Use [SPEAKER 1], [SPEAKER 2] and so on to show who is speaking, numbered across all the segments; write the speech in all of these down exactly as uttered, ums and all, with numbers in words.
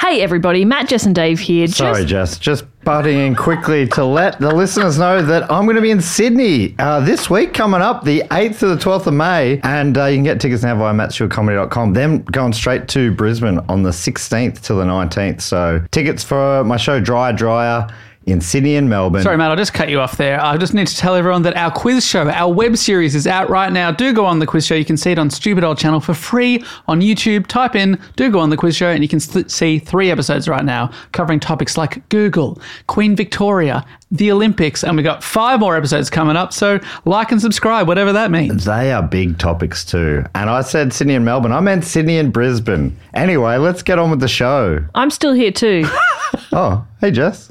[SPEAKER 1] Hey everybody, Matt, Jess and Dave here.
[SPEAKER 2] Sorry, Jess, just butting in quickly to let the listeners know that I'm going to be in Sydney uh, this week coming up, the eighth to the twelfth of May, and uh, you can get tickets now via matt stewart comedy dot com. Then going straight to Brisbane on the sixteenth to the nineteenth. So tickets for my show Dryer Dryer in Sydney and Melbourne.
[SPEAKER 3] Sorry, Matt, I'll just cut you off there. I just need to tell everyone that our quiz show, our web series is out right now. Do go on the quiz show. You can see it on Stupid Old Channel for free on YouTube. Type in, do go on the quiz show, and you can th- see three episodes right now covering topics like Google, Queen Victoria, the Olympics, and we've got five more episodes coming up. So like and subscribe, whatever that means.
[SPEAKER 2] They are big topics too. And I said Sydney and Melbourne. I meant Sydney and Brisbane. Anyway, let's get on with the show.
[SPEAKER 1] I'm still here too.
[SPEAKER 2] Oh, hey, Jess.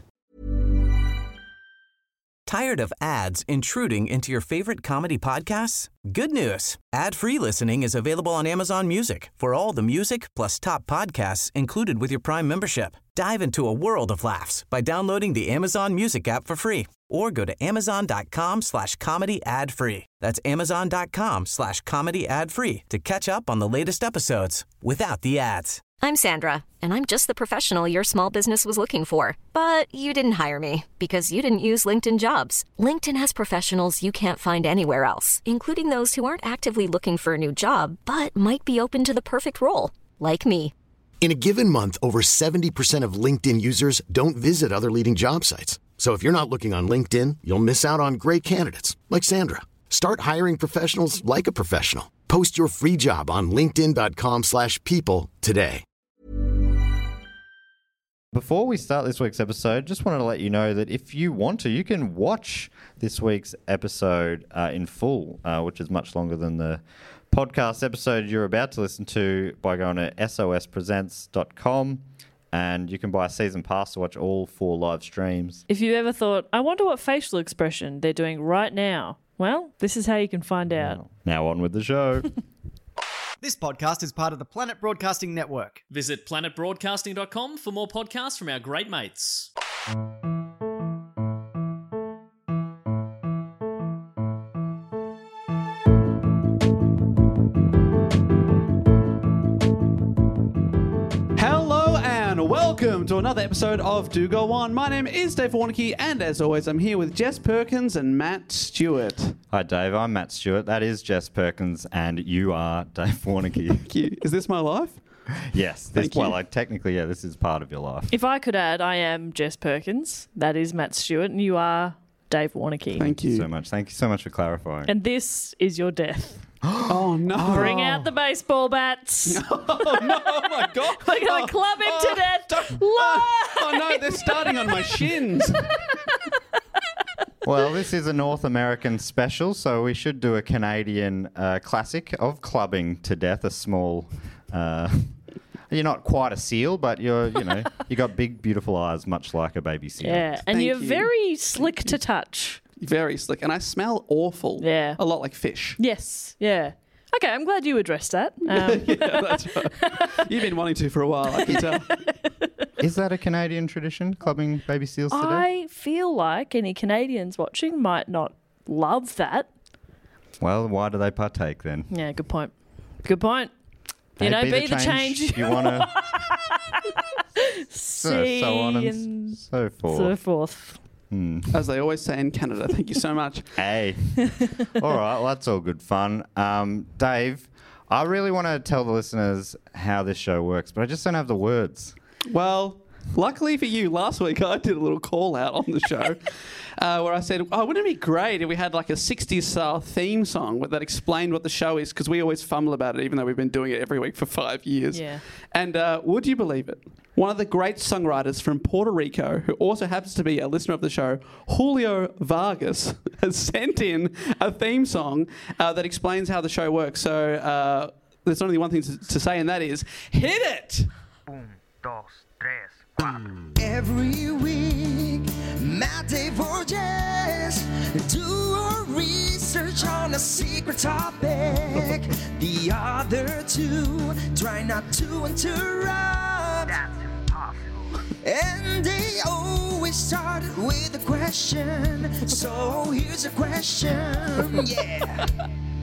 [SPEAKER 4] Tired of ads intruding into your favorite comedy podcasts? Good news. Ad-free listening is available on Amazon Music for all the music plus top podcasts included with your Prime membership. Dive into a world of laughs by downloading the Amazon Music app for free or go to amazon.com slash comedy ad free. That's amazon.com slash comedy ad free to catch up on the latest episodes without the ads.
[SPEAKER 5] I'm Sandra, and I'm just the professional your small business was looking for. But you didn't hire me because you didn't use LinkedIn Jobs. LinkedIn has professionals you can't find anywhere else, including those who aren't actively looking for a new job, but might be open to the perfect role, like me.
[SPEAKER 6] In a given month, over seventy percent of LinkedIn users don't visit other leading job sites. So if you're not looking on LinkedIn, you'll miss out on great candidates like Sandra. Start hiring professionals like a professional. Post your free job on linkedin.com slash people today.
[SPEAKER 2] Before we start this week's episode, just wanted to let you know that if you want to, you can watch this week's episode uh, in full, uh, which is much longer than the podcast episode you're about to listen to, by going to S O S presents dot com, and you can buy a season pass to watch all four live streams.
[SPEAKER 7] If you ever thought, I wonder what facial expression they're doing right now, well, this is how you can find out.
[SPEAKER 2] Now on with the show.
[SPEAKER 8] This podcast is part of the Planet Broadcasting Network.
[SPEAKER 9] Visit planet broadcasting dot com for more podcasts from our great mates.
[SPEAKER 3] Hello and welcome to another episode of Do Go On. My name is Dave Warnicky, and as always, I'm here with Jess Perkins and Matt Stewart.
[SPEAKER 2] Hi, Dave. I'm Matt Stewart. That is Jess Perkins, and you are Dave Warnicky.
[SPEAKER 3] Thank you. Is this my life?
[SPEAKER 2] Yes. This,
[SPEAKER 3] Thank you.
[SPEAKER 2] well, like, technically, yeah, this is part of your life.
[SPEAKER 7] If I could add, I am Jess Perkins, that is Matt Stewart, and you are Dave Warnicky.
[SPEAKER 3] Thank you.
[SPEAKER 2] so much. Thank you so much for clarifying.
[SPEAKER 7] And this is your death.
[SPEAKER 3] Oh, no.
[SPEAKER 7] Bring out the baseball bats.
[SPEAKER 3] Oh, no. Oh, my God.
[SPEAKER 7] We're going to
[SPEAKER 3] Oh,
[SPEAKER 7] club him
[SPEAKER 3] oh,
[SPEAKER 7] to death.
[SPEAKER 3] don't- Oh, oh, no, they're starting on my shins.
[SPEAKER 2] Well, this is a North American special, so we should do a Canadian uh, classic of clubbing to death. A small, uh, you're not quite a seal, but you're, you know, you got big, beautiful eyes, much like a baby seal.
[SPEAKER 7] Yeah, and
[SPEAKER 3] Thank
[SPEAKER 7] you're
[SPEAKER 3] you.
[SPEAKER 7] very slick to touch.
[SPEAKER 3] Very slick. And I smell awful.
[SPEAKER 7] Yeah.
[SPEAKER 3] A lot like fish.
[SPEAKER 7] Yes, yeah. Okay, I'm glad you addressed that. Um,
[SPEAKER 3] Yeah, that's right. You've been wanting to for a while, I can tell.
[SPEAKER 2] Is that a Canadian tradition, clubbing baby seals to death?
[SPEAKER 7] I feel like any Canadians watching might not love that.
[SPEAKER 2] Well, why do they partake then?
[SPEAKER 7] Yeah, good point. Good point. You
[SPEAKER 2] Hey,
[SPEAKER 7] know, be, the change,
[SPEAKER 2] you want to. so,
[SPEAKER 7] see
[SPEAKER 2] so on and
[SPEAKER 7] and
[SPEAKER 2] so forth.
[SPEAKER 7] so forth.
[SPEAKER 2] Hmm.
[SPEAKER 3] As they always say in Canada. Thank you so much.
[SPEAKER 2] Hey. All right, well, that's all good fun. Um, Dave, I really want to tell the listeners how this show works, but I just don't have the words.
[SPEAKER 3] Well, luckily for you, last week I did a little call out on the show uh, where I said, oh, wouldn't it be great if we had like a sixties style theme song that explained what the show is? Because we always fumble about it, even though we've been doing it every week for five years.
[SPEAKER 7] Yeah.
[SPEAKER 3] And uh, would you believe it? One of the great songwriters from Puerto Rico, who also happens to be a listener of the show, Julio Vargas, has sent in a theme song uh, that explains how the show works. So uh, there's only one thing to, to say, and that is, hit it!
[SPEAKER 10] Un, dos, tres, cuatro.
[SPEAKER 11] Every week, Matt, Dave, or Jess do a research on a secret topic. The other two try not to interrupt.
[SPEAKER 10] That's impossible.
[SPEAKER 11] And they always start with a question. So here's a question. Yeah.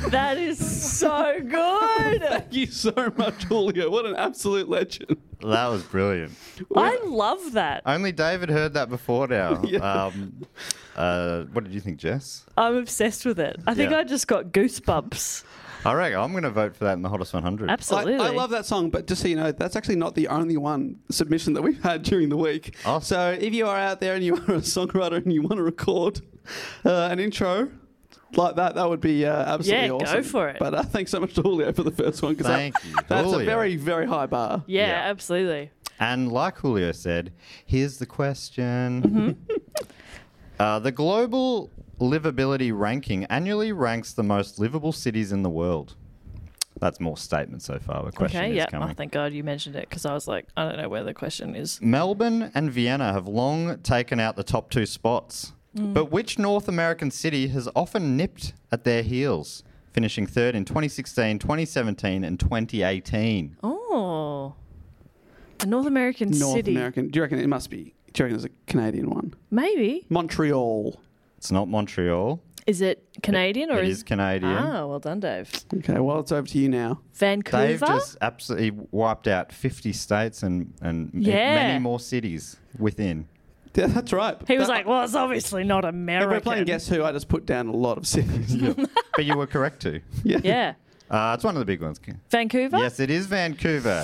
[SPEAKER 7] That is so good.
[SPEAKER 12] Thank you so much, Julio. What an absolute legend.
[SPEAKER 2] That was brilliant.
[SPEAKER 7] I love that.
[SPEAKER 2] Only David heard that before now.
[SPEAKER 12] Yeah.
[SPEAKER 2] Um, uh, what did you think, Jess?
[SPEAKER 7] I'm obsessed with it. I think
[SPEAKER 2] Yeah.
[SPEAKER 7] I just got goosebumps.
[SPEAKER 2] I reckon I'm going to vote for that in the Hottest one hundred.
[SPEAKER 7] Absolutely.
[SPEAKER 12] I, I love that song, but just so you know, that's actually not the only one submission that we've had during the week.
[SPEAKER 2] Oh.
[SPEAKER 12] So if you are out there and you are a songwriter and you want to record uh, an intro like that, that would be uh, absolutely
[SPEAKER 7] Yeah, go
[SPEAKER 12] awesome.
[SPEAKER 7] for it.
[SPEAKER 12] But uh, thanks so much to Julio for the first one. 'cause
[SPEAKER 2] Thank
[SPEAKER 12] that,
[SPEAKER 2] you,
[SPEAKER 12] That's
[SPEAKER 2] Julio.
[SPEAKER 12] a very, very high bar.
[SPEAKER 7] Yeah,
[SPEAKER 2] Yeah.
[SPEAKER 7] absolutely.
[SPEAKER 2] And like Julio said, here's the question.
[SPEAKER 7] Mm-hmm.
[SPEAKER 2] uh, the Global Livability Ranking annually ranks the most livable cities in the world. That's more statements so far. The question
[SPEAKER 7] Okay,
[SPEAKER 2] is
[SPEAKER 7] yeah.
[SPEAKER 2] coming.
[SPEAKER 7] Oh, thank God you mentioned it because I was like, I don't know where the question is.
[SPEAKER 2] Melbourne and Vienna have long taken out the top two spots.
[SPEAKER 7] Mm.
[SPEAKER 2] But which North American city has often nipped at their heels, finishing third in twenty sixteen, twenty seventeen, and twenty eighteen?
[SPEAKER 7] Oh. A North American
[SPEAKER 12] North
[SPEAKER 7] city.
[SPEAKER 12] American. Do you reckon it must be? Do you reckon there's a Canadian one?
[SPEAKER 7] Maybe.
[SPEAKER 12] Montreal.
[SPEAKER 2] It's not Montreal.
[SPEAKER 7] Is it Canadian or
[SPEAKER 2] It
[SPEAKER 7] is
[SPEAKER 2] is Canadian.
[SPEAKER 7] Ah, well done, Dave.
[SPEAKER 12] Okay, well, it's over to you now.
[SPEAKER 7] Vancouver.
[SPEAKER 2] They've just absolutely wiped out fifty states and, and m-
[SPEAKER 7] Yeah.
[SPEAKER 2] many more cities within.
[SPEAKER 12] Yeah, that's right.
[SPEAKER 7] He was
[SPEAKER 12] That-
[SPEAKER 7] like, well, it's obviously not
[SPEAKER 12] If
[SPEAKER 7] American.
[SPEAKER 12] we're playing Guess Who, I just put down a lot of cities.
[SPEAKER 2] But you were correct too.
[SPEAKER 12] yeah.
[SPEAKER 7] Yeah.
[SPEAKER 2] Uh, it's one of the big ones.
[SPEAKER 7] Vancouver?
[SPEAKER 2] Yes, it is Vancouver.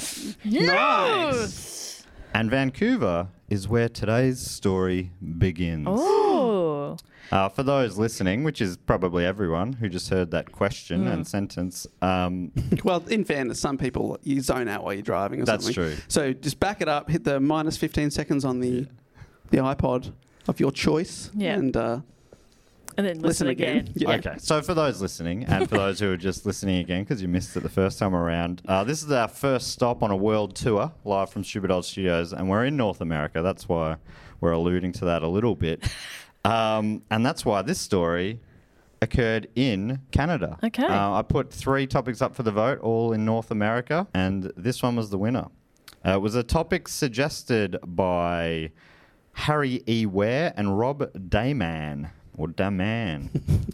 [SPEAKER 12] Nice.
[SPEAKER 2] And Vancouver is where today's story begins.
[SPEAKER 7] Oh.
[SPEAKER 2] Uh, for those listening, which is probably everyone who just heard that question
[SPEAKER 7] Mm.
[SPEAKER 2] and sentence, um,
[SPEAKER 12] Well, in fairness, some people you zone out while you're driving or
[SPEAKER 2] That's
[SPEAKER 12] something.
[SPEAKER 2] true.
[SPEAKER 12] So just back it up, hit the minus fifteen seconds on the the iPod of your choice.
[SPEAKER 7] Yeah.
[SPEAKER 12] And uh,
[SPEAKER 7] And then
[SPEAKER 12] listen
[SPEAKER 7] listen,
[SPEAKER 12] again.
[SPEAKER 7] again.
[SPEAKER 12] Yeah.
[SPEAKER 2] Okay, so for those listening, and for those who are just listening again because you missed it the first time around, uh, this is our first stop on a world tour live from Stupid Old Studios, and we're in North America. That's why we're alluding to that a little bit. Um, and that's why this story occurred in Canada.
[SPEAKER 7] Okay.
[SPEAKER 2] Uh, I put three topics up for the vote, all in North America, and this one was the winner. Uh, it was a topic suggested by Harry E. Ware and Rob Dayman, or Daman.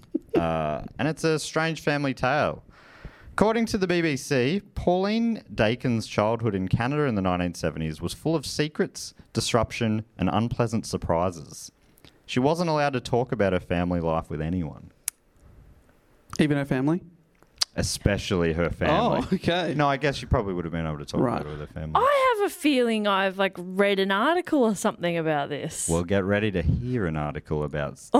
[SPEAKER 2] uh, and it's a strange family tale. According to the B B C, Pauline Dakin's childhood in Canada in the nineteen seventies was full of secrets, disruption, and unpleasant surprises. She wasn't allowed to talk about her family life with anyone,
[SPEAKER 12] even her family?
[SPEAKER 2] especially her family.
[SPEAKER 12] Oh, okay.
[SPEAKER 2] No, I guess she probably would have been able to talk
[SPEAKER 12] Right.
[SPEAKER 2] about it with her family.
[SPEAKER 7] I have a feeling I've like read an article or something about this.
[SPEAKER 2] Well, get ready to hear an article about this.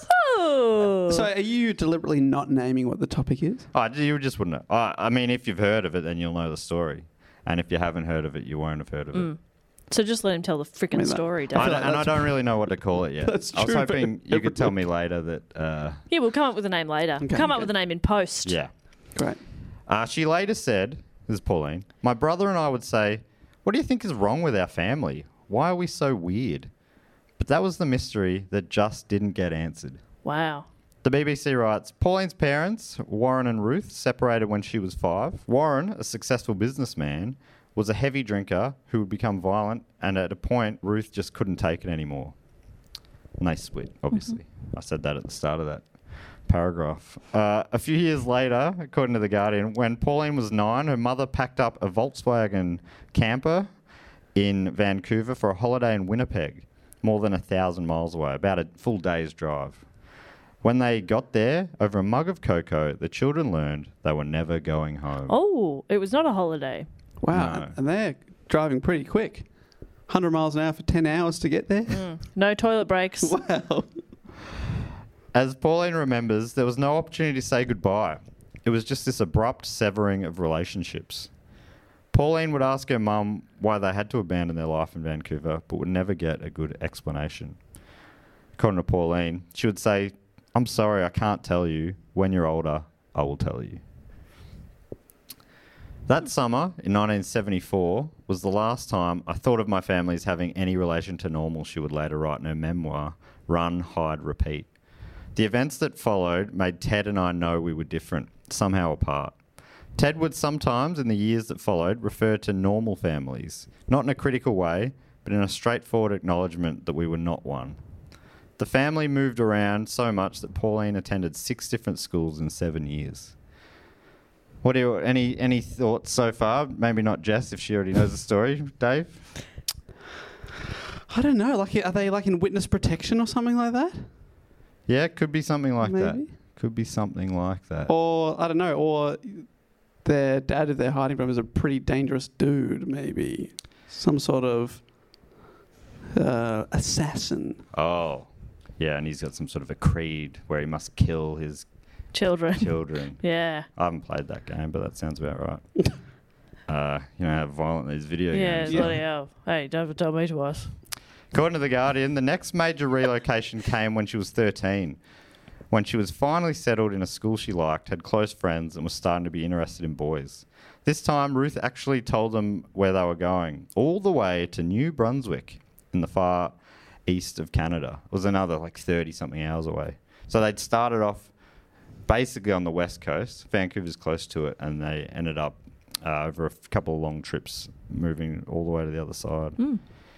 [SPEAKER 7] Oh.
[SPEAKER 12] So are you deliberately not naming what the topic is?
[SPEAKER 2] Oh, you just wouldn't know. I I mean, if you've heard of it, then you'll know the story. And if you haven't heard of it, you won't have heard of it.
[SPEAKER 7] Mm. So just let him tell the freaking
[SPEAKER 12] I mean, that-
[SPEAKER 7] story,
[SPEAKER 2] I
[SPEAKER 7] Dave.
[SPEAKER 2] don't,
[SPEAKER 12] like
[SPEAKER 2] and I
[SPEAKER 12] that's-
[SPEAKER 2] don't really know what to call it yet.
[SPEAKER 12] That's
[SPEAKER 2] I was
[SPEAKER 12] true,
[SPEAKER 2] hoping
[SPEAKER 12] but
[SPEAKER 2] you could tell me later that, uh,
[SPEAKER 7] Yeah, we'll come up with a name later.
[SPEAKER 12] Okay,
[SPEAKER 7] come up
[SPEAKER 12] okay.
[SPEAKER 7] with a name in post.
[SPEAKER 2] yeah.
[SPEAKER 12] Great.
[SPEAKER 2] Uh, she later said, this is Pauline, my brother and I would say, what do you think is wrong with our family? Why are we so weird? But that was the mystery that just didn't get answered.
[SPEAKER 7] Wow.
[SPEAKER 2] The B B C writes, Pauline's parents, Warren and Ruth, separated when she was five. Warren, a successful businessman, was a heavy drinker who would become violent, and at a point, Ruth just couldn't take it anymore. And they split, obviously. Mm-hmm. I said that at the start of that paragraph. Uh, a few years later, according to The Guardian, when Pauline was nine, her mother packed up a Volkswagen camper in Vancouver for a holiday in Winnipeg, more than a thousand miles away, about a full day's drive. When they got there, over a mug of cocoa, the children learned they were never going home.
[SPEAKER 7] Oh, it was not a holiday.
[SPEAKER 12] Wow.
[SPEAKER 2] No.
[SPEAKER 12] And they're driving pretty quick. one hundred miles an hour for ten hours to get there?
[SPEAKER 7] Mm. No toilet breaks.
[SPEAKER 12] Wow.
[SPEAKER 2] As Pauline remembers, there was no opportunity to say goodbye. It was just this abrupt severing of relationships. Pauline would ask her mum why they had to abandon their life in Vancouver, but would never get a good explanation. According to Pauline, she would say, I'm sorry, I can't tell you. When you're older, I will tell you. That summer, in nineteen seventy-four, was the last time I thought of my family as having any relation to normal, she would later write in her memoir, Run, Hide, Repeat. The events that followed made Ted and I know we were different, somehow apart. Ted would sometimes, in the years that followed, refer to normal families, not in a critical way, but in a straightforward acknowledgement that we were not one. The family moved around so much that Pauline attended six different schools in seven years. What do you, any any thoughts so far? Maybe not Jess, if she already knows the story. Dave?
[SPEAKER 12] I don't know. Like, are they like in witness protection or something like that?
[SPEAKER 2] Yeah, it could be something like that.
[SPEAKER 12] Maybe.
[SPEAKER 2] Could be something like that.
[SPEAKER 12] Or, I don't know, or their dad, if they're hiding from, is a pretty dangerous dude, maybe. Some sort of uh, assassin.
[SPEAKER 2] Oh. Yeah, and he's got some sort of a creed where he must kill his
[SPEAKER 7] Children.
[SPEAKER 2] children.
[SPEAKER 7] Yeah.
[SPEAKER 2] I haven't played that game, but that sounds about right. uh, you know how violent these video
[SPEAKER 7] Yeah,
[SPEAKER 2] games
[SPEAKER 7] bloody
[SPEAKER 2] are.
[SPEAKER 7] hell. Hey, don't tell me twice.
[SPEAKER 2] According to The Guardian, the next major relocation came when she was thirteen. When she was finally settled in a school she liked, had close friends, and was starting to be interested in boys. This time, Ruth actually told them where they were going, all the way to New Brunswick in the far east of Canada. It was another like thirty-something hours away. So they'd started off basically on the west coast. Vancouver's close to it, and they ended up uh, over a f- couple of long trips moving all the way to the other side.
[SPEAKER 7] Mm.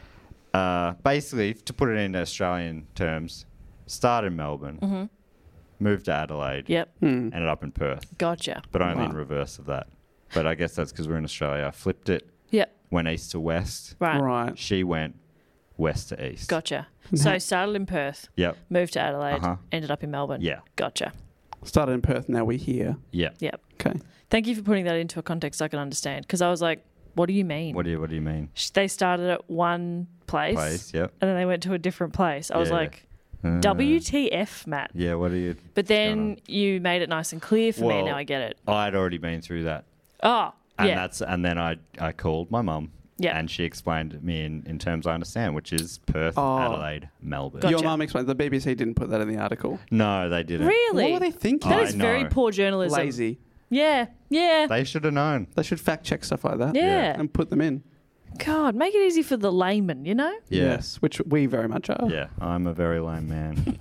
[SPEAKER 2] Uh, basically, to put it into Australian terms, started in Melbourne,
[SPEAKER 7] Mm-hmm.
[SPEAKER 2] moved to Adelaide,
[SPEAKER 7] Yep.
[SPEAKER 12] Hmm.
[SPEAKER 2] ended up in Perth,
[SPEAKER 7] Gotcha.
[SPEAKER 2] but only in
[SPEAKER 12] Wow.
[SPEAKER 2] reverse of that. But I guess that's because we're in Australia. I flipped it,
[SPEAKER 7] Yep.
[SPEAKER 2] went east to west.
[SPEAKER 7] Right.
[SPEAKER 12] Right.
[SPEAKER 2] She went west to east.
[SPEAKER 7] Gotcha. So started in Perth,
[SPEAKER 2] Yep.
[SPEAKER 7] moved to Adelaide,
[SPEAKER 2] Uh-huh.
[SPEAKER 7] ended up in Melbourne.
[SPEAKER 2] Yeah.
[SPEAKER 7] Gotcha.
[SPEAKER 12] Started in Perth, now we're here.
[SPEAKER 2] Yeah.
[SPEAKER 7] Yep.
[SPEAKER 12] Okay.
[SPEAKER 7] Thank you for putting that into a context I can understand, because I was like, what do you mean?
[SPEAKER 2] What do you What do you mean?
[SPEAKER 7] Sh- They started at one place,
[SPEAKER 2] Place. Yep.
[SPEAKER 7] and then they went to a different place. I was
[SPEAKER 2] Yeah.
[SPEAKER 7] like,
[SPEAKER 2] Uh,
[SPEAKER 7] W T F, Matt.
[SPEAKER 2] Yeah. What do you?
[SPEAKER 7] But
[SPEAKER 2] what's going
[SPEAKER 7] then
[SPEAKER 2] on?
[SPEAKER 7] you made it nice and clear for me,
[SPEAKER 2] Well,
[SPEAKER 7] and now I get it.
[SPEAKER 2] I'd already been through that,
[SPEAKER 7] Oh,
[SPEAKER 2] and
[SPEAKER 7] yeah.
[SPEAKER 2] that's and then I I called my mum.
[SPEAKER 7] Yeah.
[SPEAKER 2] And she explained to me in, in terms I understand, which is Perth,
[SPEAKER 12] Oh.
[SPEAKER 2] Adelaide, Melbourne.
[SPEAKER 7] Gotcha.
[SPEAKER 12] Your mum explained. The B B C didn't put that in the article.
[SPEAKER 2] No, they didn't.
[SPEAKER 7] Really?
[SPEAKER 12] What were they thinking?
[SPEAKER 7] That
[SPEAKER 2] I
[SPEAKER 7] is very
[SPEAKER 2] know.
[SPEAKER 7] poor journalism.
[SPEAKER 12] Lazy.
[SPEAKER 7] Yeah, yeah.
[SPEAKER 2] They should have known.
[SPEAKER 12] They should fact check stuff like that.
[SPEAKER 7] Yeah.
[SPEAKER 12] And put them in.
[SPEAKER 7] God, make it easy for the layman, you know?
[SPEAKER 2] Yeah.
[SPEAKER 12] Yes, which we very much are.
[SPEAKER 2] Yeah, I'm a very lame man.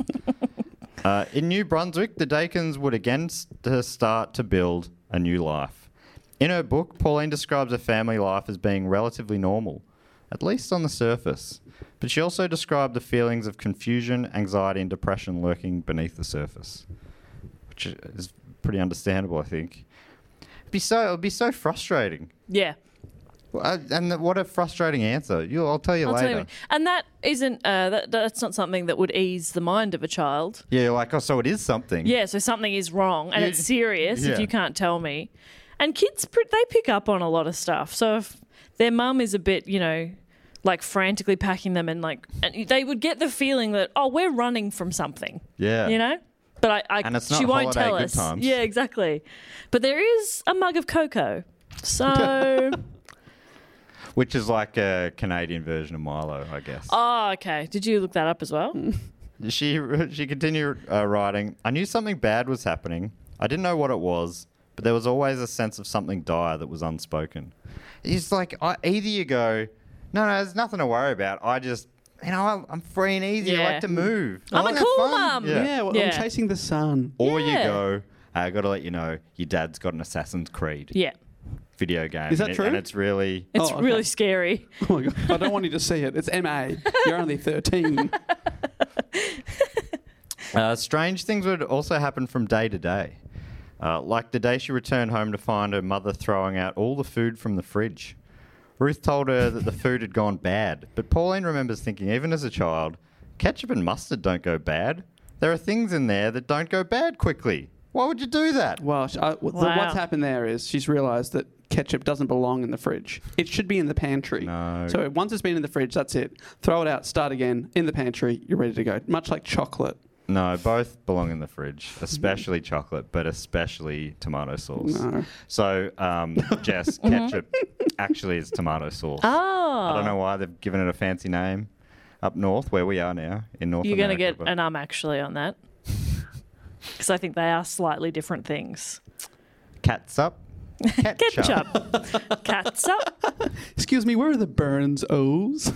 [SPEAKER 2] uh, in New Brunswick, the Dakins would again st- start to build a new life. In her book, Pauline describes her family life as being relatively normal, at least on the surface. But she also described the feelings of confusion, anxiety, and depression lurking beneath the surface, which is pretty understandable, I think. It'd be so, it'd be so frustrating.
[SPEAKER 7] Yeah.
[SPEAKER 2] Well, I- And th- what a frustrating answer. You, I'll tell you
[SPEAKER 7] I'll
[SPEAKER 2] later.
[SPEAKER 7] tell you. And that isn't, uh, that, that's not something that would ease the mind of a child.
[SPEAKER 2] Yeah, like, oh, so it is something.
[SPEAKER 7] Yeah, so something is wrong and
[SPEAKER 2] Yeah,
[SPEAKER 7] it's serious
[SPEAKER 2] yeah.
[SPEAKER 7] if you can't tell me. And kids, pr- they pick up on a lot of stuff. So if their mum is a bit, you know, like frantically packing them and like, and they would get the feeling that, oh, we're running from something.
[SPEAKER 2] Yeah.
[SPEAKER 7] You know? But I, I
[SPEAKER 2] And it's
[SPEAKER 7] she
[SPEAKER 2] not
[SPEAKER 7] won't
[SPEAKER 2] holiday
[SPEAKER 7] tell
[SPEAKER 2] good
[SPEAKER 7] us.
[SPEAKER 2] times.
[SPEAKER 7] Yeah, exactly. But there is a mug of cocoa. So,
[SPEAKER 2] Which is like a Canadian version of Milo, I guess.
[SPEAKER 7] oh, okay. Did you look that up as well?
[SPEAKER 2] She she continued uh, writing, I knew something bad was happening. I didn't know what it was, but there was always a sense of something dire that was unspoken. It's like, I, either you go, no, no, there's nothing to worry about. I just, you know, I'm, I'm free and easy. I
[SPEAKER 7] Yeah.
[SPEAKER 2] like to move. I
[SPEAKER 7] I'm a
[SPEAKER 2] like to have
[SPEAKER 7] cool
[SPEAKER 2] fun."
[SPEAKER 7] mum.
[SPEAKER 2] Yeah.
[SPEAKER 12] Yeah, well,
[SPEAKER 7] Yeah.
[SPEAKER 12] I'm chasing the sun.
[SPEAKER 2] Or you
[SPEAKER 7] Yeah.
[SPEAKER 2] go, I got to let you know, your dad's got an Assassin's Creed
[SPEAKER 7] Yeah.
[SPEAKER 2] video game.
[SPEAKER 12] Is that
[SPEAKER 2] and it-
[SPEAKER 12] true?
[SPEAKER 2] And it's really...
[SPEAKER 7] It's
[SPEAKER 12] Oh, okay.
[SPEAKER 7] really scary.
[SPEAKER 12] Oh my God. I don't want you to see it. It's M A. You're only thirteen.
[SPEAKER 2] Uh, strange things would also happen from day to day. Uh, like the day she returned home to find her mother throwing out all the food from the fridge. Ruth told her that the food had gone bad, but Pauline remembers thinking, even as a child, ketchup and mustard don't go bad. There are things in there that don't go bad quickly. Why would you do that?
[SPEAKER 12] Well, sh- I, w- the-
[SPEAKER 7] Wow.
[SPEAKER 12] what's happened there is she's realised that ketchup doesn't belong in the fridge. It should be in the pantry.
[SPEAKER 2] No.
[SPEAKER 12] So once it's been in the fridge, that's it. Throw it out, start again, in the pantry, you're ready to go. Much like chocolate.
[SPEAKER 2] No, both belong in the fridge, especially chocolate, but especially tomato sauce.
[SPEAKER 12] No.
[SPEAKER 2] So, um, Jess, ketchup actually is tomato sauce.
[SPEAKER 7] Oh.
[SPEAKER 2] I don't know why they've given it a fancy name up north, where we are now, in North
[SPEAKER 7] You're going to
[SPEAKER 2] America.
[SPEAKER 7] get
[SPEAKER 2] but-
[SPEAKER 7] an um actually on that. Because I think they are slightly different things.
[SPEAKER 2] Catsup? Ketchup.
[SPEAKER 7] Ketchup. Catsup.
[SPEAKER 12] Excuse me, where are the Burns O's?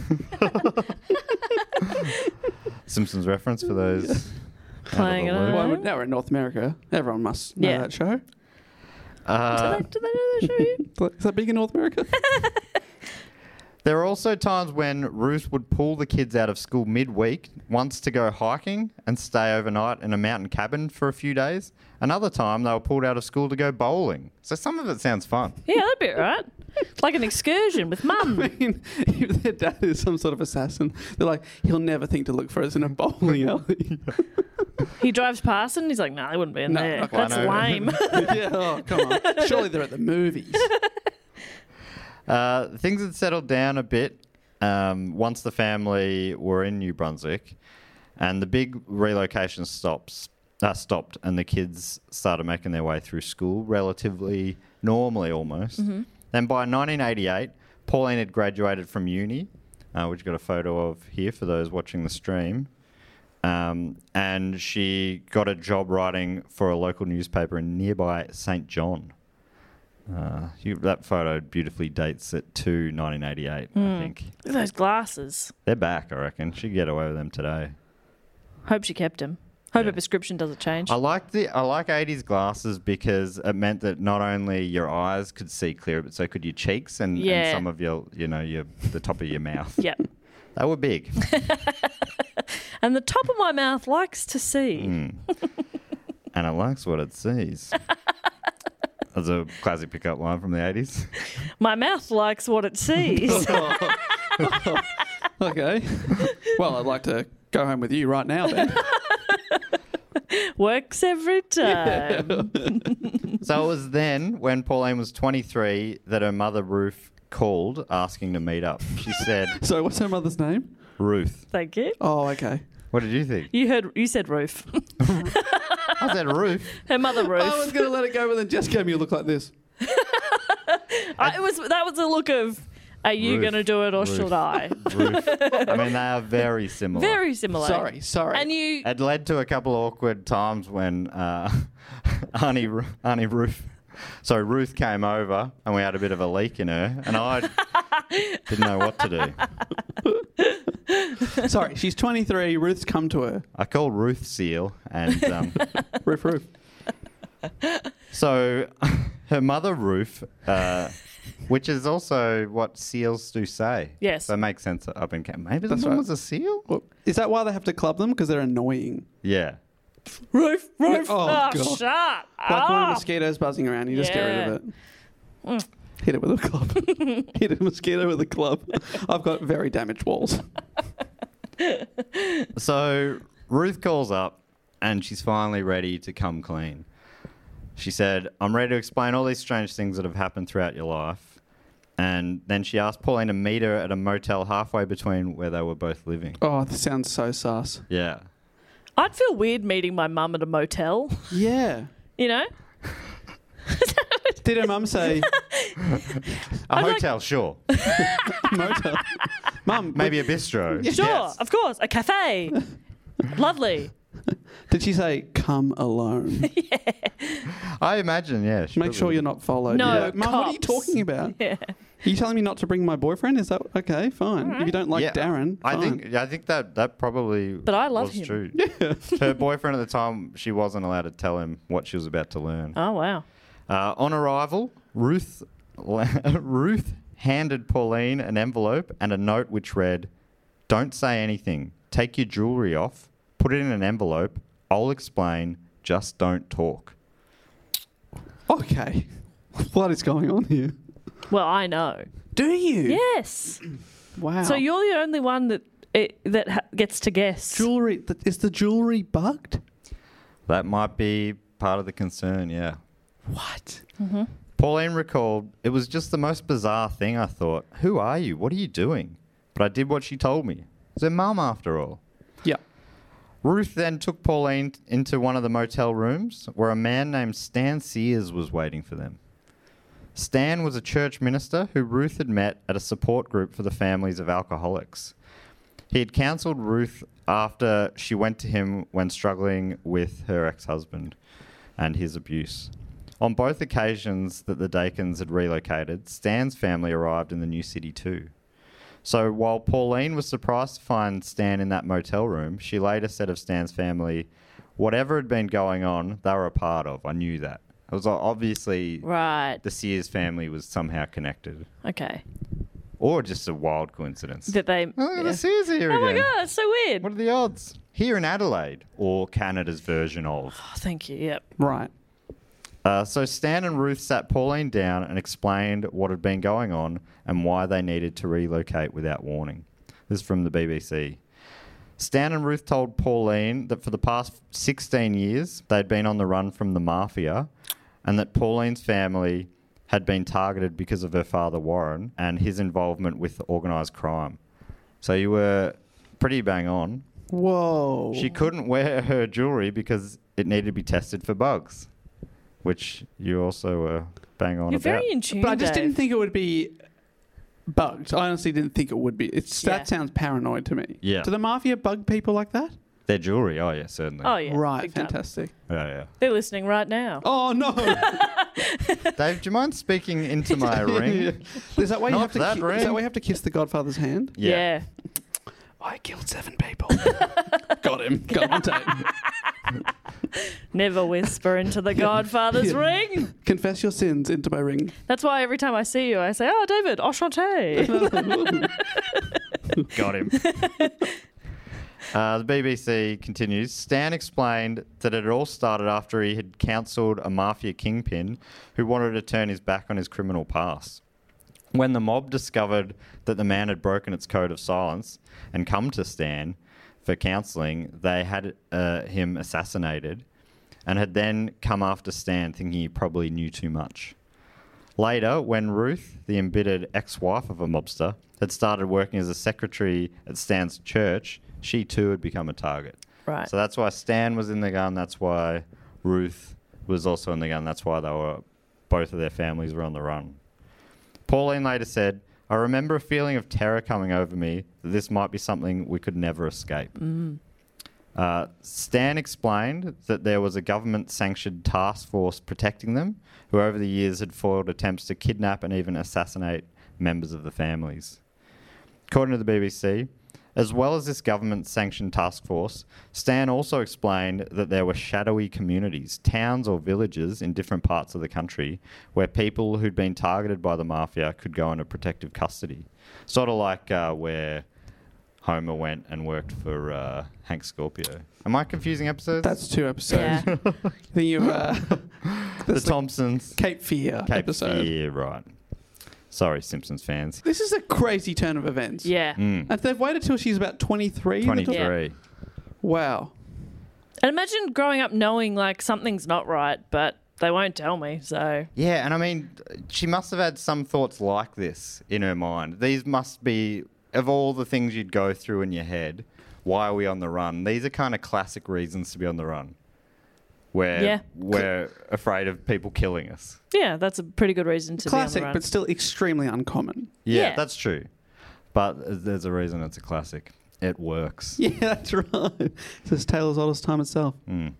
[SPEAKER 2] Simpsons reference for those. out of
[SPEAKER 7] Playing
[SPEAKER 2] the
[SPEAKER 7] it
[SPEAKER 2] loop.
[SPEAKER 7] on.
[SPEAKER 12] Well, now we're in North America. Everyone must know
[SPEAKER 7] Yeah.
[SPEAKER 12] that show.
[SPEAKER 2] Uh,
[SPEAKER 7] do, they, do they know that show you?
[SPEAKER 12] Is that big in North America?
[SPEAKER 2] There are also times when Ruth would pull the kids out of school midweek, once to go hiking and stay overnight in a mountain cabin for a few days. Another time they were pulled out of school to go bowling. So some of it sounds fun.
[SPEAKER 7] Yeah, that'd be all right. Like an excursion with mum.
[SPEAKER 12] I mean, if their dad is some sort of assassin, they're like, he'll never think to look for us in a bowling alley.
[SPEAKER 7] He drives past and he's like, no, nah, they wouldn't be in
[SPEAKER 12] No,
[SPEAKER 7] there.
[SPEAKER 12] okay.
[SPEAKER 7] That's
[SPEAKER 2] I know.
[SPEAKER 7] lame.
[SPEAKER 12] Yeah, oh, come on. Surely they're at the movies.
[SPEAKER 2] Uh, things had settled down a bit um, once the family were in New Brunswick, and the big relocation stops uh, stopped, and the kids started making their way through school relatively normally, almost.
[SPEAKER 7] Mm-hmm.
[SPEAKER 2] Then by nineteen eighty-eight, Pauline had graduated from uni, uh, which you've got a photo of here for those watching the stream. Um, and she got a job writing for a local newspaper in nearby Saint John. Uh, you, that photo beautifully dates it to nineteen eighty-eight, I
[SPEAKER 7] Mm.
[SPEAKER 2] think.
[SPEAKER 7] Look at those glasses.
[SPEAKER 2] They're back, I reckon. She'd get away with them today.
[SPEAKER 7] Hope she kept him. Hope
[SPEAKER 2] Yeah.
[SPEAKER 7] her prescription doesn't change.
[SPEAKER 2] I like the I like eighties glasses because it meant that not only your eyes could see clear, but so could your cheeks and,
[SPEAKER 7] Yeah.
[SPEAKER 2] and some of your, you know, your the top of your mouth.
[SPEAKER 7] Yep.
[SPEAKER 2] They were big.
[SPEAKER 7] And the top of my mouth likes to see.
[SPEAKER 2] Mm. And it likes what it sees. That's a classic pickup line from the eighties.
[SPEAKER 7] My mouth likes what it sees.
[SPEAKER 12] Okay. Well, I'd like to go home with you right now, then.
[SPEAKER 7] Works every time.
[SPEAKER 2] So it was then, when Pauline was twenty-three, that her mother Ruth called asking to meet up. She said,
[SPEAKER 12] So, what's her mother's name?
[SPEAKER 2] Ruth.
[SPEAKER 7] Thank you.
[SPEAKER 12] Oh, okay.
[SPEAKER 2] What did you think?
[SPEAKER 7] You heard. You said Ruth.
[SPEAKER 2] I said Ruth.
[SPEAKER 7] Her mother Ruth.
[SPEAKER 12] I was going to let it go, but then Jess gave me a look like this.
[SPEAKER 7] I, it was that was a look of, are you
[SPEAKER 2] Ruth.
[SPEAKER 7] going to do it or
[SPEAKER 2] Ruth.
[SPEAKER 7] should I?
[SPEAKER 2] Ruth. I mean, they are very similar.
[SPEAKER 7] Very similar.
[SPEAKER 12] Sorry, sorry.
[SPEAKER 7] And you,
[SPEAKER 2] It led to a couple of awkward times when uh, Auntie, Ru- Auntie Ruth, sorry, Ruth came over and we had a bit of a leak in her, and I didn't know what to do.
[SPEAKER 12] Sorry, she's twenty-three. Ruth's come to her.
[SPEAKER 2] I called Ruth Seal, and um,
[SPEAKER 12] Ruth, Ruth.
[SPEAKER 2] so her mother Ruth, uh, which is also what seals do say.
[SPEAKER 7] Yes.
[SPEAKER 2] So it makes sense up in camp. Maybe
[SPEAKER 12] That's
[SPEAKER 2] this one
[SPEAKER 12] right.
[SPEAKER 2] was a seal?
[SPEAKER 12] Well, is that why they have to club them? Because they're annoying.
[SPEAKER 2] Yeah.
[SPEAKER 7] Ruth, Ruth.
[SPEAKER 12] Oh,
[SPEAKER 7] Oh,
[SPEAKER 12] God.
[SPEAKER 7] shut
[SPEAKER 12] Like when a
[SPEAKER 7] up.
[SPEAKER 12] mosquito's buzzing around, you just get rid of it.
[SPEAKER 7] Mm.
[SPEAKER 12] Hit it with a club. Hit a mosquito with a club. I've got very damaged walls.
[SPEAKER 2] So Ruth calls up and she's finally ready to come clean. She said, I'm ready to explain all these strange things that have happened throughout your life. And then she asked Pauline to meet her at a motel halfway between where they were both living.
[SPEAKER 12] Oh, this sounds so sus.
[SPEAKER 2] Yeah.
[SPEAKER 7] I'd feel weird meeting my mum at a motel.
[SPEAKER 12] Yeah.
[SPEAKER 7] You know?
[SPEAKER 12] Did her mum say
[SPEAKER 2] A hotel, sure.
[SPEAKER 12] motel? Mum,
[SPEAKER 2] Maybe a bistro.
[SPEAKER 7] Sure,
[SPEAKER 2] Yes.
[SPEAKER 7] of course. A cafe. Lovely.
[SPEAKER 12] did she say come alone?
[SPEAKER 2] I imagine, yeah. she
[SPEAKER 12] Make
[SPEAKER 2] probably
[SPEAKER 12] sure
[SPEAKER 2] would.
[SPEAKER 12] you're not followed.
[SPEAKER 7] No,
[SPEAKER 12] You're like, Mum, what are you
[SPEAKER 7] cops.
[SPEAKER 12] talking about?
[SPEAKER 7] Yeah.
[SPEAKER 12] Are you telling me not to bring my boyfriend? Is that okay? Fine. If you don't like
[SPEAKER 2] Yeah,
[SPEAKER 12] Darren,
[SPEAKER 2] I
[SPEAKER 12] fine.
[SPEAKER 2] think I think that that probably
[SPEAKER 7] But I love
[SPEAKER 2] was
[SPEAKER 7] him.
[SPEAKER 2] true. Her boyfriend at the time, she wasn't allowed to tell him what she was about to learn.
[SPEAKER 7] Oh, wow.
[SPEAKER 2] Uh, on arrival, Ruth Ruth handed Pauline an envelope and a note which read, "Don't say anything. Take your jewellery off. Put it in an envelope. I'll explain. Just don't talk."
[SPEAKER 12] Okay. What is going on here?
[SPEAKER 7] Well, I know.
[SPEAKER 12] Do you?
[SPEAKER 7] Yes.
[SPEAKER 12] Wow.
[SPEAKER 7] So you're the only one that it, that ha- gets to guess.
[SPEAKER 12] jewelry. th- Is the jewelry bugged?
[SPEAKER 2] That might be part of the concern, yeah.
[SPEAKER 12] What?
[SPEAKER 7] Mm-hmm.
[SPEAKER 2] Pauline recalled, "It was just the most bizarre thing, I thought. Who are you? What are you doing? But I did what she told me. It's her mum, after all."
[SPEAKER 12] Yeah.
[SPEAKER 2] Ruth then took Pauline t- into one of the motel rooms where a man named Stan Sears was waiting for them. Stan was a church minister who Ruth had met at a support group for the families of alcoholics. He had counselled Ruth after she went to him when struggling with her ex-husband and his abuse. On both occasions that the Dakins had relocated, Stan's family arrived in the new city too. So while Pauline was surprised to find Stan in that motel room, she later said of Stan's family, whatever had been going on, they were a part of. I knew that. It was obviously
[SPEAKER 7] Right.
[SPEAKER 2] the Sears family was somehow connected.
[SPEAKER 7] Okay.
[SPEAKER 2] or just a wild coincidence.
[SPEAKER 7] That they.
[SPEAKER 2] Oh,
[SPEAKER 7] yeah.
[SPEAKER 2] the Sears here
[SPEAKER 7] Oh my
[SPEAKER 2] again.
[SPEAKER 7] god, it's so weird.
[SPEAKER 2] What are the odds? Here in Adelaide, or Canada's version of.
[SPEAKER 7] Oh, thank you. Yep.
[SPEAKER 12] Right.
[SPEAKER 2] Uh, so Stan and Ruth sat Pauline down and explained what had been going on and why they needed to relocate without warning. This is from the B B C. Stan and Ruth told Pauline that for the past sixteen years they'd been on the run from the mafia, and that Pauline's family had been targeted because of her father Warren and his involvement with organised crime. So you were pretty bang on.
[SPEAKER 12] Whoa.
[SPEAKER 2] She couldn't wear her jewellery because it needed to be tested for bugs, which you also were bang on
[SPEAKER 7] You're
[SPEAKER 2] about.
[SPEAKER 7] very in tune,
[SPEAKER 12] But I just
[SPEAKER 7] Dave.
[SPEAKER 12] didn't think it would be bugged. I honestly didn't think it would be. It's,
[SPEAKER 7] Yeah.
[SPEAKER 12] That sounds paranoid to me.
[SPEAKER 2] Yeah.
[SPEAKER 12] Do the mafia bug people like that?
[SPEAKER 2] Their jewellery, oh yeah, certainly.
[SPEAKER 7] Oh yeah.
[SPEAKER 12] Right,
[SPEAKER 7] big time.
[SPEAKER 12] fantastic.
[SPEAKER 2] Yeah, yeah.
[SPEAKER 7] They're listening right now.
[SPEAKER 12] Oh, no.
[SPEAKER 2] Dave, do you mind speaking into my ring?
[SPEAKER 12] Is that why you
[SPEAKER 2] Not
[SPEAKER 12] have to
[SPEAKER 2] that
[SPEAKER 12] ki-
[SPEAKER 2] ring.
[SPEAKER 12] Is that why you have to kiss the Godfather's hand?
[SPEAKER 7] Yeah.
[SPEAKER 12] I killed seven people. Got him. Got him on tape.
[SPEAKER 7] Never whisper into the Godfather's
[SPEAKER 12] Yeah.
[SPEAKER 7] ring.
[SPEAKER 12] Confess your sins into my ring.
[SPEAKER 7] That's why every time I see you, I say, "Oh, David, enchanté."
[SPEAKER 2] Got him. Uh, the B B C continues. Stan explained that it all started after he had counselled a mafia kingpin who wanted to turn his back on his criminal past. When the mob discovered that the man had broken its code of silence and come to Stan for counselling, they had uh, him assassinated and had then come after Stan thinking he probably knew too much. Later, when Ruth, the embittered ex-wife of a mobster, had started working as a secretary at Stan's church, she too had become a target.
[SPEAKER 7] Right.
[SPEAKER 2] So that's why Stan was in the gun. That's why Ruth was also in the gun. That's why they were, both of their families were on the run. Pauline later said, "I remember a feeling of terror coming over me that this might be something we could never escape."
[SPEAKER 7] Mm.
[SPEAKER 2] Uh, Stan explained that there was a government-sanctioned task force protecting them, who over the years had foiled attempts to kidnap and even assassinate members of the families. According to the B B C, as well as this government-sanctioned task force, Stan also explained that there were shadowy communities, towns or villages in different parts of the country where people who'd been targeted by the mafia could go into protective custody. Sort of like uh, where Homer went and worked for uh, Hank Scorpio. Am I confusing episodes?
[SPEAKER 12] That's two episodes.
[SPEAKER 7] Yeah.
[SPEAKER 12] I think you, uh,
[SPEAKER 2] the
[SPEAKER 12] that's the
[SPEAKER 2] Thompsons.
[SPEAKER 12] Cape Fear
[SPEAKER 2] Cape
[SPEAKER 12] episode.
[SPEAKER 2] Fear, right. Sorry, Simpsons fans.
[SPEAKER 12] This is a crazy turn of events.
[SPEAKER 7] Yeah.
[SPEAKER 2] Mm.
[SPEAKER 12] And they've waited till she's about twenty-three.
[SPEAKER 2] twenty-three.
[SPEAKER 12] Wow.
[SPEAKER 7] And imagine growing up knowing like something's not right, but they won't tell me. So
[SPEAKER 2] Yeah, and I mean, she must have had some thoughts like this in her mind. These must be, of all the things you'd go through in your head, why are we on the run? These are kind of classic reasons to be on the run. Where
[SPEAKER 7] Yeah.
[SPEAKER 2] we're afraid of people killing us.
[SPEAKER 7] yeah, that's a pretty good reason to
[SPEAKER 12] Classic,
[SPEAKER 7] be on the run.
[SPEAKER 12] but still extremely uncommon.
[SPEAKER 2] Yeah,
[SPEAKER 7] Yeah.
[SPEAKER 2] that's true. But there's a reason it's a classic. It works.
[SPEAKER 12] Yeah, that's right. It's as tale as old as time itself.
[SPEAKER 2] Mm.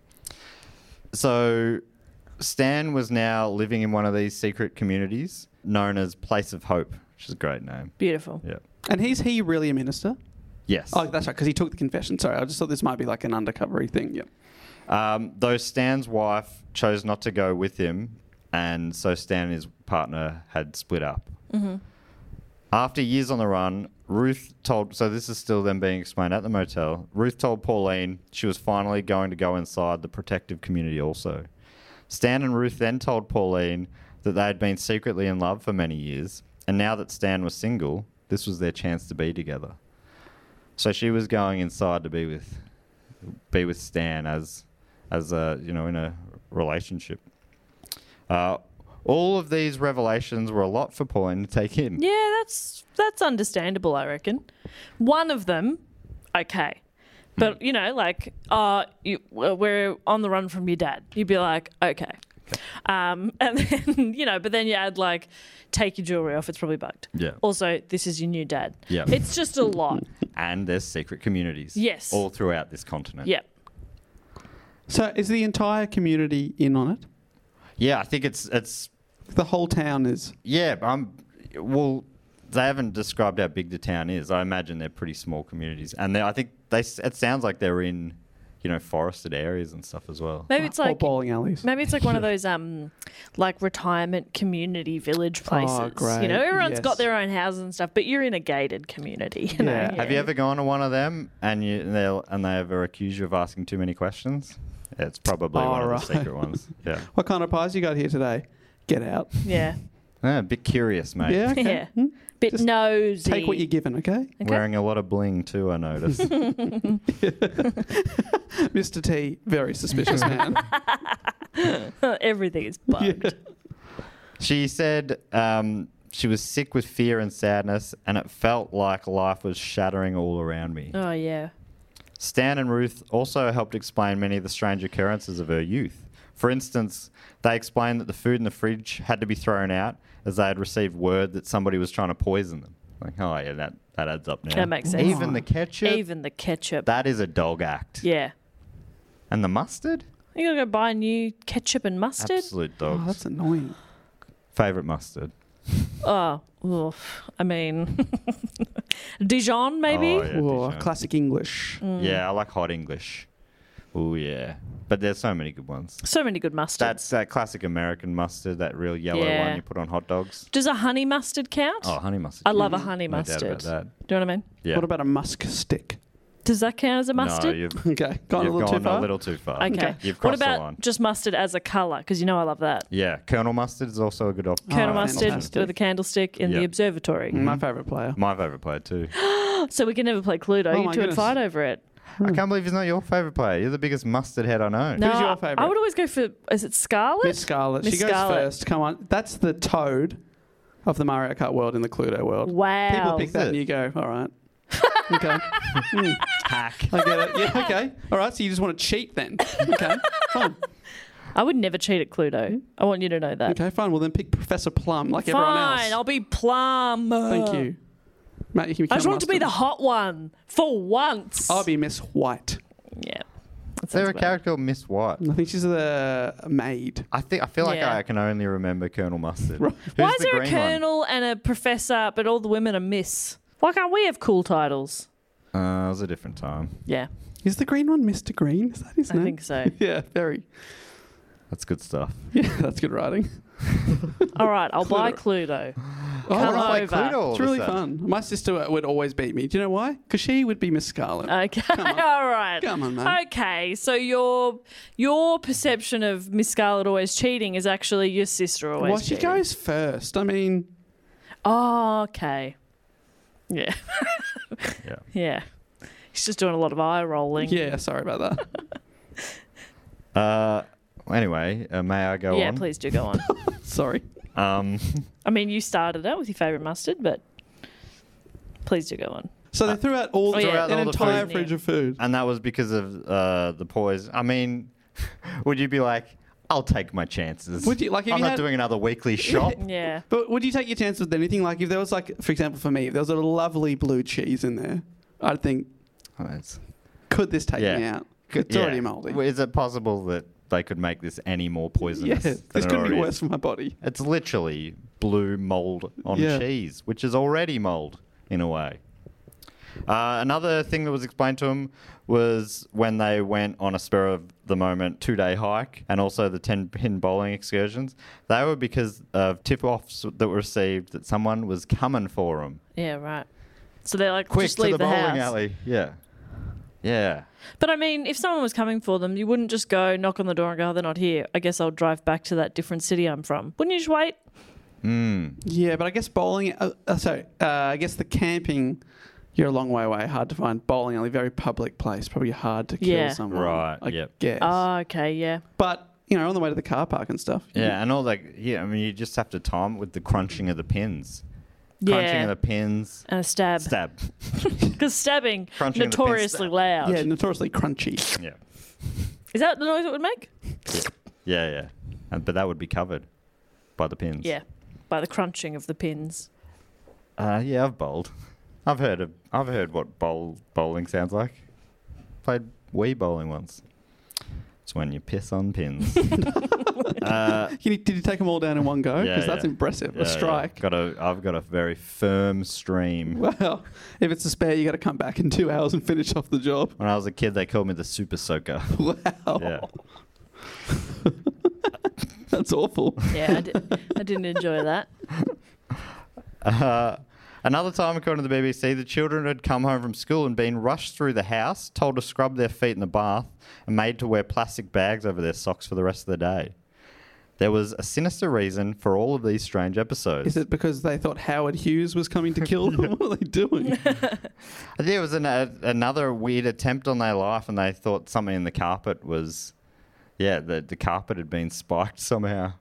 [SPEAKER 2] So Stan was now living in one of these secret communities known as Place of Hope, which is a great name.
[SPEAKER 7] Beautiful.
[SPEAKER 2] Yeah.
[SPEAKER 12] And he's he really a minister?
[SPEAKER 2] Yes.
[SPEAKER 12] Oh, that's right, because he took the confession. Sorry, I just thought this might be like an undercovery thing. Yeah.
[SPEAKER 2] Um, though Stan's wife chose not to go with him, and so Stan and his partner had split up.
[SPEAKER 7] Mm-hmm.
[SPEAKER 2] After years on the run, Ruth told... So this is still them being explained at the motel. Ruth told Pauline she was finally going to go inside the protective community also. Stan and Ruth then told Pauline that they had been secretly in love for many years, and now that Stan was single, this was their chance to be together. So she was going inside to be with be with Stan as... as a, you know, in a relationship. Uh, all of these revelations were a lot for Pauline to take in.
[SPEAKER 7] Yeah, that's that's understandable, I reckon. One of them, okay. But, you know, like, uh, you, uh, we're on the run from your dad. You'd be like, okay. Um, and then, you know, but then you add, like, take your jewellery off, it's probably bugged.
[SPEAKER 2] Yeah.
[SPEAKER 7] Also, this is your new dad.
[SPEAKER 2] Yeah.
[SPEAKER 7] It's just a lot.
[SPEAKER 2] And there's secret communities.
[SPEAKER 7] Yes.
[SPEAKER 2] All throughout this continent.
[SPEAKER 7] Yep.
[SPEAKER 12] So is the entire community in on it?
[SPEAKER 2] Yeah, I think it's it's
[SPEAKER 12] The whole town is.
[SPEAKER 2] yeah. Um, well, they haven't described how big the town is. I imagine they're pretty small communities, and they, I think they. It sounds like they're in you know, forested areas and stuff as well.
[SPEAKER 7] Maybe it's
[SPEAKER 12] Or
[SPEAKER 7] like
[SPEAKER 12] bowling alleys.
[SPEAKER 7] maybe it's like one of those um like retirement community village places.
[SPEAKER 12] Oh, great.
[SPEAKER 7] You know, everyone's
[SPEAKER 12] Yes.
[SPEAKER 7] got their own houses and stuff, but you're in a gated community. You know?
[SPEAKER 12] Yeah.
[SPEAKER 2] Have you ever gone to one of them and you and they'll and they ever accuse you of asking too many questions? It's probably
[SPEAKER 12] Oh,
[SPEAKER 2] one
[SPEAKER 12] right.
[SPEAKER 2] of the secret ones. Yeah.
[SPEAKER 12] What kind of pies you got here today? Get out.
[SPEAKER 7] Yeah.
[SPEAKER 2] Yeah, a bit curious, mate.
[SPEAKER 12] Yeah, okay.
[SPEAKER 7] Yeah.
[SPEAKER 12] Hmm?
[SPEAKER 7] Bit
[SPEAKER 12] Just
[SPEAKER 7] nosy.
[SPEAKER 12] Take what you're given, okay?
[SPEAKER 7] Okay.
[SPEAKER 2] Wearing a lot of bling too, I noticed.
[SPEAKER 12] Mister T, very suspicious man.
[SPEAKER 7] Everything is bugged.
[SPEAKER 2] She said um, she was sick with fear and sadness, and it felt like life was shattering all around me.
[SPEAKER 7] Oh yeah.
[SPEAKER 2] Stan and Ruth also helped explain many of the strange occurrences of her youth. For instance, they explained that the food in the fridge had to be thrown out as they had received word that somebody was trying to poison them. Like, oh yeah, that, that adds up now.
[SPEAKER 7] That makes sense.
[SPEAKER 2] Even the ketchup?
[SPEAKER 7] Even the ketchup.
[SPEAKER 2] That is a dog act.
[SPEAKER 7] Yeah.
[SPEAKER 2] And the mustard?
[SPEAKER 7] You gotta go buy new ketchup and mustard.
[SPEAKER 2] Absolute dogs.
[SPEAKER 12] Oh, that's annoying.
[SPEAKER 2] Favourite mustard?
[SPEAKER 7] Oh, oof. I mean, Dijon maybe.
[SPEAKER 2] Oh, yeah,
[SPEAKER 12] Whoa,
[SPEAKER 2] Dijon.
[SPEAKER 12] classic English.
[SPEAKER 7] Mm.
[SPEAKER 2] Yeah, I like hot English. Oh, yeah. But there's so many good ones.
[SPEAKER 7] So many good mustards.
[SPEAKER 2] That's that classic American mustard, that real yellow
[SPEAKER 7] Yeah.
[SPEAKER 2] one you put on hot dogs.
[SPEAKER 7] Does a honey mustard count?
[SPEAKER 2] Oh, honey mustard.
[SPEAKER 7] I love a
[SPEAKER 2] Mm.
[SPEAKER 7] honey
[SPEAKER 2] No doubt
[SPEAKER 7] mustard.
[SPEAKER 2] about that.
[SPEAKER 7] Do you know what I mean?
[SPEAKER 2] Yeah.
[SPEAKER 12] What about a musk stick?
[SPEAKER 7] Does that count as a mustard?
[SPEAKER 2] No, you've,
[SPEAKER 12] Okay, gone a
[SPEAKER 2] you've
[SPEAKER 12] little
[SPEAKER 2] gone
[SPEAKER 12] too far.
[SPEAKER 2] a little too far.
[SPEAKER 7] Okay.
[SPEAKER 2] You've
[SPEAKER 7] What
[SPEAKER 2] crossed the
[SPEAKER 7] about
[SPEAKER 2] line.
[SPEAKER 7] just mustard as a colour? Because you know I love that.
[SPEAKER 2] Yeah, Colonel mustard is also a good option.
[SPEAKER 7] Colonel
[SPEAKER 12] Oh,
[SPEAKER 7] mustard
[SPEAKER 12] fantastic.
[SPEAKER 7] with a candlestick in the
[SPEAKER 2] Yep.
[SPEAKER 7] observatory.
[SPEAKER 12] My favourite player.
[SPEAKER 2] My favourite player too.
[SPEAKER 7] So we can never play Cluedo.
[SPEAKER 12] Oh
[SPEAKER 7] you
[SPEAKER 12] my
[SPEAKER 7] two would
[SPEAKER 12] goodness.
[SPEAKER 7] fight over it.
[SPEAKER 2] I can't believe he's not your favourite player. You're the biggest mustard head I know.
[SPEAKER 7] No,
[SPEAKER 12] Who's your
[SPEAKER 7] I-
[SPEAKER 12] favourite?
[SPEAKER 7] I would always go for, is it Scarlet?
[SPEAKER 12] Miss Scarlet.
[SPEAKER 7] Miss
[SPEAKER 12] She goes
[SPEAKER 7] Scarlet.
[SPEAKER 12] first. Come on. That's the Toad of the Mario Kart world in the Cluedo world.
[SPEAKER 7] Wow.
[SPEAKER 12] People pick
[SPEAKER 2] Is
[SPEAKER 12] that
[SPEAKER 2] it?
[SPEAKER 12] and you go, all right. Okay. Hmm.
[SPEAKER 2] Hack.
[SPEAKER 12] I get it. Yeah, okay. All right, so you just want to cheat then. Okay, fine.
[SPEAKER 7] I would never cheat at Cluedo. I want you to know that.
[SPEAKER 12] Okay, fine. Well, then pick Professor Plum like
[SPEAKER 7] Fine,
[SPEAKER 12] everyone else.
[SPEAKER 7] I'll be Plum.
[SPEAKER 12] Thank you. Matt, you can
[SPEAKER 7] I
[SPEAKER 12] become
[SPEAKER 7] just want to be
[SPEAKER 12] mustard.
[SPEAKER 7] the hot one for once.
[SPEAKER 12] I'll be Miss White.
[SPEAKER 7] Yeah.
[SPEAKER 2] Is there a character called Miss White?
[SPEAKER 12] I think she's the maid.
[SPEAKER 2] I think I feel like
[SPEAKER 7] Yeah.
[SPEAKER 2] I can only remember Colonel Mustard.
[SPEAKER 12] Right.
[SPEAKER 2] Who's
[SPEAKER 7] Why is
[SPEAKER 2] the
[SPEAKER 7] there a
[SPEAKER 2] green one?
[SPEAKER 7] colonel and a professor, but all the women are Miss? Why can't we have cool titles?
[SPEAKER 2] Uh, it was a different time.
[SPEAKER 7] Yeah,
[SPEAKER 12] Is the green one Mister Green? Is that his
[SPEAKER 7] I
[SPEAKER 12] name?
[SPEAKER 7] think so.
[SPEAKER 12] Yeah, very.
[SPEAKER 2] That's good stuff.
[SPEAKER 12] Yeah, that's good writing.
[SPEAKER 7] All right, I'll buy Cluedo.
[SPEAKER 12] Oh,
[SPEAKER 7] Come
[SPEAKER 2] I wanna play
[SPEAKER 7] over.
[SPEAKER 2] Cluedo all
[SPEAKER 12] It's
[SPEAKER 2] of a
[SPEAKER 12] really
[SPEAKER 2] sudden.
[SPEAKER 12] fun. My sister would always beat me. Do you know why? Because she would be Miss Scarlet.
[SPEAKER 7] Okay,
[SPEAKER 12] Come on.
[SPEAKER 7] all right.
[SPEAKER 12] Come on, man.
[SPEAKER 7] Okay, so your your perception of Miss Scarlet always cheating is actually your sister always
[SPEAKER 12] well, she
[SPEAKER 7] cheating.
[SPEAKER 12] goes first. I mean,
[SPEAKER 7] Oh, okay. Yeah.
[SPEAKER 2] Yeah.
[SPEAKER 7] Yeah. He's just doing a lot of eye rolling.
[SPEAKER 12] yeah, sorry about that.
[SPEAKER 2] Uh, anyway, uh, may I go
[SPEAKER 7] Yeah,
[SPEAKER 2] on?
[SPEAKER 7] please do go on.
[SPEAKER 12] sorry.
[SPEAKER 2] Um,
[SPEAKER 7] I mean, you started it with your favourite mustard, but please do go on.
[SPEAKER 12] So they threw out all
[SPEAKER 7] Oh, yeah.
[SPEAKER 12] an
[SPEAKER 2] all the
[SPEAKER 12] entire
[SPEAKER 7] food.
[SPEAKER 12] fridge of food.
[SPEAKER 2] and that was because of uh, the poison. I mean, would you be like, I'll take my chances.
[SPEAKER 12] Would you- like, if
[SPEAKER 2] I'm
[SPEAKER 12] you
[SPEAKER 2] not
[SPEAKER 12] had-
[SPEAKER 2] doing another weekly shop.
[SPEAKER 7] Yeah.
[SPEAKER 12] But would you take your chances with anything? Like if there was like, for example, for me, if there was a lovely blue cheese in there, I'd think,
[SPEAKER 2] Oh, it's-
[SPEAKER 12] could this take
[SPEAKER 2] Yeah.
[SPEAKER 12] me out?
[SPEAKER 2] Could-
[SPEAKER 12] It's already
[SPEAKER 2] yeah.
[SPEAKER 12] mouldy.
[SPEAKER 2] Well, Is it possible that they could make this any more poisonous?
[SPEAKER 12] Yeah,
[SPEAKER 2] than
[SPEAKER 12] this
[SPEAKER 2] it
[SPEAKER 12] couldn't be
[SPEAKER 2] already
[SPEAKER 12] worse
[SPEAKER 2] is?
[SPEAKER 12] for my body.
[SPEAKER 2] It's literally blue mold on
[SPEAKER 12] Yeah.
[SPEAKER 2] cheese, which is already mold in a way. Uh, another thing that was explained to him was when they went on a spur of the moment two day hike and also the ten pin bowling excursions. They were because of tip offs that were received that someone was coming for them.
[SPEAKER 7] Yeah, right. So they're like,
[SPEAKER 2] Quick
[SPEAKER 7] just
[SPEAKER 2] to
[SPEAKER 7] leave
[SPEAKER 2] the,
[SPEAKER 7] the,
[SPEAKER 2] bowling
[SPEAKER 7] house.
[SPEAKER 2] alley. Yeah. Yeah.
[SPEAKER 7] But I mean, if someone was coming for them, you wouldn't just go knock on the door and go, oh, they're not here. I guess I'll drive back to that different city I'm from. Wouldn't you just wait?
[SPEAKER 2] Mm.
[SPEAKER 12] Yeah, but I guess bowling. Uh, uh, sorry, uh, I guess the camping. You're a long way away. Hard to find. Bowling alley, very public place. Probably hard to kill
[SPEAKER 7] Yeah.
[SPEAKER 12] someone.
[SPEAKER 2] Right,
[SPEAKER 12] I
[SPEAKER 2] yep.
[SPEAKER 12] guess.
[SPEAKER 7] Oh, okay, yeah.
[SPEAKER 12] But you know, on the way to the car park and stuff.
[SPEAKER 2] Yeah, and all that. Yeah, I mean, you just have to time it with the crunching of the pins. Crunching
[SPEAKER 7] Yeah.
[SPEAKER 2] of the pins.
[SPEAKER 7] And a stab.
[SPEAKER 2] Stab.
[SPEAKER 7] Because stabbing,
[SPEAKER 2] Crunching of the pins,
[SPEAKER 7] notoriously
[SPEAKER 2] stab.
[SPEAKER 7] loud.
[SPEAKER 12] Yeah, notoriously crunchy.
[SPEAKER 2] Yeah.
[SPEAKER 7] Is that the noise it would make?
[SPEAKER 2] Yeah, yeah. And, but that would be covered by the pins.
[SPEAKER 7] Yeah, by the crunching of the pins.
[SPEAKER 2] Uh, yeah, I've bowled. I've heard of. I've heard what bowl bowling sounds like. Played Wii bowling once. It's when you piss on pins. Uh,
[SPEAKER 12] Can you, did you take them all down in one go? Because
[SPEAKER 2] Yeah,
[SPEAKER 12] that's
[SPEAKER 2] yeah.
[SPEAKER 12] impressive.
[SPEAKER 2] Yeah,
[SPEAKER 12] a strike.
[SPEAKER 2] yeah. Got a, I've got a very firm stream.
[SPEAKER 12] Well, if it's a spare, you got to come back in two hours and finish off the job.
[SPEAKER 2] When I was a kid, they called me the Super Soaker.
[SPEAKER 12] Wow.
[SPEAKER 2] Yeah.
[SPEAKER 12] That's awful.
[SPEAKER 7] Yeah, I, did, I didn't enjoy that.
[SPEAKER 2] Uh, another time, according to the B B C, the children had come home from school and been rushed through the house, told to scrub their feet in the bath, and made to wear plastic bags over their socks for the rest of the day. There was a sinister reason for all of these strange episodes.
[SPEAKER 12] Is it because they thought Howard Hughes was coming to kill them? What are they doing?
[SPEAKER 2] I think it was an, a, another weird attempt on their life, and they thought something in the carpet was, yeah, the, the carpet had been spiked somehow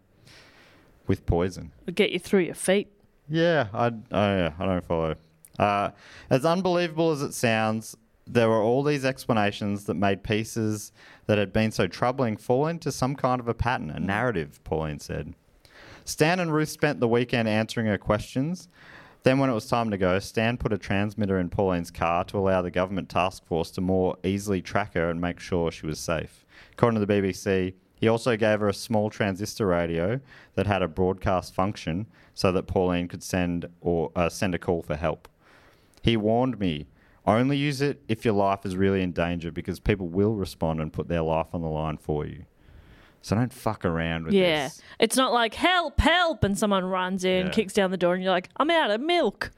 [SPEAKER 2] with poison.
[SPEAKER 7] It'll get you through your feet.
[SPEAKER 2] Yeah, I, I, yeah, I don't follow. Uh, as unbelievable as it sounds, there were all these explanations that made pieces that had been so troubling fall into some kind of a pattern, a narrative, Pauline said. Stan and Ruth spent the weekend answering her questions. Then when it was time to go, Stan put a transmitter in Pauline's car to allow the government task force to more easily track her and make sure she was safe. According to the B B C, he also gave her a small transistor radio that had a broadcast function so that Pauline could send or uh, send a call for help. He warned me, only use it if your life is really in danger because people will respond and put their life on the line for you. So don't fuck around with
[SPEAKER 7] Yeah.
[SPEAKER 2] this.
[SPEAKER 7] It's not like, help, help, and someone runs in,
[SPEAKER 2] Yeah.
[SPEAKER 7] kicks down the door, and you're like, I'm out of milk.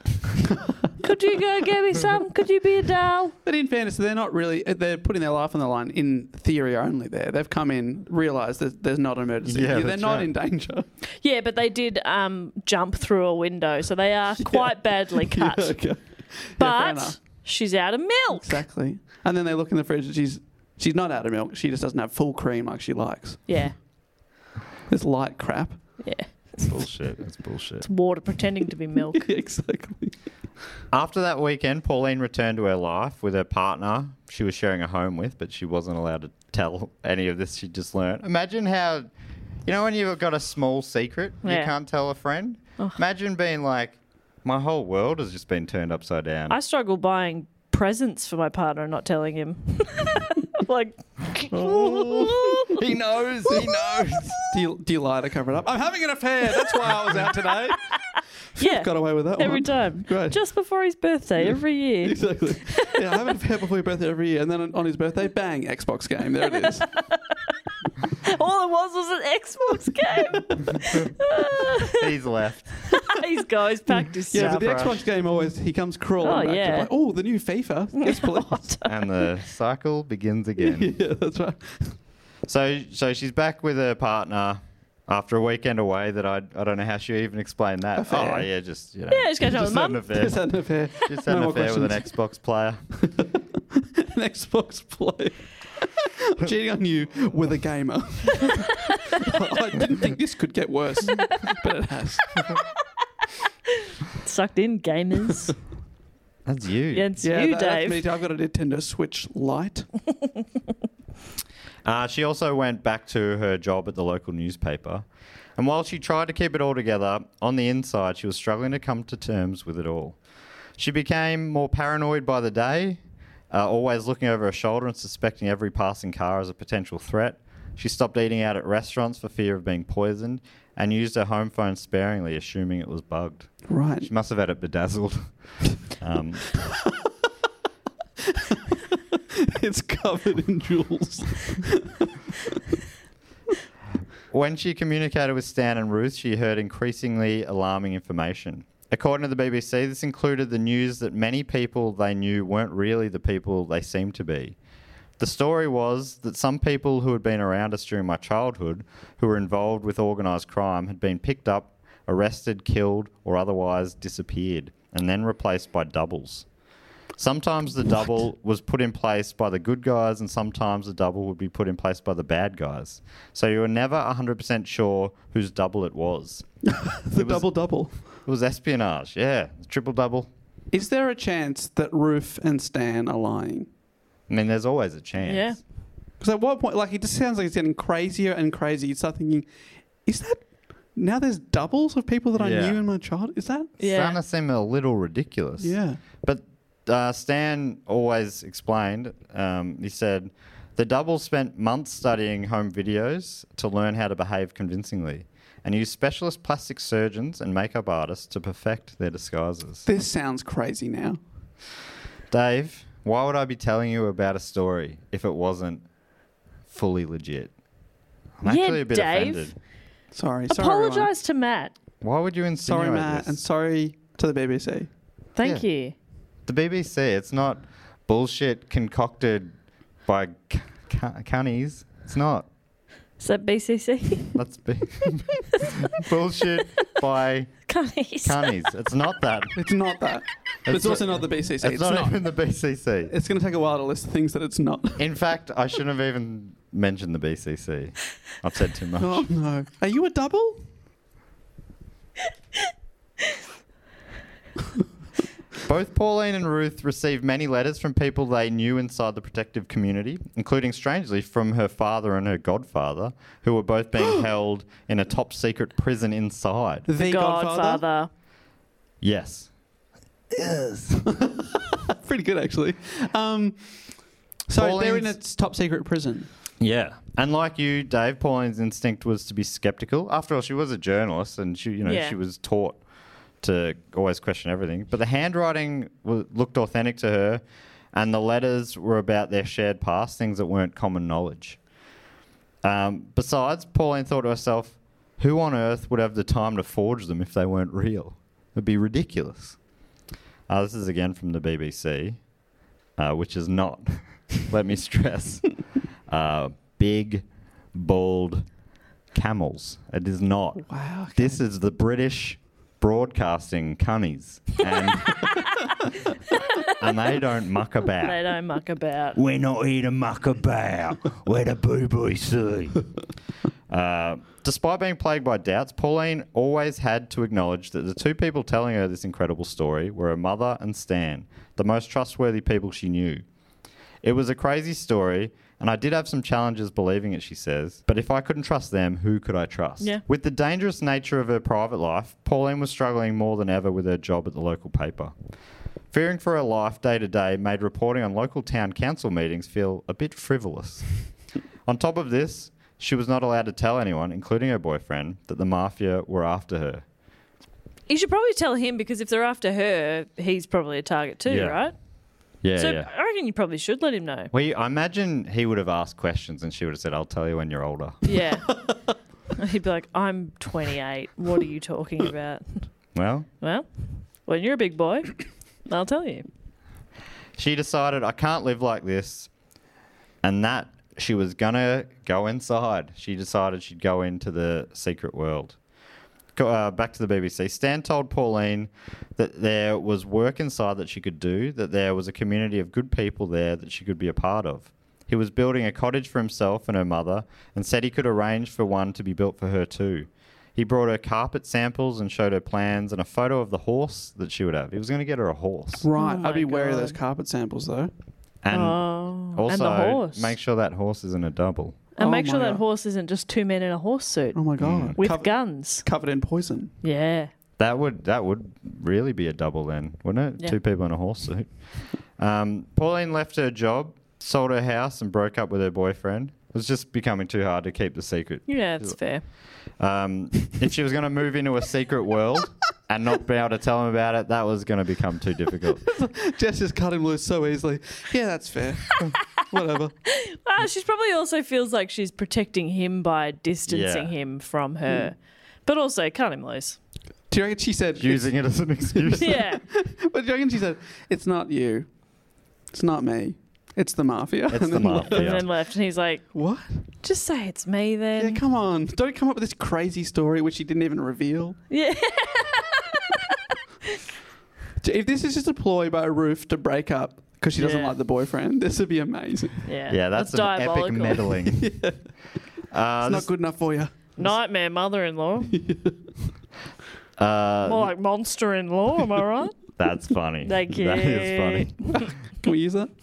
[SPEAKER 7] Could you go get me some? Could you be a doll?
[SPEAKER 12] But in fairness, they're not really, they're putting their life on the line in theory only there. They've come in, realised that there's not an emergency.
[SPEAKER 2] Yeah,
[SPEAKER 12] they're
[SPEAKER 2] that's
[SPEAKER 12] not
[SPEAKER 2] right.
[SPEAKER 12] in danger.
[SPEAKER 7] Yeah, but they did um, jump through a window, so they are quite badly cut.
[SPEAKER 12] Yeah, okay. Yeah, fair
[SPEAKER 7] But
[SPEAKER 12] enough.
[SPEAKER 7] she's out of milk.
[SPEAKER 12] Exactly. And then they look in the fridge and she's, she's not out of milk. She just doesn't have full cream like she likes.
[SPEAKER 7] Yeah,
[SPEAKER 12] It's light crap.
[SPEAKER 7] yeah.
[SPEAKER 2] It's bullshit. It's bullshit.
[SPEAKER 7] It's water pretending to be milk.
[SPEAKER 12] Exactly.
[SPEAKER 2] After that weekend, Pauline returned to her life with her partner she was sharing a home with, but she wasn't allowed to tell any of this she just learned. Imagine how, you know, when you've got a small secret you
[SPEAKER 7] Yeah.
[SPEAKER 2] can't tell a friend? Imagine being like, my whole world has just been turned upside down.
[SPEAKER 7] I struggle buying presents for my partner and not telling him. Like,
[SPEAKER 2] he knows, he knows.
[SPEAKER 12] Do you, do you lie to cover it up? I'm having an affair. That's why I was out today.
[SPEAKER 7] yeah,
[SPEAKER 12] Got away with that
[SPEAKER 7] every
[SPEAKER 12] one.
[SPEAKER 7] time.
[SPEAKER 12] Great.
[SPEAKER 7] Just before his birthday, every year.
[SPEAKER 12] Exactly. Yeah, I have an affair before your birthday every year. And then on his birthday, bang, Xbox game. There it is.
[SPEAKER 7] All it was was an Xbox game.
[SPEAKER 2] He's left.
[SPEAKER 7] He's gone. He's packed his
[SPEAKER 12] Yeah,
[SPEAKER 7] stuff.
[SPEAKER 12] but the Xbox game always, he comes crawling
[SPEAKER 7] Oh,
[SPEAKER 12] back.
[SPEAKER 7] yeah.
[SPEAKER 12] Like, oh, the new FIFA. Yes, please.
[SPEAKER 2] And the cycle begins again.
[SPEAKER 12] Yeah, that's right.
[SPEAKER 2] So, so she's back with her partner after a weekend away. That I, I don't know how she even explained that.
[SPEAKER 12] Affair.
[SPEAKER 2] Oh yeah, just you know,
[SPEAKER 7] Yeah, just catch up with
[SPEAKER 2] had an
[SPEAKER 7] mum.
[SPEAKER 2] affair.
[SPEAKER 12] Just had an affair.
[SPEAKER 2] Just had
[SPEAKER 12] No
[SPEAKER 2] an
[SPEAKER 12] more
[SPEAKER 2] affair with an
[SPEAKER 12] questions.
[SPEAKER 2] Xbox player.
[SPEAKER 12] An Xbox player. Cheating on you with a gamer. I didn't think this could get worse, but it has.
[SPEAKER 7] Sucked in, gamers.
[SPEAKER 2] That's you.
[SPEAKER 7] Yeah, it's
[SPEAKER 12] Yeah,
[SPEAKER 7] you,
[SPEAKER 12] that- that's
[SPEAKER 7] Dave.
[SPEAKER 12] me too. I've got a Nintendo Switch Lite.
[SPEAKER 2] Uh, she also went back to her job at the local newspaper. And while she tried to keep it all together, on the inside, she was struggling to come to terms with it all. She became more paranoid by the day, uh, always looking over her shoulder and suspecting every passing car as a potential threat. She stopped eating out at restaurants for fear of being poisoned and used her home phone sparingly, assuming it was bugged.
[SPEAKER 12] Right.
[SPEAKER 2] She must have had it bedazzled. um,
[SPEAKER 12] It's covered in jewels.
[SPEAKER 2] When she communicated with Stan and Ruth, she heard increasingly alarming information. According to the B B C, this included the news that many people they knew weren't really the people they seemed to be. The story was that some people who had been around us during my childhood, who were involved with organised crime, had been picked up, arrested, killed, or otherwise disappeared, and then replaced by doubles. Sometimes the double was put in place by the good guys, and sometimes the double would be put in place by the bad guys. So you were never one hundred percent sure whose double it was.
[SPEAKER 12] The double double.
[SPEAKER 2] It was espionage, yeah. Triple double.
[SPEAKER 12] Is there a chance that Ruth and Stan are lying?
[SPEAKER 2] I mean, there's always a chance.
[SPEAKER 7] Yeah.
[SPEAKER 12] Because at what point, like, it just sounds like it's getting crazier and crazier. You start thinking, is that now there's doubles of people that I
[SPEAKER 2] Yeah.
[SPEAKER 12] knew in my childhood? Is that?
[SPEAKER 2] It's starting to seem a little ridiculous.
[SPEAKER 12] Yeah.
[SPEAKER 2] But uh, Stan always explained, um, he said, The double spent months studying home videos to learn how to behave convincingly and used specialist plastic surgeons and makeup artists to perfect their disguises.
[SPEAKER 12] This sounds crazy now.
[SPEAKER 2] Dave, why would I be telling you about a story if it wasn't fully legit? I'm
[SPEAKER 7] Yeah,
[SPEAKER 2] actually a bit
[SPEAKER 7] Dave.
[SPEAKER 2] offended.
[SPEAKER 12] Sorry. sorry everyone.
[SPEAKER 7] Apologise to Matt.
[SPEAKER 2] Why would you insinuate
[SPEAKER 12] Sorry, Matt,
[SPEAKER 2] this?
[SPEAKER 12] and sorry to the B B C.
[SPEAKER 7] Thank
[SPEAKER 2] Yeah.
[SPEAKER 7] you.
[SPEAKER 2] The B B C, it's not bullshit concocted by c- c- cunnies. It's not.
[SPEAKER 7] Is that B C C?
[SPEAKER 2] That's be- bullshit by
[SPEAKER 7] Cunnies.
[SPEAKER 2] cunnies. It's not that.
[SPEAKER 12] It's not that. But it's,
[SPEAKER 2] It's
[SPEAKER 12] also
[SPEAKER 2] not-
[SPEAKER 12] not the B C C.
[SPEAKER 2] It's, not, even the B C C.
[SPEAKER 12] It's going to take a while to list things that it's not.
[SPEAKER 2] In fact, I shouldn't have even mentioned the B C C. I've said too much.
[SPEAKER 12] Oh, no. Are you a double?
[SPEAKER 2] Both Pauline and Ruth received many letters from people they knew inside the protective community, including, strangely, from her father and her godfather, who were both being held in a top-secret prison inside.
[SPEAKER 12] The Godfather?
[SPEAKER 7] Godfather.
[SPEAKER 2] Yes.
[SPEAKER 12] Yes. Pretty good, actually. Um, so they're in a
[SPEAKER 2] Pauline's-
[SPEAKER 12] top secret prison.
[SPEAKER 2] Yeah. And like you, Dave, Pauline's instinct was to be skeptical. After all, she was a journalist and she, you know,
[SPEAKER 7] Yeah.
[SPEAKER 2] she was taught to always question everything. But the handwriting w- looked authentic to her, and the letters were about their shared past, things that weren't common knowledge. Um, besides, Pauline thought to herself, who on earth would have the time to forge them if they weren't real? It'd be ridiculous. Uh, this is again from the B B C, uh, which is not, let me stress, uh, big, bald camels. It is not.
[SPEAKER 12] Wow.
[SPEAKER 2] This is the British broadcasting cunnies. And, and they don't muck about.
[SPEAKER 7] They don't muck about.
[SPEAKER 2] We're not here to muck about. We're the B B C. Uh, despite being plagued by doubts, Pauline always had to acknowledge that the two people telling her this incredible story were her mother and Stan, the most trustworthy people she knew. It was a crazy story, and I did have some challenges believing it, she says. But if I couldn't trust them, who could I trust?
[SPEAKER 7] Yeah.
[SPEAKER 2] With the dangerous nature of her private life, Pauline was struggling more than ever with her job at the local paper. Fearing for her life day to day made reporting on local town council meetings feel a bit frivolous. On top of this, she was not allowed to tell anyone, including her boyfriend, that the mafia were after her.
[SPEAKER 7] You should probably tell him, because if they're after her, he's probably a target too,
[SPEAKER 2] Yeah.
[SPEAKER 7] right?
[SPEAKER 2] Yeah,
[SPEAKER 7] so
[SPEAKER 2] yeah.
[SPEAKER 7] I reckon you probably should let him know.
[SPEAKER 2] Well, you- I imagine he would have asked questions and she would have said, I'll tell you when you're older.
[SPEAKER 7] Yeah. He'd be like, I'm twenty-eight. What are you talking about?
[SPEAKER 2] Well,
[SPEAKER 7] Well, when you're a big boy, I'll tell you.
[SPEAKER 2] she decided, I can't live like this, and that she was going to go inside. She decided she'd go into the secret world. Go, uh, back to the B B C. Stan told Pauline that there was work inside that she could do, that there was a community of good people there that she could be a part of. He was building a cottage for himself and her mother and said he could arrange for one to be built for her too. He brought her carpet samples and showed her plans and a photo of the horse that she would have. He was going to get her a horse.
[SPEAKER 12] Right.
[SPEAKER 7] Oh
[SPEAKER 12] I'd be
[SPEAKER 7] my
[SPEAKER 12] wary of
[SPEAKER 7] God.
[SPEAKER 12] those carpet samples, though.
[SPEAKER 2] And
[SPEAKER 7] Oh,
[SPEAKER 2] also,
[SPEAKER 7] and the horse.
[SPEAKER 2] make sure that horse isn't a double.
[SPEAKER 7] And
[SPEAKER 12] Oh
[SPEAKER 7] make sure
[SPEAKER 12] my
[SPEAKER 7] that
[SPEAKER 12] God.
[SPEAKER 7] horse isn't just two men in a horse suit
[SPEAKER 12] Oh, my God.
[SPEAKER 7] with
[SPEAKER 12] Cover-
[SPEAKER 7] guns.
[SPEAKER 12] Covered in poison.
[SPEAKER 7] Yeah.
[SPEAKER 2] That would that would really be a double then, wouldn't it?
[SPEAKER 7] Yeah.
[SPEAKER 2] Two people in a horse suit. Um, Pauline left her job, sold her house, and broke up with her boyfriend. It was just becoming too hard to keep the secret.
[SPEAKER 7] Yeah, that's fair.
[SPEAKER 2] Um, if she was going to move into a secret world and not be able to tell him about it, that was going to become too difficult.
[SPEAKER 12] Jess just cut him loose so easily. Yeah, that's fair. Whatever.
[SPEAKER 7] Ah, she probably also feels like she's protecting him by distancing
[SPEAKER 2] Yeah.
[SPEAKER 7] him from her. But also, cut him loose.
[SPEAKER 12] Do you reckon she said...
[SPEAKER 2] Using it as an excuse.
[SPEAKER 7] Yeah.
[SPEAKER 12] But do you reckon she said, it's not you. It's not me. It's the mafia.
[SPEAKER 2] It's
[SPEAKER 12] And
[SPEAKER 2] the
[SPEAKER 12] then-
[SPEAKER 2] mafia.
[SPEAKER 7] And then left. And he's like,
[SPEAKER 12] What?
[SPEAKER 7] just say it's me then.
[SPEAKER 12] Yeah, come on. Don't come up with this crazy story which she didn't even reveal.
[SPEAKER 7] Yeah.
[SPEAKER 12] If this is just a ploy by Ruth to break up because she doesn't
[SPEAKER 7] Yeah.
[SPEAKER 12] like the boyfriend, this would be amazing.
[SPEAKER 7] Yeah.
[SPEAKER 2] Yeah, that's,
[SPEAKER 7] That's
[SPEAKER 2] an epic
[SPEAKER 7] diabolical.
[SPEAKER 2] meddling. Uh,
[SPEAKER 12] It's
[SPEAKER 2] this-
[SPEAKER 12] not good enough for you.
[SPEAKER 7] Nightmare mother-in-law.
[SPEAKER 2] uh,
[SPEAKER 7] More like monster-in-law, am I right?
[SPEAKER 2] That's funny.
[SPEAKER 7] Thank you.
[SPEAKER 2] That is funny.
[SPEAKER 12] Can we use that?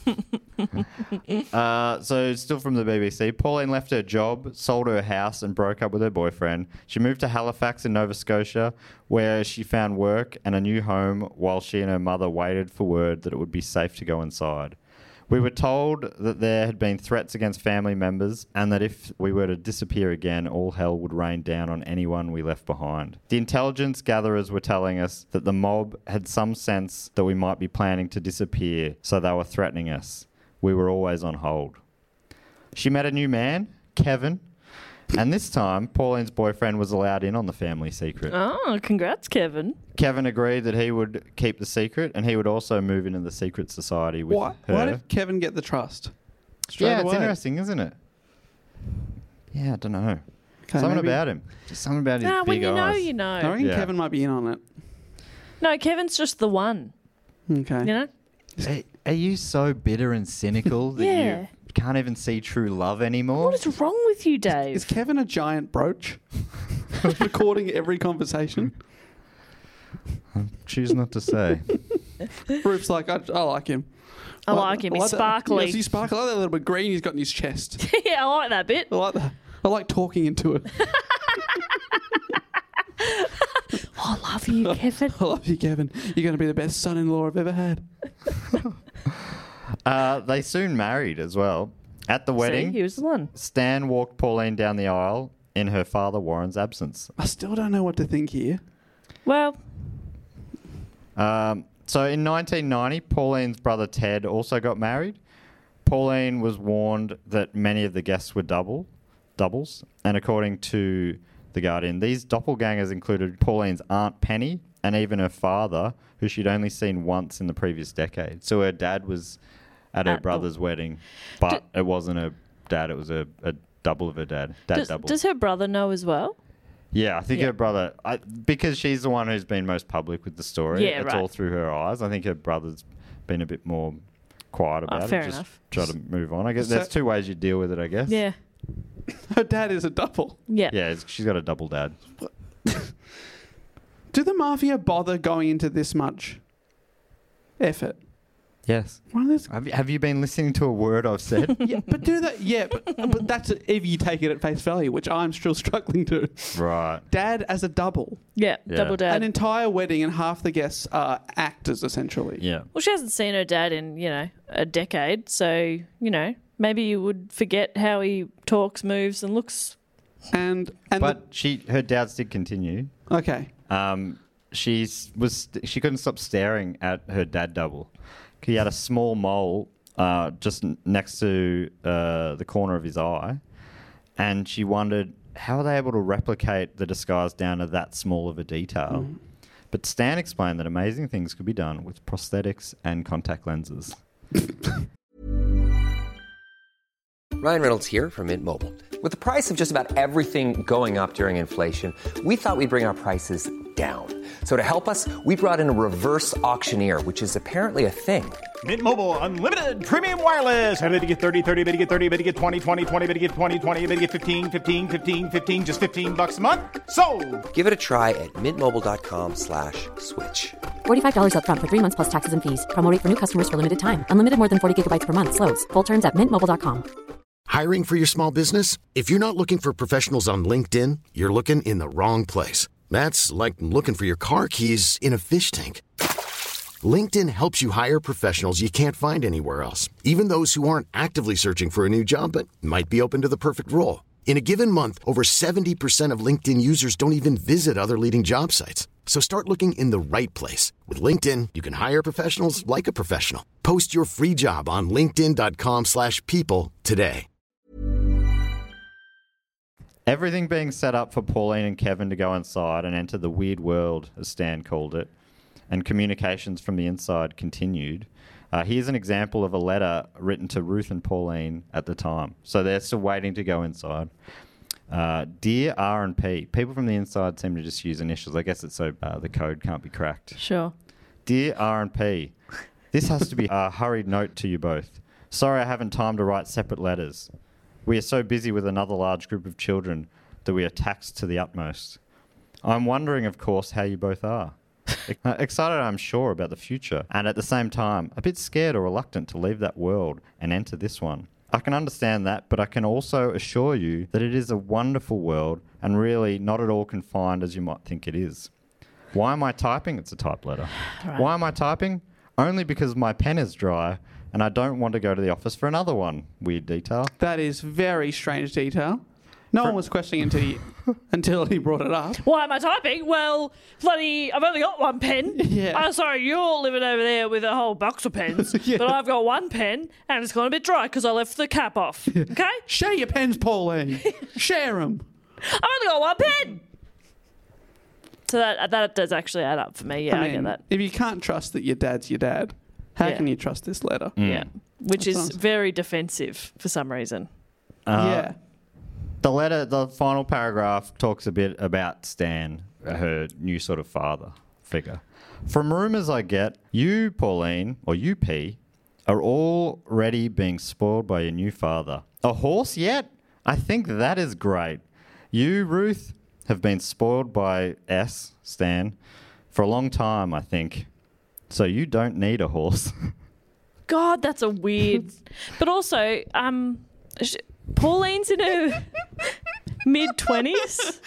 [SPEAKER 2] Uh, so, still from the B B C, Pauline left her job, sold her house, and broke up with her boyfriend. She moved to Halifax in Nova Scotia, where she found work and a new home while she and her mother waited for word that it would be safe to go inside. We were told that there had been threats against family members and that if we were to disappear again, all hell would rain down on anyone we left behind. The intelligence gatherers were telling us that the mob had some sense that we might be planning to disappear, so they were threatening us. We were always on hold. She met a new man, Kevin, and this time Pauline's boyfriend was allowed in on the family secret.
[SPEAKER 7] Oh, congrats, Kevin.
[SPEAKER 2] Kevin agreed that he would keep the secret and he would also move into the secret society with
[SPEAKER 12] Why,
[SPEAKER 2] her.
[SPEAKER 12] why did Kevin get the trust? Straight
[SPEAKER 2] yeah,
[SPEAKER 12] away.
[SPEAKER 2] it's interesting, isn't it? Yeah, I don't know.
[SPEAKER 12] Okay,
[SPEAKER 2] something
[SPEAKER 12] maybe-
[SPEAKER 2] about him. Just something about his
[SPEAKER 7] Nah, when
[SPEAKER 2] big
[SPEAKER 7] you know,
[SPEAKER 2] eyes.
[SPEAKER 7] you know.
[SPEAKER 12] I reckon
[SPEAKER 2] Yeah.
[SPEAKER 12] Kevin might be in on it.
[SPEAKER 7] No, Kevin's just the one.
[SPEAKER 12] Okay.
[SPEAKER 7] You know?
[SPEAKER 2] Are, are you so bitter and cynical that
[SPEAKER 7] Yeah.
[SPEAKER 2] you can't even see true love anymore?
[SPEAKER 7] What is wrong with you, Dave?
[SPEAKER 12] Is Kevin a giant brooch? Recording every conversation?
[SPEAKER 2] Choose not to say.
[SPEAKER 12] Ruth's like, I, I like him.
[SPEAKER 7] I like him. He's
[SPEAKER 12] that-
[SPEAKER 7] sparkly.
[SPEAKER 12] Yes, he's sparkly. I like that little bit green he's got in his chest.
[SPEAKER 7] Yeah, I like that bit.
[SPEAKER 12] I like that. I like talking into it.
[SPEAKER 7] Oh, I love you, Kevin.
[SPEAKER 12] I love you, Kevin. You're going to be the best son-in-law I've ever had.
[SPEAKER 2] Uh, they soon married as well. At the wedding,
[SPEAKER 7] See, he was the one.
[SPEAKER 2] Stan walked Pauline down the aisle in her father Warren's absence.
[SPEAKER 12] I still don't know what to think here.
[SPEAKER 7] Well,
[SPEAKER 2] Um, so in nineteen ninety, Pauline's brother Ted also got married. Pauline was warned that many of the guests were double, doubles, and according to The Guardian, these doppelgangers included Pauline's aunt Penny and even her father, who she'd only seen once in the previous decade. So her dad was at her
[SPEAKER 7] At-
[SPEAKER 2] brother's wedding, but it wasn't her dad, it was a, a double of her dad. Dad
[SPEAKER 7] does,
[SPEAKER 2] double.
[SPEAKER 7] does her brother know as well?
[SPEAKER 2] Yeah, I think
[SPEAKER 7] Yeah.
[SPEAKER 2] her brother, I, because she's the one who's been most public with the story.
[SPEAKER 7] Yeah,
[SPEAKER 2] it's
[SPEAKER 7] right.
[SPEAKER 2] all through her eyes. I think her brother's been a bit more quiet about it.
[SPEAKER 7] fair
[SPEAKER 2] Just
[SPEAKER 7] enough.
[SPEAKER 2] try to move on. I guess
[SPEAKER 12] So-
[SPEAKER 2] there's two ways you deal with it, I guess.
[SPEAKER 7] Yeah.
[SPEAKER 12] Her dad is a double.
[SPEAKER 7] Yeah.
[SPEAKER 2] Yeah, it's, she's got a double dad.
[SPEAKER 12] Do the mafia bother going into this much effort?
[SPEAKER 2] Yes.
[SPEAKER 12] One of those.
[SPEAKER 2] Have you, have you been listening to a word I've said?
[SPEAKER 12] Yeah, but do that. Yeah, but, but that's if you take it at face value, which I'm still struggling to.
[SPEAKER 2] Right.
[SPEAKER 12] Dad as a double.
[SPEAKER 7] Yeah,
[SPEAKER 2] Yeah.
[SPEAKER 7] double dad.
[SPEAKER 12] An entire wedding and half the guests are actors, essentially.
[SPEAKER 2] Yeah.
[SPEAKER 7] Well, she hasn't seen her dad in, you know, a decade. So, you know, maybe you would forget how he talks, moves, and looks.
[SPEAKER 12] And and
[SPEAKER 2] But she, her doubts did continue.
[SPEAKER 12] the, okay.
[SPEAKER 2] Um, she's was she couldn't stop staring at her dad double. He had a small mole uh, just n- next to uh, the corner of his eye, and she wondered how are they able to replicate the disguise down to that small of a detail.
[SPEAKER 12] Mm.
[SPEAKER 2] But Stan explained that amazing things could be done with prosthetics and contact lenses.
[SPEAKER 13] Ryan Reynolds here from Mint Mobile. With the price of just about everything going up during inflation, we thought we'd bring our prices down. So to help us, we brought in a reverse auctioneer, which is apparently a thing.
[SPEAKER 14] Mint Mobile Unlimited Premium Wireless. Ready to get thirty, thirty, bit to get thirty, bit to get twenty, twenty, twenty, bit to get twenty, twenty, bit to get fifteen, fifteen, fifteen, fifteen, just fifteen bucks a month? Sold!
[SPEAKER 13] Give it a try at mintmobile.com slash switch.
[SPEAKER 15] forty-five dollars up front for three months plus taxes and fees. Promo rate for new customers for limited time. Unlimited more than forty gigabytes per month. Slows full terms at mint mobile dot com.
[SPEAKER 6] Hiring for your small business? If you're not looking for professionals on LinkedIn, you're looking in the wrong place. That's like looking for your car keys in a fish tank. LinkedIn helps you hire professionals you can't find anywhere else, even those who aren't actively searching for a new job but might be open to the perfect role. In a given month, over seventy percent of LinkedIn users don't even visit other leading job sites. So start looking in the right place. With LinkedIn, you can hire professionals like a professional. Post your free job on linkedin dot com slash people today.
[SPEAKER 2] Everything being set up for Pauline and Kevin to go inside and enter the weird world, as Stan called it, and communications from the inside continued. Uh, here's an example of a letter written to Ruth and Pauline at the time. So they're still waiting to go inside. Uh, Dear R and P, people from the inside seem to just use initials. I guess it's so uh, the code can't be cracked.
[SPEAKER 7] Sure.
[SPEAKER 2] Dear R and P, this has to be a hurried note to you both. Sorry I haven't time to write separate letters. We are so busy with another large group of children that we are taxed to the utmost. I'm wondering, of course, how you both are. Uh, excited, I'm sure, about the future, and at the same time, a bit scared or reluctant to leave that world and enter this one. I can understand that, but I can also assure you that it is a wonderful world and really not at all confined as you might think it is. Why am I typing? It's a type letter.
[SPEAKER 7] Right.
[SPEAKER 2] Why am I typing? Only because my pen is dry and I don't want to go to the office for another one. Weird detail.
[SPEAKER 12] That is very strange detail. No one was questioning until he, until he brought it up.
[SPEAKER 7] Why am I typing? Well, bloody, I've only got one pen.
[SPEAKER 12] Yeah.
[SPEAKER 7] I'm sorry, you're living over there with a whole box of pens,
[SPEAKER 12] Yeah.
[SPEAKER 7] but I've got one pen and it's gone a bit dry because I left the cap off. Okay?
[SPEAKER 12] Share your pens, Pauline. Share them.
[SPEAKER 7] I've only got one pen. So that that does actually add up for me. Yeah, I,
[SPEAKER 12] I mean,
[SPEAKER 7] get that.
[SPEAKER 12] if you can't trust that your dad's your dad, how
[SPEAKER 7] Yeah.
[SPEAKER 12] can you trust this letter?
[SPEAKER 7] Yeah. Which
[SPEAKER 12] That
[SPEAKER 7] is
[SPEAKER 12] sounds-
[SPEAKER 7] very defensive for some reason.
[SPEAKER 2] Uh,
[SPEAKER 12] yeah.
[SPEAKER 2] The letter, the final paragraph talks a bit about Stan, her new sort of father figure. From rumours I get, you, Pauline, or you, P, are already being spoiled by your new father. A horse yet? I think that is great. You, Ruth, have been spoiled by S, Stan, for a long time, I think. So you don't need a horse.
[SPEAKER 7] God, that's a weird. But also, um, sh- Pauline's in her mid twenties,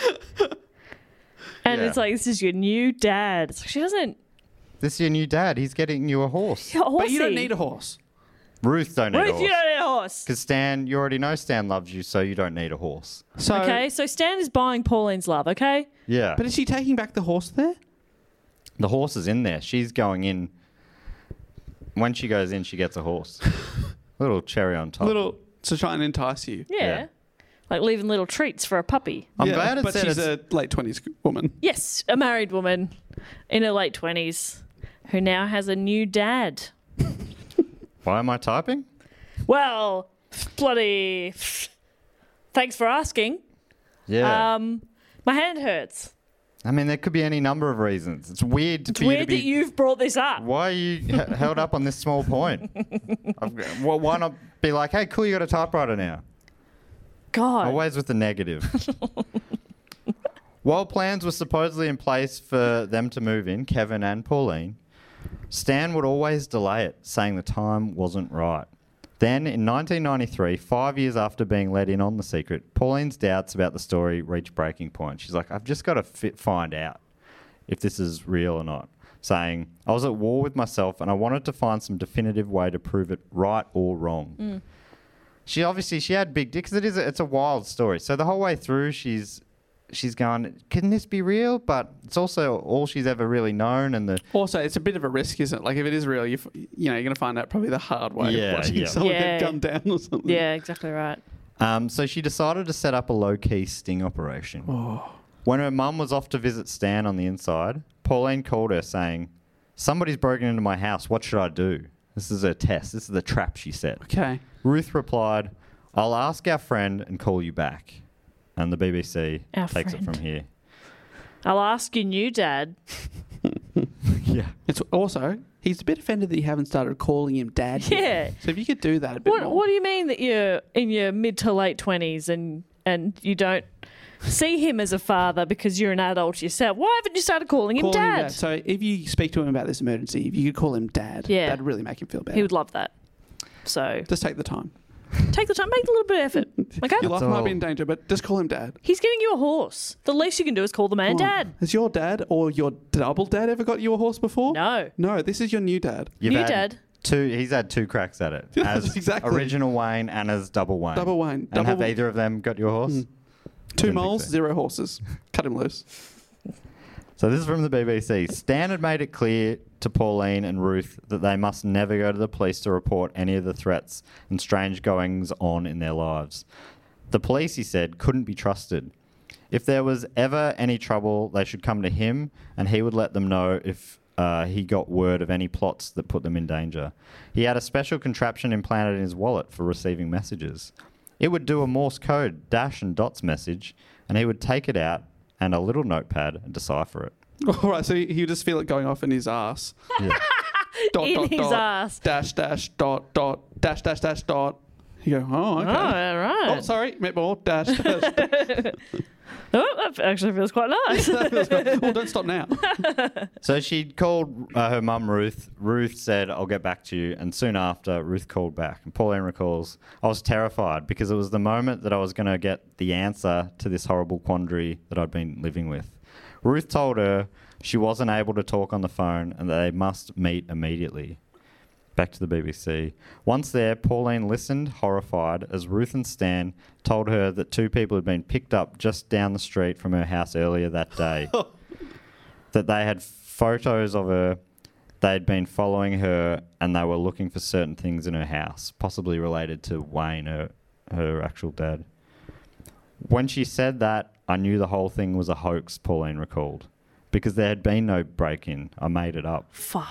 [SPEAKER 7] and
[SPEAKER 2] Yeah.
[SPEAKER 7] it's like this is your new dad. It's like she doesn't.
[SPEAKER 2] This is your new dad. He's getting you a horse.
[SPEAKER 12] But you don't need a horse.
[SPEAKER 2] Ruth don't need a
[SPEAKER 7] Ruth,
[SPEAKER 2] horse.
[SPEAKER 7] you don't need a horse.
[SPEAKER 2] Because Stan, you already know Stan loves you, so you don't need a horse.
[SPEAKER 12] So,
[SPEAKER 7] Okay, so Stan is buying Pauline's love. Okay.
[SPEAKER 2] Yeah.
[SPEAKER 12] But is she taking back the horse there?
[SPEAKER 2] The horse is in there. She's going in. When she goes in, she gets a horse. Little cherry on top.
[SPEAKER 12] Little to try and entice you.
[SPEAKER 7] Yeah.
[SPEAKER 2] Yeah.
[SPEAKER 7] Like leaving little treats for a puppy.
[SPEAKER 2] I'm
[SPEAKER 12] Yeah,
[SPEAKER 2] glad it
[SPEAKER 12] but
[SPEAKER 2] said
[SPEAKER 12] she's
[SPEAKER 2] it's-
[SPEAKER 12] a late twenties woman.
[SPEAKER 7] Yes, a married woman in her late twenties who now has a new dad.
[SPEAKER 2] Why am I typing?
[SPEAKER 7] Well, bloody. Thanks for asking.
[SPEAKER 2] Yeah.
[SPEAKER 7] Um, my hand hurts.
[SPEAKER 2] I mean, there could be any number of reasons. It's weird
[SPEAKER 7] It's
[SPEAKER 2] for you to
[SPEAKER 7] weird
[SPEAKER 2] be.
[SPEAKER 7] that you've brought this up.
[SPEAKER 2] Why are you h- held up on this small point? I've, g- well, why not be like, hey, cool, you got a typewriter now?
[SPEAKER 7] God.
[SPEAKER 2] Always with the negative. While plans were supposedly in place for them to move in, Kevin and Pauline, Stan would always delay it, saying the time wasn't right. Then, in nineteen ninety-three, five years after being let in on the secret, Pauline's doubts about the story reached breaking point. She's like, I've just got to fi- find out if this is real or not. Saying, I was at war with myself and I wanted to find some definitive way to prove it right or wrong.
[SPEAKER 7] Mm.
[SPEAKER 2] She obviously, she had big dick, because it is a, it's a wild story. So the whole way through, she's she's going, can this be real? But it's also all she's ever really known. And the
[SPEAKER 12] Also, it's a bit of a risk, isn't it? Like, if it is real, you f- you know, you're going to find out probably the hard way
[SPEAKER 2] Yeah,
[SPEAKER 12] of watching
[SPEAKER 2] yeah.
[SPEAKER 12] someone
[SPEAKER 7] Yeah.
[SPEAKER 12] get gunned down or something.
[SPEAKER 7] Yeah, exactly right.
[SPEAKER 2] Um, so she decided to set up a low-key sting operation.
[SPEAKER 12] Oh.
[SPEAKER 2] When her mum was off to visit Stan on the inside, Pauline called her saying, somebody's broken into my house. What should I do? This is her test. This is the trap she set.
[SPEAKER 12] Okay.
[SPEAKER 2] Ruth replied, I'll ask our friend and call you back. And the B B C
[SPEAKER 7] Our
[SPEAKER 2] takes
[SPEAKER 7] friend.
[SPEAKER 2] it from here.
[SPEAKER 7] I'll ask your new dad.
[SPEAKER 2] Yeah.
[SPEAKER 12] It's also, he's a bit offended that you haven't started calling him dad yet.
[SPEAKER 7] Yeah.
[SPEAKER 12] So if you could do that a bit
[SPEAKER 7] What
[SPEAKER 12] more.
[SPEAKER 7] What do you mean that you're in your mid to late twenties and and you don't see him as a father because you're an adult yourself? Why haven't you started calling him
[SPEAKER 12] Calling him
[SPEAKER 7] dad?
[SPEAKER 12] dad. So if you speak to him about this emergency, if you could call him dad,
[SPEAKER 7] Yeah.
[SPEAKER 12] that'd really make him feel better.
[SPEAKER 7] He would love that. So
[SPEAKER 12] Just take the time.
[SPEAKER 7] take the time, make a little bit of effort. Okay.
[SPEAKER 12] Your life
[SPEAKER 2] all.
[SPEAKER 12] might be in danger, but just call him dad.
[SPEAKER 7] He's getting you a horse. The least you can do is call the man
[SPEAKER 12] Come on.
[SPEAKER 7] dad.
[SPEAKER 12] Has your dad or your double dad ever got you a horse before?
[SPEAKER 7] No.
[SPEAKER 12] No, this is your new dad.
[SPEAKER 2] You've
[SPEAKER 7] New
[SPEAKER 2] had
[SPEAKER 7] dad.
[SPEAKER 2] Two, he's had two cracks at it. As
[SPEAKER 12] Exactly.
[SPEAKER 2] original Wayne and as double Wayne.
[SPEAKER 12] Double Wayne.
[SPEAKER 2] And
[SPEAKER 12] Double-
[SPEAKER 2] have either of them got you a horse?
[SPEAKER 12] Mm.
[SPEAKER 2] I
[SPEAKER 12] Two
[SPEAKER 2] didn't think
[SPEAKER 12] moles,
[SPEAKER 2] so.
[SPEAKER 12] zero horses. Cut him loose.
[SPEAKER 2] So this is from the B B C. Stan had made it clear to Pauline and Ruth that they must never go to the police to report any of the threats and strange goings on in their lives. The police, he said, couldn't be trusted. If there was ever any trouble, they should come to him and he would let them know if uh, he got word of any plots that put them in danger. He had a special contraption implanted in his wallet for receiving messages. It would do a Morse code dash and dots message, and he would take it out and a little notepad and decipher it.
[SPEAKER 12] All right, so he would just feel it going off in his ass.
[SPEAKER 2] Yeah.
[SPEAKER 12] Dot,
[SPEAKER 7] In
[SPEAKER 12] dot,
[SPEAKER 7] his
[SPEAKER 12] dot,
[SPEAKER 7] ass.
[SPEAKER 12] Dash, dash, dot, dot, dash, dash, dash, dot. You go, oh, okay.
[SPEAKER 7] Oh, all right.
[SPEAKER 12] Oh, sorry, meant more. Dash, dash. dash.
[SPEAKER 7] Oh, that actually feels quite nice.
[SPEAKER 12] Well, don't stop now.
[SPEAKER 2] So she called uh, her mum, Ruth. Ruth said, I'll get back to you. And soon after, Ruth called back. And Pauline recalls, I was terrified because it was the moment that I was going to get the answer to this horrible quandary that I'd been living with. Ruth told her she wasn't able to talk on the phone and that they must meet immediately. Back to the B B C. Once there, Pauline listened, horrified, as Ruth and Stan told her that two people had been picked up just down the street from her house earlier that day. That they had photos of her, they'd been following her, and they were looking for certain things in her house, possibly related to Wayne, her, her actual dad. When she said that, I knew the whole thing was a hoax, Pauline recalled. Because there had been no break-in. I made it up.
[SPEAKER 7] Fuck.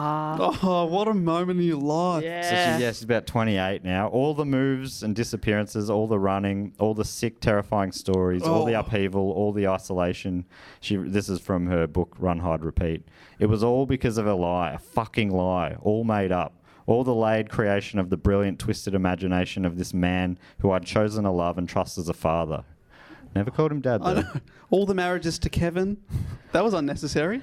[SPEAKER 12] Oh, what a moment in your life.
[SPEAKER 2] So she, yeah, she's about twenty-eight now. All the moves and disappearances, all the running, all the sick, terrifying stories, all the
[SPEAKER 12] Oh.
[SPEAKER 2] upheaval, all the isolation. She. This is from her book, Run, Hide, Repeat. It was all because of a lie, a fucking lie, all made up. All the laid creation of the brilliant, twisted imagination of this man who I'd chosen to love and trust as a father. Never called him dad,
[SPEAKER 12] I
[SPEAKER 2] though.
[SPEAKER 12] know. All the marriages to Kevin. That was unnecessary.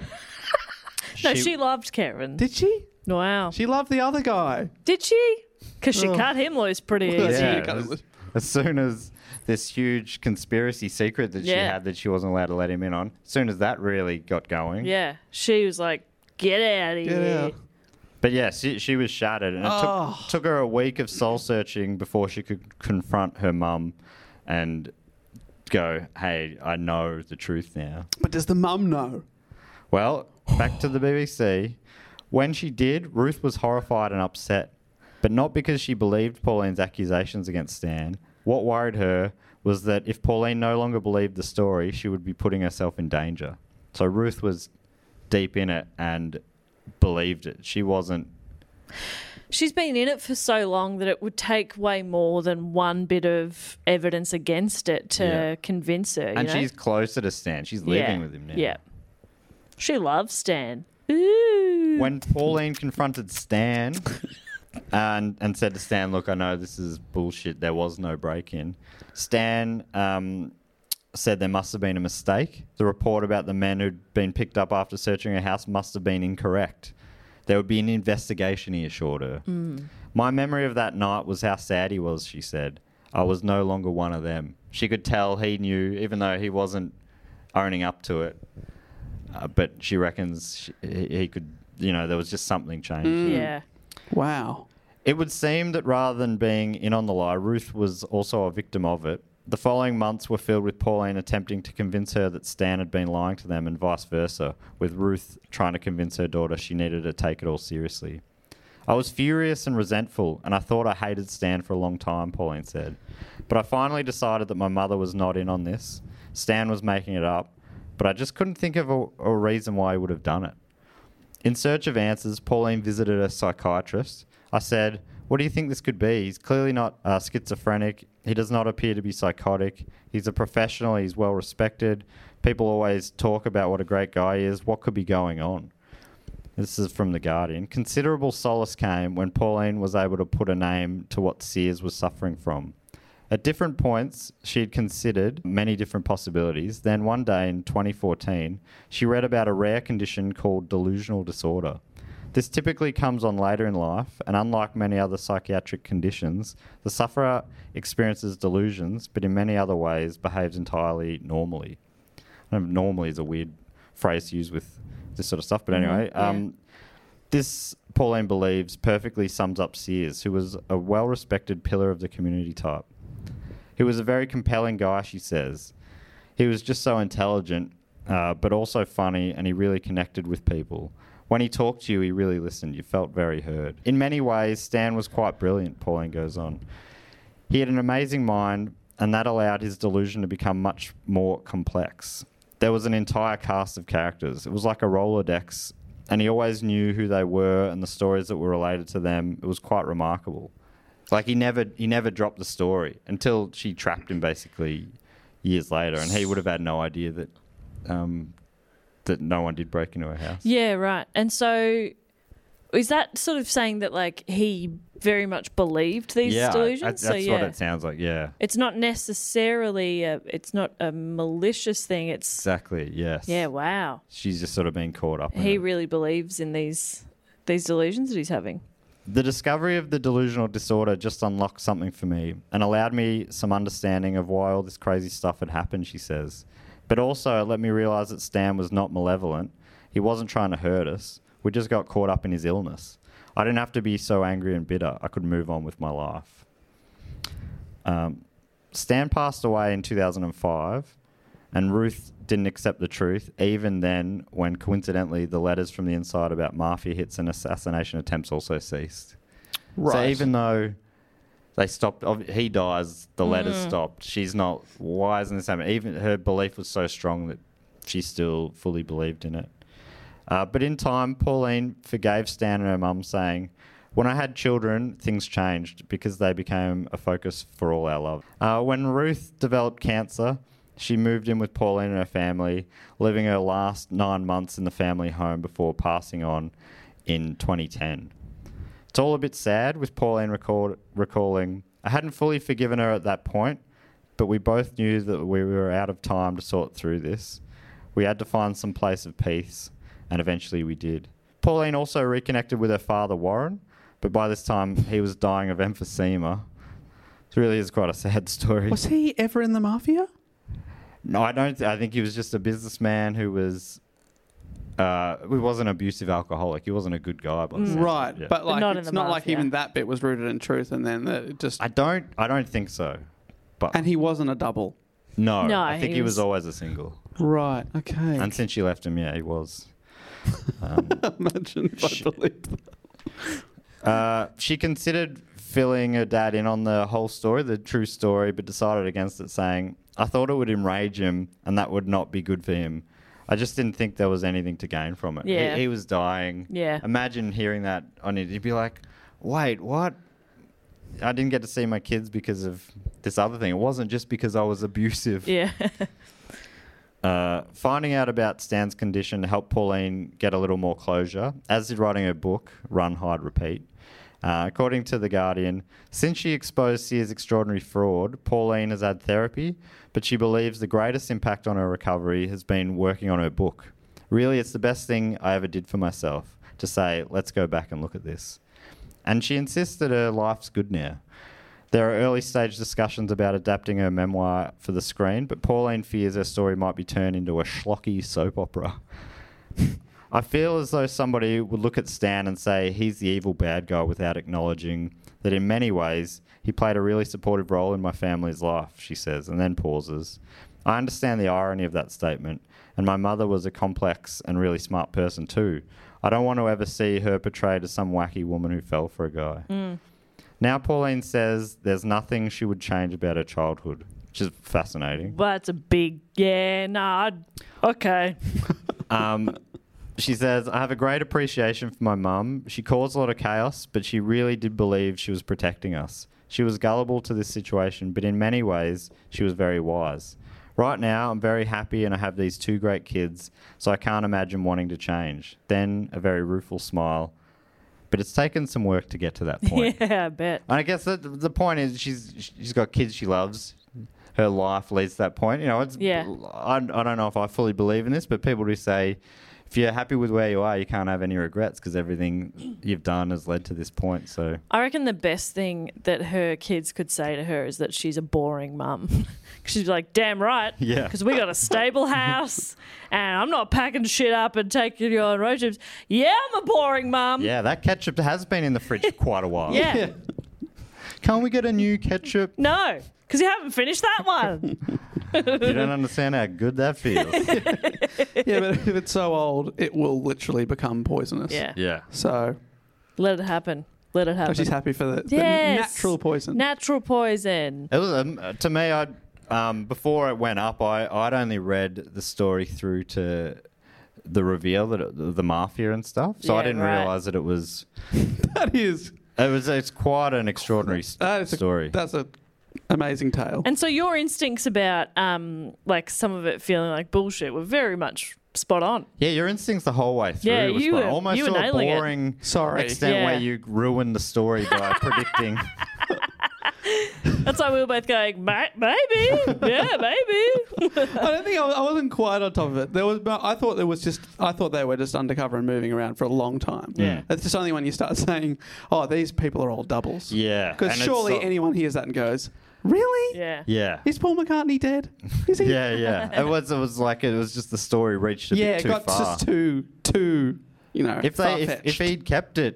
[SPEAKER 7] No,
[SPEAKER 2] She-
[SPEAKER 7] she loved Kevin.
[SPEAKER 12] Did she?
[SPEAKER 7] Wow.
[SPEAKER 12] She loved the other guy.
[SPEAKER 7] Did she? Because she
[SPEAKER 12] Oh.
[SPEAKER 7] cut him loose pretty
[SPEAKER 12] Yeah.
[SPEAKER 7] easy.
[SPEAKER 2] Yeah, as, as soon as this huge conspiracy secret that she
[SPEAKER 7] Yeah.
[SPEAKER 2] had that she wasn't allowed to let him in on, as soon as that really got going.
[SPEAKER 7] Yeah. She was like, get out of here.
[SPEAKER 2] But yeah, she, she was shattered, and it
[SPEAKER 7] Oh.
[SPEAKER 2] took, took her a week of soul searching before she could confront her mum and go, hey, I know the truth now.
[SPEAKER 12] But does the mum know?
[SPEAKER 2] Well, back to the B B C. When she did, Ruth was horrified and upset, but not because she believed Pauline's accusations against Stan. What worried her was that if Pauline no longer believed the story, she would be putting herself in danger. So Ruth was deep in it and believed it. She wasn't...
[SPEAKER 7] She's been in it for so long that it would take way more than one bit of evidence against it to
[SPEAKER 2] Yeah.
[SPEAKER 7] convince her. You
[SPEAKER 2] And
[SPEAKER 7] know?
[SPEAKER 2] she's closer to Stan. She's living
[SPEAKER 7] Yeah.
[SPEAKER 2] with him now.
[SPEAKER 7] Yeah. She loves Stan. Ooh.
[SPEAKER 2] When Pauline confronted Stan and and said to Stan, look, I know this is bullshit. There was no break-in. Stan um, said there must have been a mistake. The report about the men who'd been picked up after searching her house must have been incorrect. There would be an investigation, he assured her.
[SPEAKER 7] Mm.
[SPEAKER 2] My memory of that night was how sad he was, she said. I was no longer one of them. She could tell he knew, even though he wasn't owning up to it. Uh, but she reckons she, he, he could, you know, there was just something changed.
[SPEAKER 7] Yeah.
[SPEAKER 12] Wow.
[SPEAKER 2] It would seem that rather than being in on the lie, Ruth was also a victim of it. The following months were filled with Pauline attempting to convince her that Stan had been lying to them and vice versa, with Ruth trying to convince her daughter she needed to take it all seriously. I was furious and resentful, and I thought I hated Stan for a long time, Pauline said. But I finally decided that my mother was not in on this. Stan was making it up, but I just couldn't think of a, a reason why he would have done it. In search of answers, Pauline visited a psychiatrist. I said, what do you think this could be? He's clearly not uh, schizophrenic. He does not appear to be psychotic. He's a professional. He's well respected. People always talk about what a great guy he is. What could be going on? This is from The Guardian. Considerable solace came when Pauline was able to put a name to what Sears was suffering from. At different points, she had considered many different possibilities. Then one day in twenty fourteen, she read about a rare condition called delusional disorder. This typically comes on later in life, and unlike many other psychiatric conditions, the sufferer experiences delusions, but in many other ways behaves entirely normally. I know normally is a weird phrase to use with this sort of stuff, but anyway,
[SPEAKER 7] Mhm, yeah.
[SPEAKER 2] um, this, Pauline believes, perfectly sums up Sears, who was a well-respected pillar of the community type. He was a very compelling guy, she says. He was just so intelligent, uh, but also funny, and he really connected with people. When he talked to you, he really listened. You felt very heard. In many ways, Stan was quite brilliant, Pauline goes on. He had an amazing mind, and that allowed his delusion to become much more complex. There was an entire cast of characters. It was like a Rolodex, and he always knew who they were and the stories that were related to them. It was quite remarkable. Like, he never he never dropped the story until she trapped him, basically, years later, and he would have had no idea that um, that no one did break into her house.
[SPEAKER 7] Yeah, right. And so is that sort of saying that, like, he very much believed these
[SPEAKER 2] yeah,
[SPEAKER 7] delusions?
[SPEAKER 2] that-
[SPEAKER 7] so,
[SPEAKER 2] that's
[SPEAKER 7] yeah.
[SPEAKER 2] what it sounds like, yeah.
[SPEAKER 7] It's not necessarily, a, it's not a malicious thing. It's,
[SPEAKER 2] Exactly, yes.
[SPEAKER 7] yeah, wow.
[SPEAKER 2] She's just sort of been caught up in
[SPEAKER 7] He
[SPEAKER 2] it.
[SPEAKER 7] really believes in these these delusions that he's having.
[SPEAKER 2] The discovery of the delusional disorder just unlocked something for me and allowed me some understanding of why all this crazy stuff had happened, she says. But also it let me realise that Stan was not malevolent. He wasn't trying to hurt us. We just got caught up in his illness. I didn't have to be so angry and bitter. I could move on with my life. Um, Stan passed away in two thousand five, and Ruth didn't accept the truth, even then when coincidentally the letters from the inside about mafia hits and assassination attempts also ceased.
[SPEAKER 12] Right.
[SPEAKER 2] So even though they stopped, ob- he dies, the letters
[SPEAKER 7] Mm.
[SPEAKER 2] stopped. She's not, why isn't this happening? Even her belief was so strong that she still fully believed in it. Uh, but in time, Pauline forgave Stan and her mum, saying, when I had children, things changed because they became a focus for all our love. Uh, when Ruth developed cancer, she moved in with Pauline and her family, living her last nine months in the family home before passing on in twenty ten. It's all a bit sad, with Pauline record, recalling, I hadn't fully forgiven her at that point, but we both knew that we were out of time to sort through this. We had to find some place of peace, and eventually we did. Pauline also reconnected with her father, Warren, but by this time he was dying of emphysema. It really is quite a sad story.
[SPEAKER 12] Was he ever in the mafia?
[SPEAKER 2] No, I don't. Th- I think he was just a businessman who was. Uh, he wasn't an abusive alcoholic. He wasn't a good guy. By the sounds of it,
[SPEAKER 12] Right,
[SPEAKER 2] yeah.
[SPEAKER 12] but like
[SPEAKER 7] not in
[SPEAKER 12] it's
[SPEAKER 7] the
[SPEAKER 12] not like
[SPEAKER 7] mafia.
[SPEAKER 12] even that bit was rooted in truth, and then the, it just.
[SPEAKER 2] I don't. I don't think so. But
[SPEAKER 12] And he wasn't a double.
[SPEAKER 2] no,
[SPEAKER 7] No,
[SPEAKER 2] I think
[SPEAKER 7] he
[SPEAKER 2] he was
[SPEAKER 7] was-
[SPEAKER 2] always a single.
[SPEAKER 12] Right. Okay.
[SPEAKER 2] And since she left him, yeah, he was. Um,
[SPEAKER 12] Imagine if I believed that.
[SPEAKER 2] Uh, she considered filling her dad in on the whole story, the true story, but decided against it, saying, I thought it would enrage him and that would not be good for him. I just didn't think there was anything to gain from it.
[SPEAKER 7] Yeah.
[SPEAKER 2] He, he was dying.
[SPEAKER 7] Yeah.
[SPEAKER 2] Imagine hearing that on it. You'd be like, wait, what? I didn't get to see my kids because of this other thing. It wasn't just because I was abusive.
[SPEAKER 7] Yeah.
[SPEAKER 2] Uh, finding out about Stan's condition helped Pauline get a little more closure, as did writing her book, Run, Hide, Repeat. Uh, according to The Guardian, since she exposed Sears' extraordinary fraud, Pauline has had therapy, but she believes the greatest impact on her recovery has been working on her book. Really, it's the best thing I ever did for myself, to say, let's go back and look at this. And she insists that her life's good now. There are early stage discussions about adapting her memoir for the screen, but Pauline fears her story might be turned into a schlocky soap opera. I feel as though somebody would look at Stan and say he's the evil bad guy without acknowledging that in many ways he played a really supportive role in my family's life, she says, and then pauses. I understand the irony of that statement, and my mother was a complex and really smart person too. I don't want to ever see her portrayed as some wacky woman who fell for a guy.
[SPEAKER 7] Mm.
[SPEAKER 2] Now Pauline says there's nothing she would change about her childhood, which is fascinating.
[SPEAKER 7] Well, that's a big, yeah, no, I'd, okay.
[SPEAKER 2] Um, she says, I have a great appreciation for my mum. She caused a lot of chaos, but she really did believe she was protecting us. She was gullible to this situation, but in many ways, she was very wise. Right now, I'm very happy and I have these two great kids, so I can't imagine wanting to change. Then a very rueful smile. But it's taken some work to get to that point.
[SPEAKER 7] Yeah, I bet.
[SPEAKER 2] And I guess that the point is she's she's got kids she loves. Her life leads to that point. You know, it's
[SPEAKER 7] Yeah.
[SPEAKER 2] I, I don't know if I fully believe in this, but people do say if you're happy with where you are, you can't have any regrets because everything you've done has led to this point. So
[SPEAKER 7] I reckon the best thing that her kids could say to her is that she's a boring mum. She's like, damn right.
[SPEAKER 2] Yeah.
[SPEAKER 7] Because we got a stable house and I'm not packing shit up and taking you on road trips. Yeah, I'm a boring mum.
[SPEAKER 2] yeah, that ketchup has been in the fridge for quite a while.
[SPEAKER 7] Yeah.
[SPEAKER 2] Can't we get a new ketchup?
[SPEAKER 7] No, because you haven't finished that one.
[SPEAKER 2] You don't understand how good that feels.
[SPEAKER 12] Yeah, but if it's so old, it will literally become poisonous.
[SPEAKER 7] Yeah.
[SPEAKER 2] Yeah.
[SPEAKER 12] So
[SPEAKER 7] Let it happen. Let it happen.
[SPEAKER 12] she's happy for the, the
[SPEAKER 7] Yes.
[SPEAKER 12] natural poison.
[SPEAKER 7] Natural poison.
[SPEAKER 2] It was um, to me. I um, before it went up, I I'd only read the story through to the reveal that it, the mafia and stuff. So I
[SPEAKER 7] Yeah,
[SPEAKER 2] didn't
[SPEAKER 7] right.
[SPEAKER 2] realize that it was.
[SPEAKER 12] That is.
[SPEAKER 2] It was. It's quite an extraordinary st-
[SPEAKER 12] That is a-
[SPEAKER 2] story.
[SPEAKER 12] That's a amazing tale.
[SPEAKER 7] And so your instincts about um, like some of it feeling like bullshit were very much spot on.
[SPEAKER 2] Yeah, your instincts the whole way through.
[SPEAKER 7] Yeah,
[SPEAKER 2] was
[SPEAKER 7] you
[SPEAKER 2] fun.
[SPEAKER 7] were-
[SPEAKER 2] almost
[SPEAKER 7] you were
[SPEAKER 2] to a
[SPEAKER 7] nailing it.
[SPEAKER 2] boring
[SPEAKER 12] Sorry.
[SPEAKER 2] extent
[SPEAKER 7] Yeah.
[SPEAKER 2] where you ruined the story by predicting.
[SPEAKER 7] That's why we were both going, "Ma- maybe, yeah, maybe.
[SPEAKER 12] I don't think I, was, I wasn't quite on top of it. There was, but I thought there was just. I thought they were just undercover and moving around for a long time.
[SPEAKER 2] Yeah.
[SPEAKER 12] It's just only when you start saying, "Oh, these people are all doubles."
[SPEAKER 2] Yeah,
[SPEAKER 12] Because
[SPEAKER 2] and it's
[SPEAKER 12] surely
[SPEAKER 2] so-
[SPEAKER 12] anyone hears that and goes, "Really?
[SPEAKER 7] Yeah.
[SPEAKER 2] Yeah.
[SPEAKER 12] Is Paul McCartney dead? Is he?"
[SPEAKER 2] Yeah, yeah. It was. It was like it was just the story reached a
[SPEAKER 12] yeah,
[SPEAKER 2] bit
[SPEAKER 12] it
[SPEAKER 2] too
[SPEAKER 12] got
[SPEAKER 2] far.
[SPEAKER 12] just too, too. You know,
[SPEAKER 2] if they, if,
[SPEAKER 12] far-fetched.
[SPEAKER 2] if he'd kept it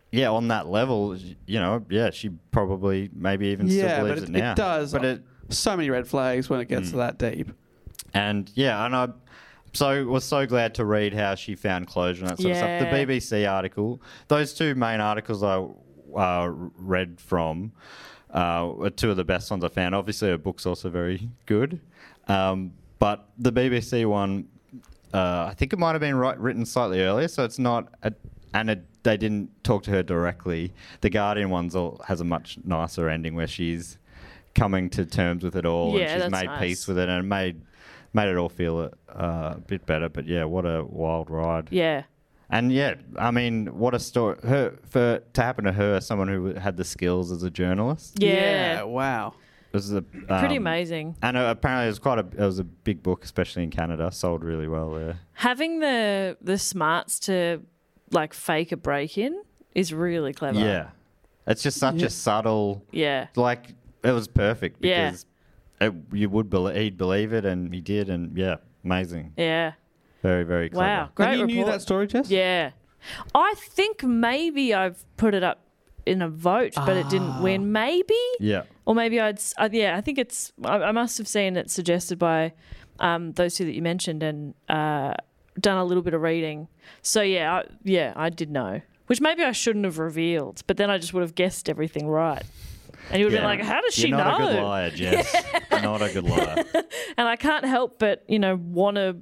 [SPEAKER 2] yeah, on that level, you know, yeah, she probably maybe even
[SPEAKER 12] yeah,
[SPEAKER 2] still
[SPEAKER 12] but
[SPEAKER 2] believes
[SPEAKER 12] it,
[SPEAKER 2] it, now.
[SPEAKER 12] it does.
[SPEAKER 2] But it,
[SPEAKER 12] so many red flags when it gets
[SPEAKER 2] Mm.
[SPEAKER 12] to that deep.
[SPEAKER 2] and yeah, and I so was so glad to read how she found closure and that sort of stuff. The
[SPEAKER 7] Yeah.
[SPEAKER 2] B B C article, those two main articles I uh, read from uh, were two of the best ones I found. Obviously, her book's also very good, um, but the B B C one, uh, I think it might have been right, written slightly earlier, so it's not, a, and it, they didn't talk to her directly. The Guardian one's all, has a much nicer ending where she's coming to terms with it all
[SPEAKER 7] Yeah,
[SPEAKER 2] and she's
[SPEAKER 7] that's
[SPEAKER 2] made
[SPEAKER 7] nice.
[SPEAKER 2] peace with it and made made it all feel uh, a bit better. But yeah, what a wild ride.
[SPEAKER 7] Yeah.
[SPEAKER 2] And yeah, I mean, what a story. Her for to happen to her, someone who had the skills as a journalist.
[SPEAKER 7] Yeah.
[SPEAKER 12] Wow.
[SPEAKER 2] It was a,
[SPEAKER 7] Pretty
[SPEAKER 2] um,
[SPEAKER 7] amazing.
[SPEAKER 2] And uh, apparently, it was quite a. It was a big book, especially in Canada. Sold really well there.
[SPEAKER 7] Having the the smarts to like fake a break in is really clever.
[SPEAKER 2] Yeah, it's just such
[SPEAKER 7] Yeah.
[SPEAKER 2] a subtle.
[SPEAKER 7] Yeah.
[SPEAKER 2] Like it was perfect
[SPEAKER 7] Yeah.
[SPEAKER 2] because it, you would believe he'd believe it, and he did, and yeah, amazing.
[SPEAKER 7] Yeah.
[SPEAKER 2] Very very clever.
[SPEAKER 7] Wow. Great
[SPEAKER 12] And you knew
[SPEAKER 7] report.
[SPEAKER 12] that story, Jess?
[SPEAKER 7] Yeah. I think maybe I've put it up in a vote, but it didn't win. Maybe.
[SPEAKER 2] Yeah.
[SPEAKER 7] Or maybe I'd. s- Uh, yeah, I think it's. I, I must have seen it suggested by um, those two that you mentioned and uh, done a little bit of reading. So yeah, I, yeah, I did know. Which maybe I shouldn't have revealed, but then I just would have guessed everything right. And you would have
[SPEAKER 2] Yeah.
[SPEAKER 7] been like, "How does she
[SPEAKER 2] You're not
[SPEAKER 7] know?"
[SPEAKER 2] a good liar, Jess. Not a good liar.
[SPEAKER 7] And I can't help but, you know, want to.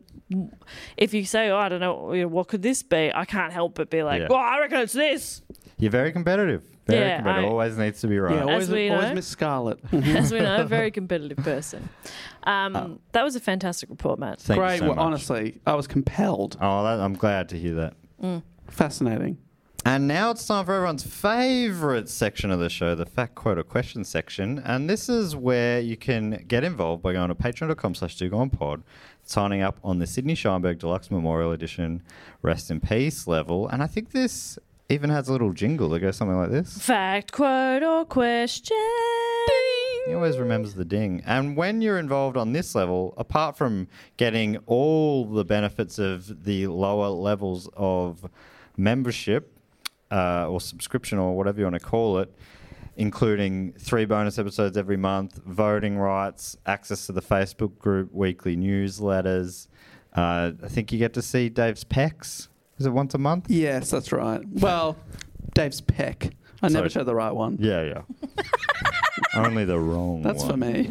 [SPEAKER 7] If you say, "Oh, I don't know, you know, what could this be?" I can't help but be like,
[SPEAKER 2] Yeah.
[SPEAKER 7] "Well, I reckon it's this."
[SPEAKER 2] You're very competitive. Very
[SPEAKER 7] Yeah,
[SPEAKER 2] competitive.
[SPEAKER 7] I-
[SPEAKER 2] Always needs to be right.
[SPEAKER 12] Yeah, always,
[SPEAKER 7] we
[SPEAKER 12] always
[SPEAKER 7] know.
[SPEAKER 12] Miss Scarlet.
[SPEAKER 7] As we know, a very competitive person. Um, that was a fantastic report, Matt.
[SPEAKER 2] Thank you
[SPEAKER 12] Great.
[SPEAKER 2] so
[SPEAKER 12] well,
[SPEAKER 2] much.
[SPEAKER 12] honestly, I was compelled.
[SPEAKER 2] Oh, that, I'm glad to hear that.
[SPEAKER 7] Mm.
[SPEAKER 12] Fascinating.
[SPEAKER 2] And now it's time for everyone's favourite section of the show, the fact, quote, or question section. And this is where you can get involved by going to patreon.com slash dogoonpod, signing up on the Sydney Scheinberg Deluxe Memorial Edition Rest in Peace level. And I think this even has a little jingle that goes something like this.
[SPEAKER 7] Fact, quote, or question.
[SPEAKER 2] He always remembers the ding. And when you're involved on this level, apart from getting all the benefits of the lower levels of membership uh, or subscription or whatever you want to call it, including three bonus episodes every month, voting rights, access to the Facebook group, weekly newsletters. Uh, I think you get to see Dave's pecs. Is it once a month?
[SPEAKER 12] Yes, that's right. Well, Dave's peck. I never
[SPEAKER 2] Sorry.
[SPEAKER 12] chose the right one.
[SPEAKER 2] Yeah, yeah. Only the wrong
[SPEAKER 12] That's
[SPEAKER 2] one.
[SPEAKER 12] for me.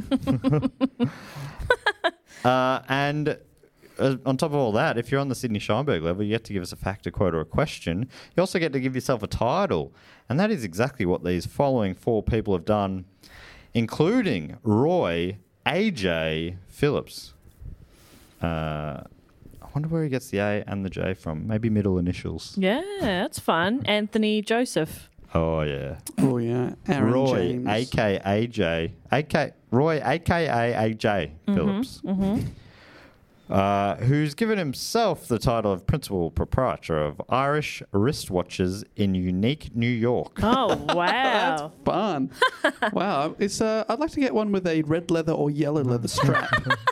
[SPEAKER 2] Uh, and uh, on top of all that, if you're on the Sydney Scheinberg level, you get to give us a fact, a quote, or a question. You also get to give yourself a title. And that is exactly what these following four people have done, including Roy A J Phillips. Uh, I wonder where he gets the A and the J from. Maybe middle initials.
[SPEAKER 7] Yeah, that's fun. Anthony Joseph.
[SPEAKER 2] Oh, yeah.
[SPEAKER 12] Oh, yeah. Aaron
[SPEAKER 2] Roy,
[SPEAKER 12] James.
[SPEAKER 2] A K A J. A K Roy, A K A A J Phillips.
[SPEAKER 7] Mm-hmm.
[SPEAKER 2] Uh, who's given himself the title of principal proprietor of Irish Wristwatches in Unique, New York.
[SPEAKER 7] Oh, wow.
[SPEAKER 12] Fun. Wow. It's, uh, I'd like to get one with a red leather or yellow leather strap.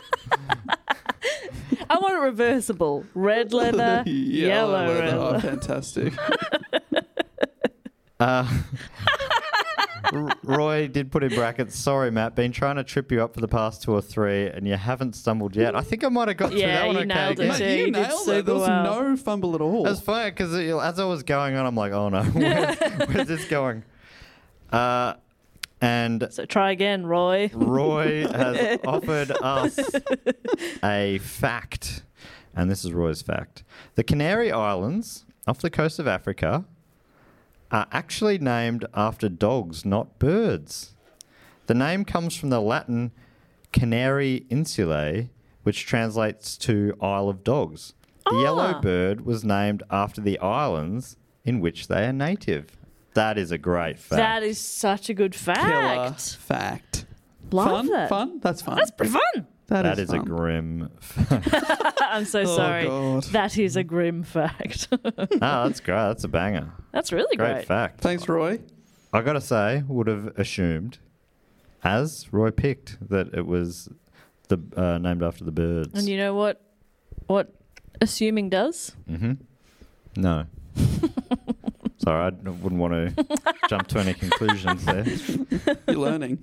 [SPEAKER 7] I want it reversible. Red leather, yellow, leather.
[SPEAKER 12] Oh, fantastic.
[SPEAKER 2] Uh, R- Roy did put in brackets, sorry, Matt, been trying to trip you up for the past two or three and you haven't stumbled yet. I think I might have got through
[SPEAKER 7] Yeah,
[SPEAKER 2] that one
[SPEAKER 7] you
[SPEAKER 2] okay.
[SPEAKER 7] nailed it
[SPEAKER 2] again.
[SPEAKER 7] too.
[SPEAKER 12] you
[SPEAKER 7] You did
[SPEAKER 12] nailed
[SPEAKER 7] super
[SPEAKER 12] it. There was
[SPEAKER 7] well.
[SPEAKER 12] no fumble at all.
[SPEAKER 2] It was funny because as I was going on, I'm like, oh no, where's, where's this going? Uh, and
[SPEAKER 7] So try again, Roy.
[SPEAKER 2] Roy has offered us a fact, and this is Roy's fact. The Canary Islands, off the coast of Africa, are actually named after dogs, not birds. The name comes from the Latin Canary Insulae, which translates to Isle of Dogs. The yellow
[SPEAKER 7] Ah.
[SPEAKER 2] bird was named after the islands in which they are native. That is a great fact.
[SPEAKER 7] That is such a good
[SPEAKER 12] Killer
[SPEAKER 7] fact.
[SPEAKER 12] fact.
[SPEAKER 7] Love
[SPEAKER 12] fun?
[SPEAKER 7] that.
[SPEAKER 12] Fun? That's fun.
[SPEAKER 7] That's pretty fun.
[SPEAKER 2] that is,
[SPEAKER 12] fun.
[SPEAKER 2] a grim.
[SPEAKER 7] I'm so
[SPEAKER 12] Oh,
[SPEAKER 7] sorry.
[SPEAKER 12] God.
[SPEAKER 7] That is a grim fact.
[SPEAKER 2] Oh, that's great. That's a banger.
[SPEAKER 7] That's really
[SPEAKER 2] Great,
[SPEAKER 7] great.
[SPEAKER 2] fact.
[SPEAKER 12] Thanks, Roy.
[SPEAKER 2] I gotta say, would have assumed, as Roy picked, that it was the uh, named after the birds.
[SPEAKER 7] And you know what? What assuming does?
[SPEAKER 2] Mm-hmm. No. Sorry, I wouldn't want to jump to any conclusions there.
[SPEAKER 12] You're learning.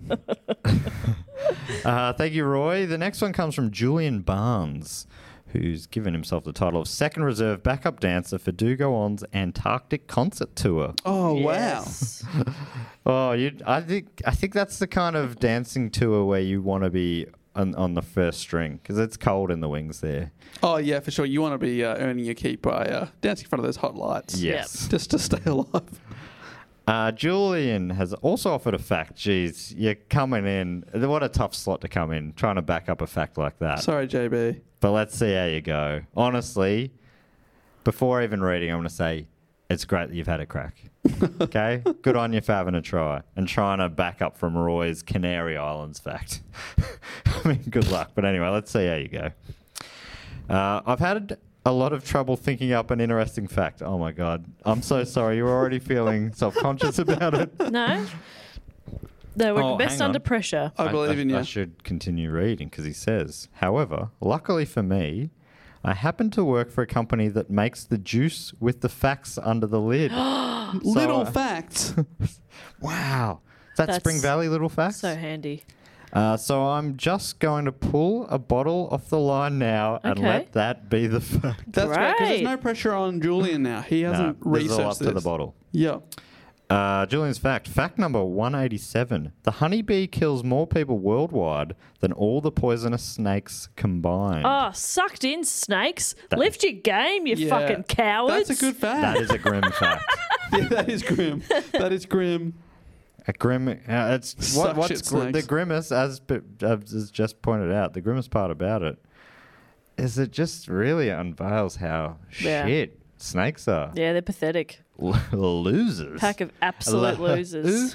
[SPEAKER 2] Uh, thank you, Roy. The next one comes from Julian Barnes, who's given himself the title of second reserve backup dancer for Do Go On's Antarctic concert tour.
[SPEAKER 12] Oh,
[SPEAKER 7] Yes.
[SPEAKER 2] Oh, you! I think I think that's the kind of dancing tour where you want to be on, on the first string because it's cold in the wings there.
[SPEAKER 12] Oh, yeah, for sure. You want to be uh, earning your keep by uh, dancing in front of those hot lights.
[SPEAKER 2] Yes.
[SPEAKER 12] Just to stay alive.
[SPEAKER 2] Uh, Julian has also offered a fact. Jeez, you're coming in. What a tough slot to come in, trying to back up a fact like that.
[SPEAKER 12] Sorry, J B.
[SPEAKER 2] But let's see how you go. Honestly, before even reading, I'm going to say it's great that you've had a crack. Okay? Good on you for having a try and trying to back up from Roy's Canary Islands fact. I mean, good luck. But anyway, let's see how you go. Uh, I've had a lot of trouble thinking up an interesting fact. Oh, my God. I'm so sorry. You're already feeling self-conscious about it.
[SPEAKER 7] No? They work
[SPEAKER 2] Oh,
[SPEAKER 7] best
[SPEAKER 2] hang on.
[SPEAKER 7] under pressure.
[SPEAKER 12] I believe in you.
[SPEAKER 2] I should continue reading because he says, however, luckily for me, I happen to work for a company that makes the juice with the facts under the lid.
[SPEAKER 12] Little
[SPEAKER 2] So-
[SPEAKER 12] facts.
[SPEAKER 2] Wow. Is that
[SPEAKER 7] That's
[SPEAKER 2] Spring Valley Little Facts?
[SPEAKER 7] So handy.
[SPEAKER 2] Uh, so I'm just going to pull a bottle off the line now and
[SPEAKER 7] Okay.
[SPEAKER 2] let that be the fact.
[SPEAKER 12] That's great because there's
[SPEAKER 7] Great.
[SPEAKER 12] no pressure on Julian now. He
[SPEAKER 2] No,
[SPEAKER 12] hasn't
[SPEAKER 2] this is all
[SPEAKER 12] researched
[SPEAKER 2] up
[SPEAKER 12] this.
[SPEAKER 2] to the bottle.
[SPEAKER 12] Yeah.
[SPEAKER 2] Uh, Julian's fact. Fact number one eighty-seven. The honeybee kills more people worldwide than all the poisonous snakes combined.
[SPEAKER 7] Oh, sucked in snakes.
[SPEAKER 2] That-
[SPEAKER 7] Lift your game, you
[SPEAKER 12] Yeah.
[SPEAKER 7] fucking cowards.
[SPEAKER 12] That's a good fact.
[SPEAKER 2] That is a grim fact.
[SPEAKER 12] Yeah, that is grim. That is grim.
[SPEAKER 2] A grim. Uh, it's what,
[SPEAKER 12] Suck
[SPEAKER 2] what's
[SPEAKER 12] shit
[SPEAKER 2] gr- the
[SPEAKER 12] snakes.
[SPEAKER 2] grimmest, as, p- as just pointed out, the grimmest part about it is it just really unveils how
[SPEAKER 7] Yeah.
[SPEAKER 2] shit snakes are.
[SPEAKER 7] Yeah, they're pathetic.
[SPEAKER 2] L- losers.
[SPEAKER 7] Pack of absolute
[SPEAKER 2] Lo-
[SPEAKER 7] losers.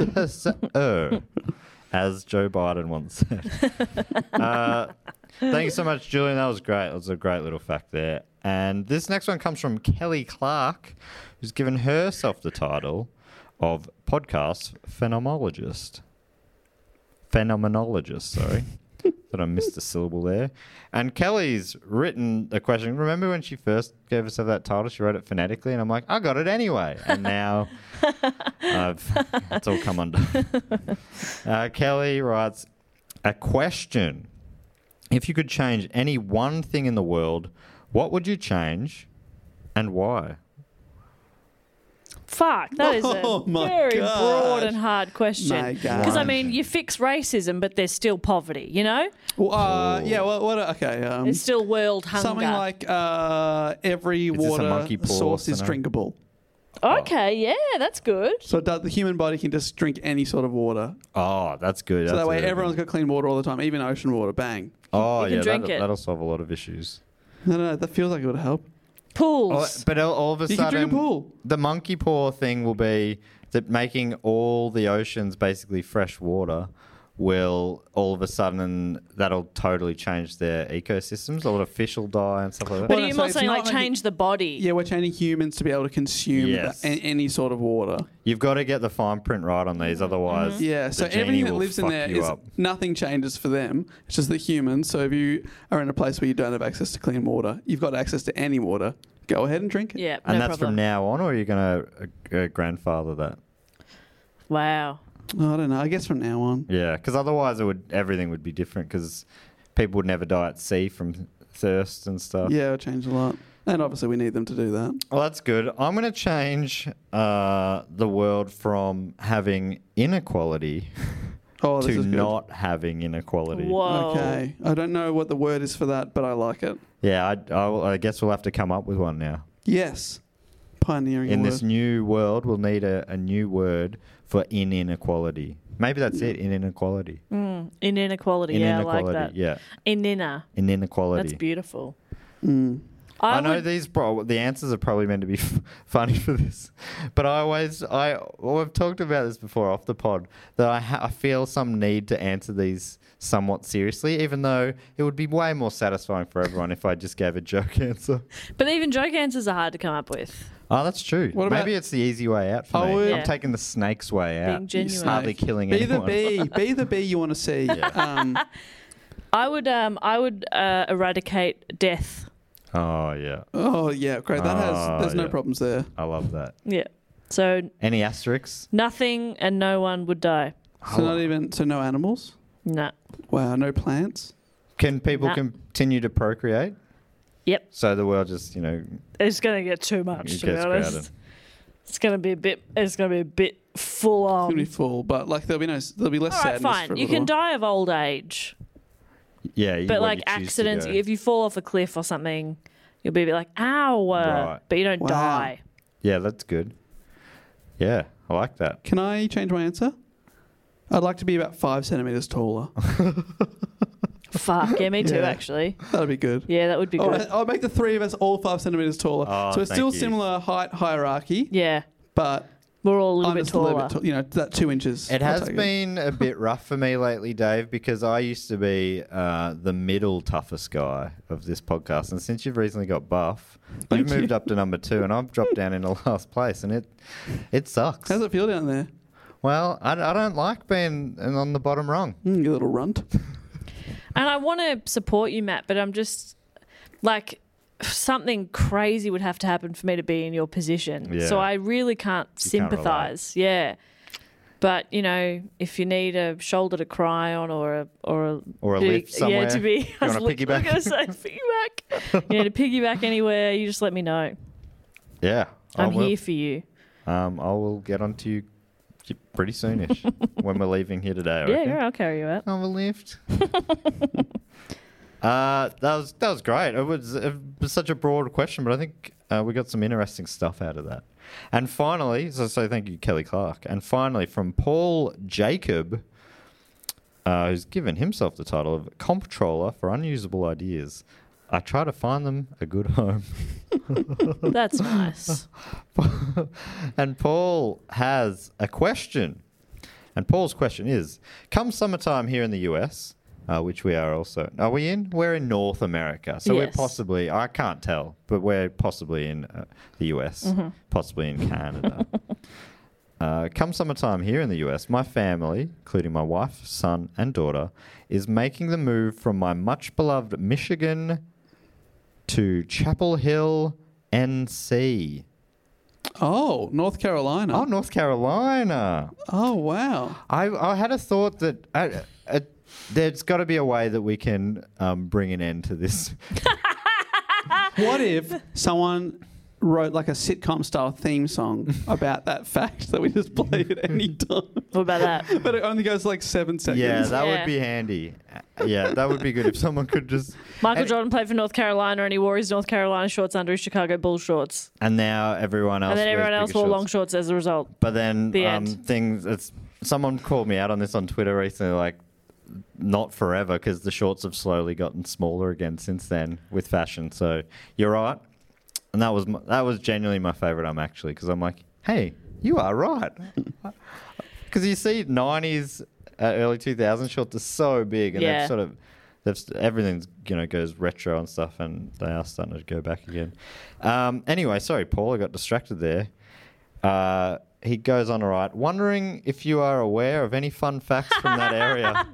[SPEAKER 2] Uh, as Joe Biden once said. uh, thank you so much, Julian. That was great. That was a great little fact there. And this next one comes from Kelly Clark, who's given herself the title of podcast phenomenologist. Phenomenologist, sorry. But I missed a syllable there. And Kelly's written a question. Remember when she first gave herself that title, she wrote it phonetically, and I'm like, I got it anyway. And now I've, it's all come undone. Uh, Kelly writes, a question. If you could change any one thing in the world, what would you change and why?
[SPEAKER 7] Fuck, that is
[SPEAKER 12] Oh
[SPEAKER 7] a
[SPEAKER 12] my
[SPEAKER 7] very
[SPEAKER 12] gosh.
[SPEAKER 7] broad and hard question.
[SPEAKER 12] My
[SPEAKER 7] Because, I
[SPEAKER 12] gosh.
[SPEAKER 7] mean, you fix racism, but there's still poverty, you know?
[SPEAKER 12] Well, uh, yeah, well, what? Okay. Um,
[SPEAKER 7] There's still world hunger.
[SPEAKER 12] something like uh, every
[SPEAKER 2] this a
[SPEAKER 12] water
[SPEAKER 2] monkey paw
[SPEAKER 12] source is
[SPEAKER 2] scenario?
[SPEAKER 12] drinkable.
[SPEAKER 7] Okay, yeah, that's good.
[SPEAKER 12] So it does- the human body can just drink any sort of water.
[SPEAKER 2] Oh, that's good.
[SPEAKER 12] so
[SPEAKER 2] That's
[SPEAKER 12] that way
[SPEAKER 2] really
[SPEAKER 12] everyone's
[SPEAKER 2] good.
[SPEAKER 12] got clean water all the time, even ocean water. Bang.
[SPEAKER 2] Oh,
[SPEAKER 7] You can
[SPEAKER 2] yeah,
[SPEAKER 7] drink
[SPEAKER 2] that'll,
[SPEAKER 7] it.
[SPEAKER 2] that'll solve a lot of issues.
[SPEAKER 12] I don't know. That feels like it would help.
[SPEAKER 2] Oh,
[SPEAKER 7] Pools.
[SPEAKER 2] but all, all of a
[SPEAKER 12] You can
[SPEAKER 2] sudden,
[SPEAKER 12] drink a pool.
[SPEAKER 2] the monkey paw thing will be that making all the oceans basically fresh water will all of a sudden that'll totally change their ecosystems. A lot of fish will die and stuff like that.
[SPEAKER 7] But
[SPEAKER 12] Well,
[SPEAKER 7] are you
[SPEAKER 12] so
[SPEAKER 7] more
[SPEAKER 12] it's
[SPEAKER 7] saying,
[SPEAKER 12] not
[SPEAKER 7] like,
[SPEAKER 12] like-
[SPEAKER 7] change the body?
[SPEAKER 12] Yeah, we're changing humans to be able to consume
[SPEAKER 2] Yes.
[SPEAKER 12] the- a- any sort of water.
[SPEAKER 2] You've got to get the fine print right on these, otherwise,
[SPEAKER 12] Yeah,
[SPEAKER 2] the
[SPEAKER 12] so
[SPEAKER 2] genie
[SPEAKER 12] everything that
[SPEAKER 2] will
[SPEAKER 12] lives in
[SPEAKER 2] fuck
[SPEAKER 12] there
[SPEAKER 2] you
[SPEAKER 12] is
[SPEAKER 2] up.
[SPEAKER 12] nothing changes for them. It's just the humans. So if you are in a place where you don't have access to clean water, you've got access to any water. Go ahead and drink it.
[SPEAKER 7] Yeah,
[SPEAKER 2] And
[SPEAKER 7] no
[SPEAKER 2] that's
[SPEAKER 7] problem.
[SPEAKER 2] from now on, or are you going to uh, uh, grandfather that?
[SPEAKER 7] Wow.
[SPEAKER 12] Oh, I don't know. I guess from now on.
[SPEAKER 2] Yeah, because otherwise it would everything would be different because people would never die at sea from thirst and stuff.
[SPEAKER 12] Yeah, it'll change a lot. And obviously we need them to do that.
[SPEAKER 2] Well, that's good. I'm going to change uh, the world from having inequality
[SPEAKER 12] Oh, this
[SPEAKER 2] to
[SPEAKER 12] is good.
[SPEAKER 2] not having inequality.
[SPEAKER 7] Whoa.
[SPEAKER 12] Okay. I don't know what the word is for that, but I like it.
[SPEAKER 2] Yeah, I, I, will- I guess we'll have to come up with one now.
[SPEAKER 12] Yes. Pioneering
[SPEAKER 2] In
[SPEAKER 12] word.
[SPEAKER 2] this new world, we'll need a, a new word for in inequality. Maybe that's it, in inequality.
[SPEAKER 7] Mm, in inequality,
[SPEAKER 2] In
[SPEAKER 7] yeah,
[SPEAKER 2] inequality,
[SPEAKER 7] I like that.
[SPEAKER 2] yeah.
[SPEAKER 7] In inner.
[SPEAKER 2] In inequality.
[SPEAKER 7] That's beautiful.
[SPEAKER 12] Mm.
[SPEAKER 2] I,
[SPEAKER 7] I,
[SPEAKER 2] know
[SPEAKER 7] would,
[SPEAKER 2] these pro- the answers are probably meant to be f- funny for this, but I always I well, I've talked about this before off the pod that I ha- I feel some need to answer these somewhat seriously, even though it would be way more satisfying for everyone if I just gave a joke answer.
[SPEAKER 7] But even joke answers are hard to come up with.
[SPEAKER 2] Oh, that's true.
[SPEAKER 12] What about-
[SPEAKER 2] Maybe it's the easy way out for
[SPEAKER 12] I
[SPEAKER 2] me.
[SPEAKER 12] would-
[SPEAKER 2] I'm
[SPEAKER 7] Yeah.
[SPEAKER 2] taking the snake's way out.
[SPEAKER 7] Being genuine.
[SPEAKER 2] Hardly killing
[SPEAKER 12] Be
[SPEAKER 2] anyone.
[SPEAKER 12] the bee. Be the bee you want to see. Um,
[SPEAKER 7] I would um I would uh, eradicate death.
[SPEAKER 2] Oh yeah,
[SPEAKER 12] oh, yeah. Great. That
[SPEAKER 2] Oh,
[SPEAKER 12] has, there's no
[SPEAKER 2] yeah.
[SPEAKER 12] problems there.
[SPEAKER 2] I love that.
[SPEAKER 7] Yeah. So
[SPEAKER 2] Any asterisks?
[SPEAKER 7] nothing and no one would die.
[SPEAKER 12] So not even so no animals.
[SPEAKER 7] No.
[SPEAKER 12] Wow, no plants.
[SPEAKER 2] Can people
[SPEAKER 7] Nah.
[SPEAKER 2] continue to procreate?
[SPEAKER 7] Yep.
[SPEAKER 2] So the world just, you know,
[SPEAKER 7] It's going to get too much,
[SPEAKER 2] it
[SPEAKER 7] to be
[SPEAKER 2] gets
[SPEAKER 7] honest.
[SPEAKER 2] crowded.
[SPEAKER 7] It's going to be a bit. It's going to be a bit full
[SPEAKER 12] It's
[SPEAKER 7] on.
[SPEAKER 12] gonna be full, but like there'll be no, there'll be less
[SPEAKER 7] All right,
[SPEAKER 12] sadness. For
[SPEAKER 7] fine.
[SPEAKER 12] a
[SPEAKER 7] You
[SPEAKER 12] little
[SPEAKER 7] can
[SPEAKER 12] while.
[SPEAKER 7] die of old age,
[SPEAKER 2] Yeah, you,
[SPEAKER 7] but
[SPEAKER 2] what
[SPEAKER 7] like
[SPEAKER 2] you choose to
[SPEAKER 7] accidents.
[SPEAKER 2] go.
[SPEAKER 7] If you fall off a cliff or something, you'll be a bit like, "Ow!" uh,"
[SPEAKER 2] Right.
[SPEAKER 7] But you don't
[SPEAKER 12] Wow.
[SPEAKER 7] die.
[SPEAKER 2] Yeah, that's good. Yeah, I like that.
[SPEAKER 12] Can I change my answer? I'd like to be about five centimeters taller.
[SPEAKER 7] Fuck yeah, me too.
[SPEAKER 12] Yeah.
[SPEAKER 7] Actually,
[SPEAKER 12] That'd be good.
[SPEAKER 7] yeah, that would be
[SPEAKER 12] I'll,
[SPEAKER 7] good.
[SPEAKER 12] I'll make the three of us all five centimeters taller.
[SPEAKER 2] Oh,
[SPEAKER 12] so it's
[SPEAKER 2] thank
[SPEAKER 12] still
[SPEAKER 2] you.
[SPEAKER 12] similar height hierarchy,
[SPEAKER 7] Yeah,
[SPEAKER 12] but
[SPEAKER 7] we're all a little
[SPEAKER 12] I'm
[SPEAKER 7] bit
[SPEAKER 12] just a little
[SPEAKER 7] taller.
[SPEAKER 12] bit tall. You know, that two inches.
[SPEAKER 2] It
[SPEAKER 12] I'll
[SPEAKER 2] has
[SPEAKER 12] take
[SPEAKER 2] been a bit rough for me lately, Dave, because I used to be uh, the middle toughest guy of this podcast. And since you've recently got buff,
[SPEAKER 12] Thank
[SPEAKER 2] you've moved
[SPEAKER 12] you.
[SPEAKER 2] up to number two, and I've dropped down into last place, and it it sucks.
[SPEAKER 12] How's it feel down there?
[SPEAKER 2] Well, I, I don't like being on the bottom rung.
[SPEAKER 12] Mm, you little runt.
[SPEAKER 7] And I want to support you, Matt, but I'm just like something crazy would have to happen for me to be in your position.
[SPEAKER 2] Yeah.
[SPEAKER 7] So I really can't
[SPEAKER 2] You can't
[SPEAKER 7] sympathise. yeah. But, you know, if you need a shoulder to cry on or a or a,
[SPEAKER 2] Or a
[SPEAKER 7] to-
[SPEAKER 2] lift somewhere.
[SPEAKER 7] Yeah, to be
[SPEAKER 2] You
[SPEAKER 7] I was
[SPEAKER 2] want a
[SPEAKER 7] look-
[SPEAKER 2] piggyback?
[SPEAKER 7] Going to say piggyback. You need to piggyback anywhere, you just let me know.
[SPEAKER 2] Yeah. I
[SPEAKER 7] I'm
[SPEAKER 2] will.
[SPEAKER 7] here for you.
[SPEAKER 2] Um, I will get onto you pretty soonish when we're leaving here today. I
[SPEAKER 7] Yeah,
[SPEAKER 2] reckon.
[SPEAKER 7] yeah, I'll carry you out.
[SPEAKER 2] On the lift. uh, that was that was great. It was, it was such a broad question, but I think uh, we got some interesting stuff out of that. And finally, so, so thank you, Kelly Clark. And finally, from Paul Jacob, uh, who's given himself the title of Comptroller for Unusable Ideas. I try to find them a good home.
[SPEAKER 7] That's nice.
[SPEAKER 2] And Paul has a question. And Paul's question is, come summertime here in the U S, uh, which we are also. Are we in? We're in North America. So we're
[SPEAKER 7] Yes.
[SPEAKER 2] possibly, I can't tell, but we're possibly in uh, the U S,
[SPEAKER 7] Mhm.
[SPEAKER 2] possibly in Canada. uh, come summertime here in the U S, my family, including my wife, son, and daughter, is making the move from my much beloved Michigan to Chapel Hill, N C.
[SPEAKER 12] Oh, North Carolina.
[SPEAKER 2] Oh, North Carolina.
[SPEAKER 12] Oh, wow.
[SPEAKER 2] I, I had a thought that uh, uh, there's got to be a way that we can um, bring an end to this.
[SPEAKER 12] What if someone wrote like a sitcom style theme song about that fact that we just play at any time?
[SPEAKER 7] What about that?
[SPEAKER 12] But it only goes like seven seconds.
[SPEAKER 2] Yeah, that
[SPEAKER 7] Yeah.
[SPEAKER 2] would be handy. Uh, Yeah, that would be good if someone could just.
[SPEAKER 7] Michael
[SPEAKER 2] and,
[SPEAKER 7] Jordan played for North Carolina and he wore his North Carolina shorts under his Chicago Bulls shorts.
[SPEAKER 2] And now everyone else.
[SPEAKER 7] And then
[SPEAKER 2] wears
[SPEAKER 7] everyone else
[SPEAKER 2] bigger
[SPEAKER 7] wore
[SPEAKER 2] shorts.
[SPEAKER 7] long shorts as a result.
[SPEAKER 2] But then
[SPEAKER 7] The
[SPEAKER 2] um,
[SPEAKER 7] end.
[SPEAKER 2] things. It's someone called me out on this on Twitter recently. Like, not forever, because the shorts have slowly gotten smaller again since then with fashion. So you're right, and that was my, that was genuinely my favorite. I'm actually because I'm like, hey, you are right, because you see nineties, uh, early two thousands shorts are so big, and
[SPEAKER 7] Yeah.
[SPEAKER 2] they've sort of. They've, everything's you know goes retro and stuff, and they are starting to go back again. Um, anyway, sorry, Paul, I got distracted there. Uh, he goes on to write, wondering if you are aware of any fun facts from that area.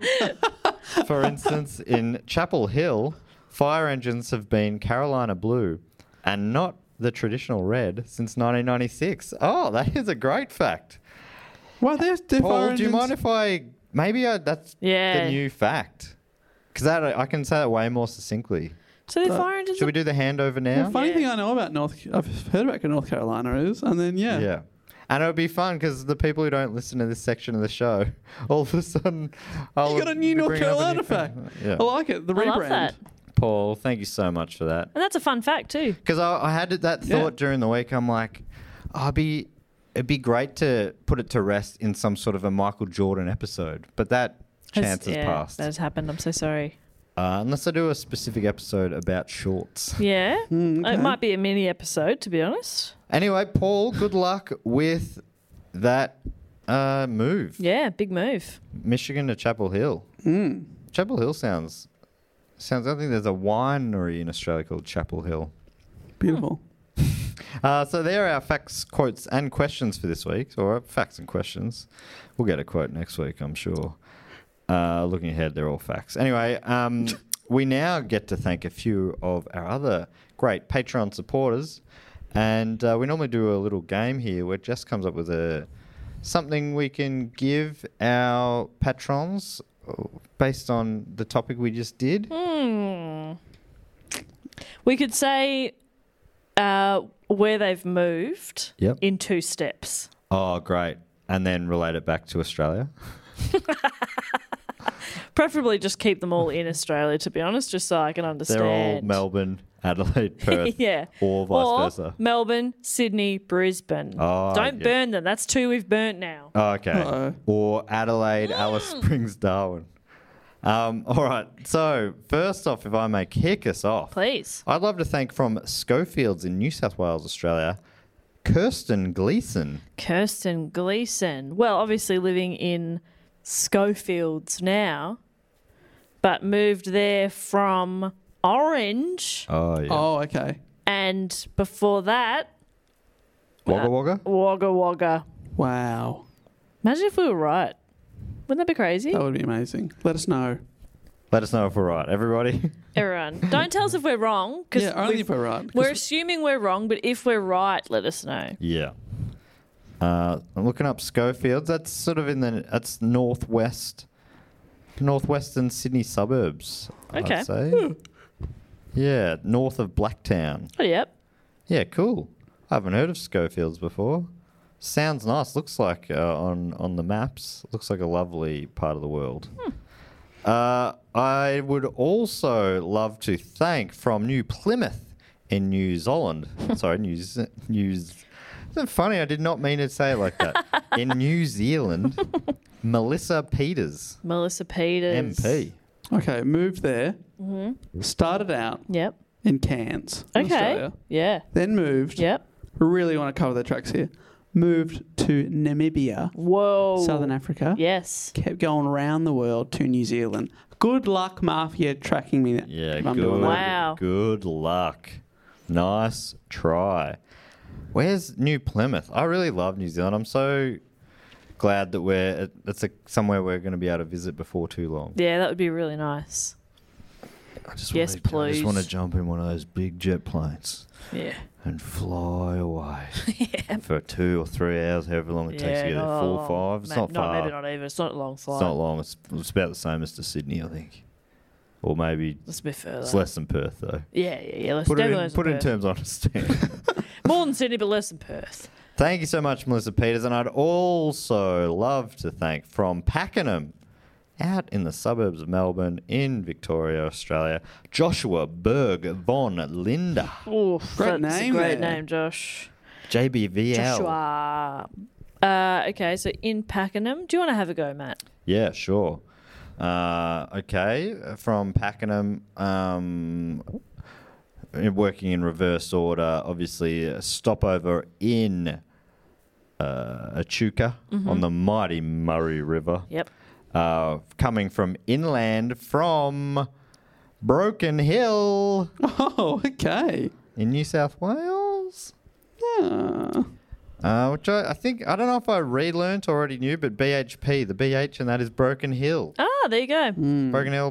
[SPEAKER 2] For instance, in Chapel Hill, fire engines have been Carolina blue and not the traditional red since nineteen ninety-six. Oh, that is a great fact.
[SPEAKER 12] Well, there's the
[SPEAKER 2] Paul,
[SPEAKER 12] fire
[SPEAKER 2] do you
[SPEAKER 12] engines-
[SPEAKER 2] mind if I maybe I, that's
[SPEAKER 7] Yeah.
[SPEAKER 2] the new fact? Because I can say that way more succinctly.
[SPEAKER 7] So the
[SPEAKER 12] Uh,
[SPEAKER 7] fire engines
[SPEAKER 2] Should we do the handover now?
[SPEAKER 12] The funny
[SPEAKER 7] Yeah.
[SPEAKER 12] thing I know about North, I've heard about North Carolina is, and then yeah,
[SPEAKER 2] Yeah. And it would be fun because the people who don't listen to this section of the show, all of a sudden, I'll
[SPEAKER 12] you got a new
[SPEAKER 2] be
[SPEAKER 12] North
[SPEAKER 2] bringing up a
[SPEAKER 12] Carolina
[SPEAKER 2] new
[SPEAKER 12] fact.
[SPEAKER 2] Yeah.
[SPEAKER 12] I like it. The
[SPEAKER 7] I
[SPEAKER 12] rebrand.
[SPEAKER 7] love that.
[SPEAKER 2] Paul, thank you so much for that.
[SPEAKER 7] And that's a fun fact too.
[SPEAKER 2] Because I, I had that
[SPEAKER 12] Yeah.
[SPEAKER 2] thought during the week. I'm like, oh, I'd be, it'd be great to put it to rest in some sort of a Michael Jordan episode, but that chance has
[SPEAKER 7] yeah,
[SPEAKER 2] passed.
[SPEAKER 7] That has happened. I'm so sorry.
[SPEAKER 2] Uh, unless I do a specific episode about shorts.
[SPEAKER 7] Yeah.
[SPEAKER 12] Mm, okay.
[SPEAKER 7] It might be a mini episode, to be honest.
[SPEAKER 2] Anyway, Paul, good luck with that uh, move.
[SPEAKER 7] Yeah, big move.
[SPEAKER 2] Michigan to Chapel Hill.
[SPEAKER 12] Mm.
[SPEAKER 2] Chapel Hill sounds sounds. I think there's a winery in Australia called Chapel Hill.
[SPEAKER 12] Beautiful.
[SPEAKER 2] Uh, so there are our facts, quotes, and questions for this week, or facts and questions. We'll get a quote next week, I'm sure. Uh, looking ahead, they're all facts. Anyway, um, we now get to thank a few of our other great Patreon supporters. And uh, we normally do a little game here where Jess comes up with a something we can give our patrons based on the topic we just did.
[SPEAKER 7] Hmm. We could say uh, where they've moved
[SPEAKER 2] Yep.
[SPEAKER 7] in two steps.
[SPEAKER 2] Oh, great. And then relate it back to Australia.
[SPEAKER 7] Preferably just keep them all in Australia, to be honest, just so I can understand.
[SPEAKER 2] They're all Melbourne, Adelaide, Perth,
[SPEAKER 7] yeah.
[SPEAKER 2] or vice
[SPEAKER 7] or
[SPEAKER 2] versa.
[SPEAKER 7] Melbourne, Sydney, Brisbane.
[SPEAKER 2] Oh,
[SPEAKER 7] Don't
[SPEAKER 2] yeah.
[SPEAKER 7] burn them. That's two we've burnt now.
[SPEAKER 2] Oh, okay.
[SPEAKER 12] Uh-oh.
[SPEAKER 2] Or Adelaide, Alice Springs, Darwin. Um, all right. So, first off, if I may kick us off.
[SPEAKER 7] Please.
[SPEAKER 2] I'd love to thank from Schofields in New South Wales, Australia, Kirsten Gleeson.
[SPEAKER 7] Kirsten Gleeson. Well, obviously living in Schofields now, but moved there from Orange.
[SPEAKER 2] Oh, yeah.
[SPEAKER 12] Oh, okay.
[SPEAKER 7] And before that,
[SPEAKER 2] Wagga Wagga?
[SPEAKER 7] Wagga Wagga.
[SPEAKER 12] Wow.
[SPEAKER 7] Imagine if we were right. Wouldn't that be crazy?
[SPEAKER 12] That would be amazing. Let us know.
[SPEAKER 2] Let us know if we're right, everybody.
[SPEAKER 7] Everyone, don't tell us if we're wrong. 'Cause
[SPEAKER 12] Yeah, only
[SPEAKER 7] we've-
[SPEAKER 12] if we're right. 'cause
[SPEAKER 7] We're assuming we're wrong, but if we're right, let us know.
[SPEAKER 2] Yeah. Uh, I'm looking up Schofields. That's sort of in the that's northwest, northwestern Sydney suburbs.
[SPEAKER 7] Okay.
[SPEAKER 2] I'd say. Yeah, north of Blacktown.
[SPEAKER 7] Oh, yep.
[SPEAKER 2] Yeah, cool. I haven't heard of Schofields before. Sounds nice. Looks like uh, on on the maps. Looks like a lovely part of the world.
[SPEAKER 7] Hmm.
[SPEAKER 2] Uh, I would also love to thank from New Plymouth in New Zealand. Sorry, New Z- New. Z- Isn't it funny? I did not mean to say it like that. In New Zealand, Melissa Peters,
[SPEAKER 7] Melissa Peters.
[SPEAKER 2] M P.
[SPEAKER 12] Okay, moved there.
[SPEAKER 7] Mm-hmm.
[SPEAKER 12] Started out
[SPEAKER 7] Yep.
[SPEAKER 12] in Cairns,
[SPEAKER 7] Okay.
[SPEAKER 12] Australia.
[SPEAKER 7] Yeah.
[SPEAKER 12] Then moved.
[SPEAKER 7] Yep.
[SPEAKER 12] Really want to cover the tracks here. Moved to Namibia,
[SPEAKER 7] Whoa.
[SPEAKER 12] Southern Africa.
[SPEAKER 7] Yes.
[SPEAKER 12] Kept going around the world to New Zealand. Good luck, Mafia, tracking me.
[SPEAKER 2] Yeah,
[SPEAKER 12] if I'm
[SPEAKER 2] good.
[SPEAKER 12] doing that.
[SPEAKER 7] Wow.
[SPEAKER 2] Good luck. Nice try. Where's New Plymouth? I really love New Zealand. I'm so glad that we're it's a, somewhere we're going to be able to visit before too long.
[SPEAKER 7] Yeah, that would be really nice.
[SPEAKER 2] I just
[SPEAKER 7] Yes,
[SPEAKER 2] wanna, I
[SPEAKER 7] please.
[SPEAKER 2] just want to jump in one of those big jet planes
[SPEAKER 7] Yeah.
[SPEAKER 2] and fly away
[SPEAKER 7] yeah.
[SPEAKER 2] for two or three hours, however long it takes to get there.
[SPEAKER 7] not
[SPEAKER 2] Four
[SPEAKER 7] long.
[SPEAKER 2] or five. It's
[SPEAKER 7] Ma-
[SPEAKER 2] not far.
[SPEAKER 7] Maybe not even. It's not a long flight.
[SPEAKER 2] It's not long. It's, it's about the same as to Sydney, I think. Or maybe
[SPEAKER 7] It's a bit further.
[SPEAKER 2] it's less than Perth, though.
[SPEAKER 7] Yeah, yeah, yeah. Let's
[SPEAKER 2] Put it
[SPEAKER 7] definitely
[SPEAKER 2] in,
[SPEAKER 7] less
[SPEAKER 2] put it
[SPEAKER 7] than
[SPEAKER 2] in
[SPEAKER 7] Perth.
[SPEAKER 2] terms I understand.
[SPEAKER 7] More than Sydney, but less than Perth.
[SPEAKER 2] Thank you so much, Melissa Peters. And I'd also love to thank from Pakenham, out in the suburbs of Melbourne in Victoria, Australia, Joshua Berg von Linda.
[SPEAKER 7] Oh,
[SPEAKER 12] Great
[SPEAKER 7] that's
[SPEAKER 12] name
[SPEAKER 7] a great
[SPEAKER 12] there.
[SPEAKER 7] name, Josh.
[SPEAKER 2] J B V L.
[SPEAKER 7] Joshua. Uh, okay, so in Pakenham. Do you want to have a go, Matt?
[SPEAKER 2] Yeah, sure. Uh, okay, from Pakenham, um, working in reverse order, obviously a stopover in uh, Echuca
[SPEAKER 7] Mhm.
[SPEAKER 2] on the mighty Murray River.
[SPEAKER 7] Yep.
[SPEAKER 2] Uh, coming from inland from Broken Hill.
[SPEAKER 12] Oh, okay.
[SPEAKER 2] In New South Wales.
[SPEAKER 12] Yeah.
[SPEAKER 2] Uh, which I, I think, I don't know if I relearnt or already knew, but B H P, the B H, and that is Broken Hill.
[SPEAKER 7] Ah, there you go.
[SPEAKER 12] Mm.
[SPEAKER 2] Broken Hill.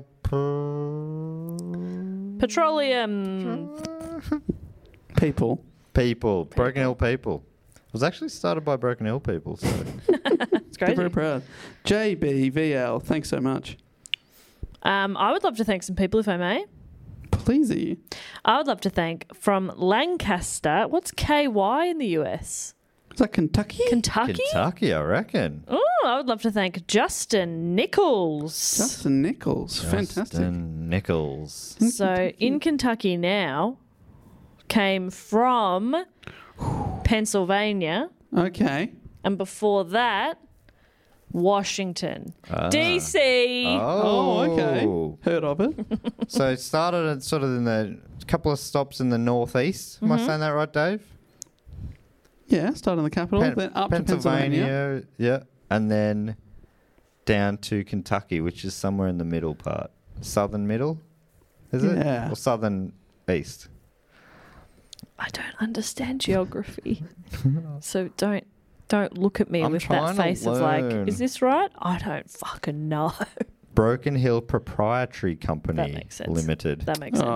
[SPEAKER 7] Petroleum.
[SPEAKER 12] People.
[SPEAKER 2] People. Broken Hill people. It was actually started by Broken Hill people. So.
[SPEAKER 7] It's
[SPEAKER 12] They're
[SPEAKER 7] crazy.
[SPEAKER 12] very proud. J B V L, thanks so much.
[SPEAKER 7] Um, I would love to thank some people, if I may.
[SPEAKER 12] Pleasey.
[SPEAKER 7] I would love to thank from Lancaster. What's K Y in the U S?
[SPEAKER 12] Is that Kentucky?
[SPEAKER 7] Kentucky?
[SPEAKER 2] Kentucky, I reckon.
[SPEAKER 7] Oh, I would love to thank Justin Nichols.
[SPEAKER 12] Justin Nichols. Fantastic.
[SPEAKER 2] Justin Nichols.
[SPEAKER 7] So in Kentucky now, came from Pennsylvania,
[SPEAKER 12] Okay.
[SPEAKER 7] and before that, Washington,
[SPEAKER 2] Ah.
[SPEAKER 7] D C.
[SPEAKER 12] Oh, okay. Heard of it.
[SPEAKER 2] So it started at sort of in the couple of stops in the northeast. Am I
[SPEAKER 7] Mhm.
[SPEAKER 2] saying that right, Dave?
[SPEAKER 12] Yeah, started in the capital,
[SPEAKER 2] Pen-
[SPEAKER 12] then up to Pennsylvania.
[SPEAKER 2] yeah, and then down to Kentucky, which is somewhere in the middle part, southern middle, is it?
[SPEAKER 12] Yeah.
[SPEAKER 2] Or southern east.
[SPEAKER 7] I don't understand geography, so don't don't look at me
[SPEAKER 2] I'm
[SPEAKER 7] with that
[SPEAKER 2] trying to
[SPEAKER 7] face of like,
[SPEAKER 2] learn.
[SPEAKER 7] is this right? I don't fucking know.
[SPEAKER 2] Broken Hill Proprietary Company
[SPEAKER 7] That makes sense.
[SPEAKER 2] Limited.
[SPEAKER 7] That makes sense.
[SPEAKER 12] Uh,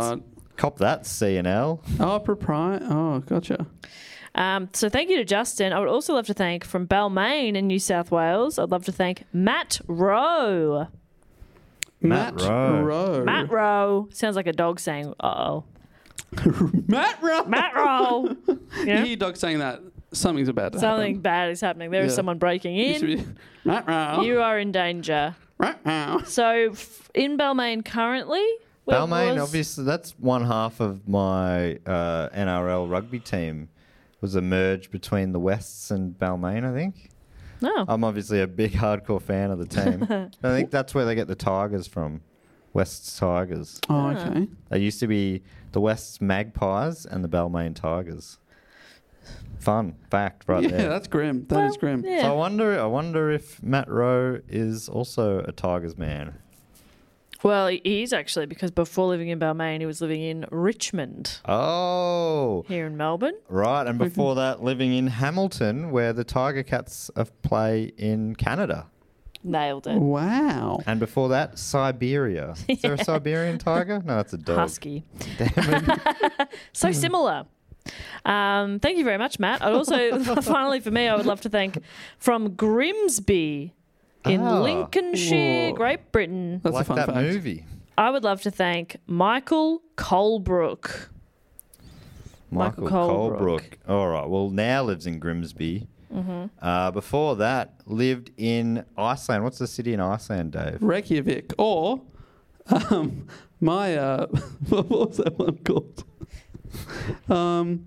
[SPEAKER 2] Cop that, C and L.
[SPEAKER 12] Oh, proprietary. Oh, gotcha.
[SPEAKER 7] Um, so thank you to Justin. I would also love to thank from Balmain in New South Wales. I'd love to thank Matt Rowe.
[SPEAKER 2] Matt, Matt Rowe.
[SPEAKER 12] Rowe.
[SPEAKER 7] Matt Rowe. Sounds like a dog saying, uh-oh.
[SPEAKER 12] Matt Rowe.
[SPEAKER 7] Matt Rowe. You know?
[SPEAKER 12] You hear dog saying that, something's about to
[SPEAKER 7] Something
[SPEAKER 12] happen.
[SPEAKER 7] bad is happening. There is
[SPEAKER 12] Yeah.
[SPEAKER 7] someone breaking
[SPEAKER 12] Used to
[SPEAKER 7] in.
[SPEAKER 12] be, Matt Rowe.
[SPEAKER 7] You are in danger.
[SPEAKER 12] Matt Rowe.
[SPEAKER 7] So f- in Balmain currently... where
[SPEAKER 2] Balmain,
[SPEAKER 7] was-
[SPEAKER 2] obviously, that's one half of my uh, N R L rugby team. Was a merge between the Wests and Balmain, I think.
[SPEAKER 7] No.
[SPEAKER 2] I'm obviously a big hardcore fan of the team. I think that's where they get the Tigers from. West's Tigers.
[SPEAKER 12] Oh, okay.
[SPEAKER 2] They used to be the West's Magpies and the Balmain Tigers. Fun fact, right
[SPEAKER 12] yeah,
[SPEAKER 2] there.
[SPEAKER 12] that's grim. That is grim.
[SPEAKER 7] yeah.
[SPEAKER 2] So I wonder. I wonder if Matt Rowe is also a Tigers man.
[SPEAKER 7] Well, he he is actually, because before living in Balmain, he was living in Richmond
[SPEAKER 2] Oh,
[SPEAKER 7] here in Melbourne.
[SPEAKER 2] right. And before that, living in Hamilton, where the Tiger Cats uh, play in Canada.
[SPEAKER 7] Nailed it.
[SPEAKER 12] Wow.
[SPEAKER 2] And before that, Siberia. Is there a Siberian tiger? No, that's a dog.
[SPEAKER 7] Husky.
[SPEAKER 2] Damn it.
[SPEAKER 7] So similar. Um, thank you very much, Matt. I'd also, finally for me, I would love to thank from Grimsby in
[SPEAKER 2] Ah.
[SPEAKER 7] Lincolnshire,
[SPEAKER 12] Whoa.
[SPEAKER 7] Great Britain.
[SPEAKER 12] That's
[SPEAKER 2] like
[SPEAKER 12] a fun
[SPEAKER 2] that
[SPEAKER 12] fact.
[SPEAKER 2] movie.
[SPEAKER 7] I would love to thank Michael Colebrook.
[SPEAKER 2] Michael,
[SPEAKER 7] Michael
[SPEAKER 2] Colebrook.
[SPEAKER 7] Colebrook.
[SPEAKER 2] All right. Well, now lives in Grimsby.
[SPEAKER 7] Mm-hmm.
[SPEAKER 2] Uh, before that, lived in Iceland. What's the city in Iceland, Dave?
[SPEAKER 12] Reykjavik. Or um, my, uh, what was that one called? um,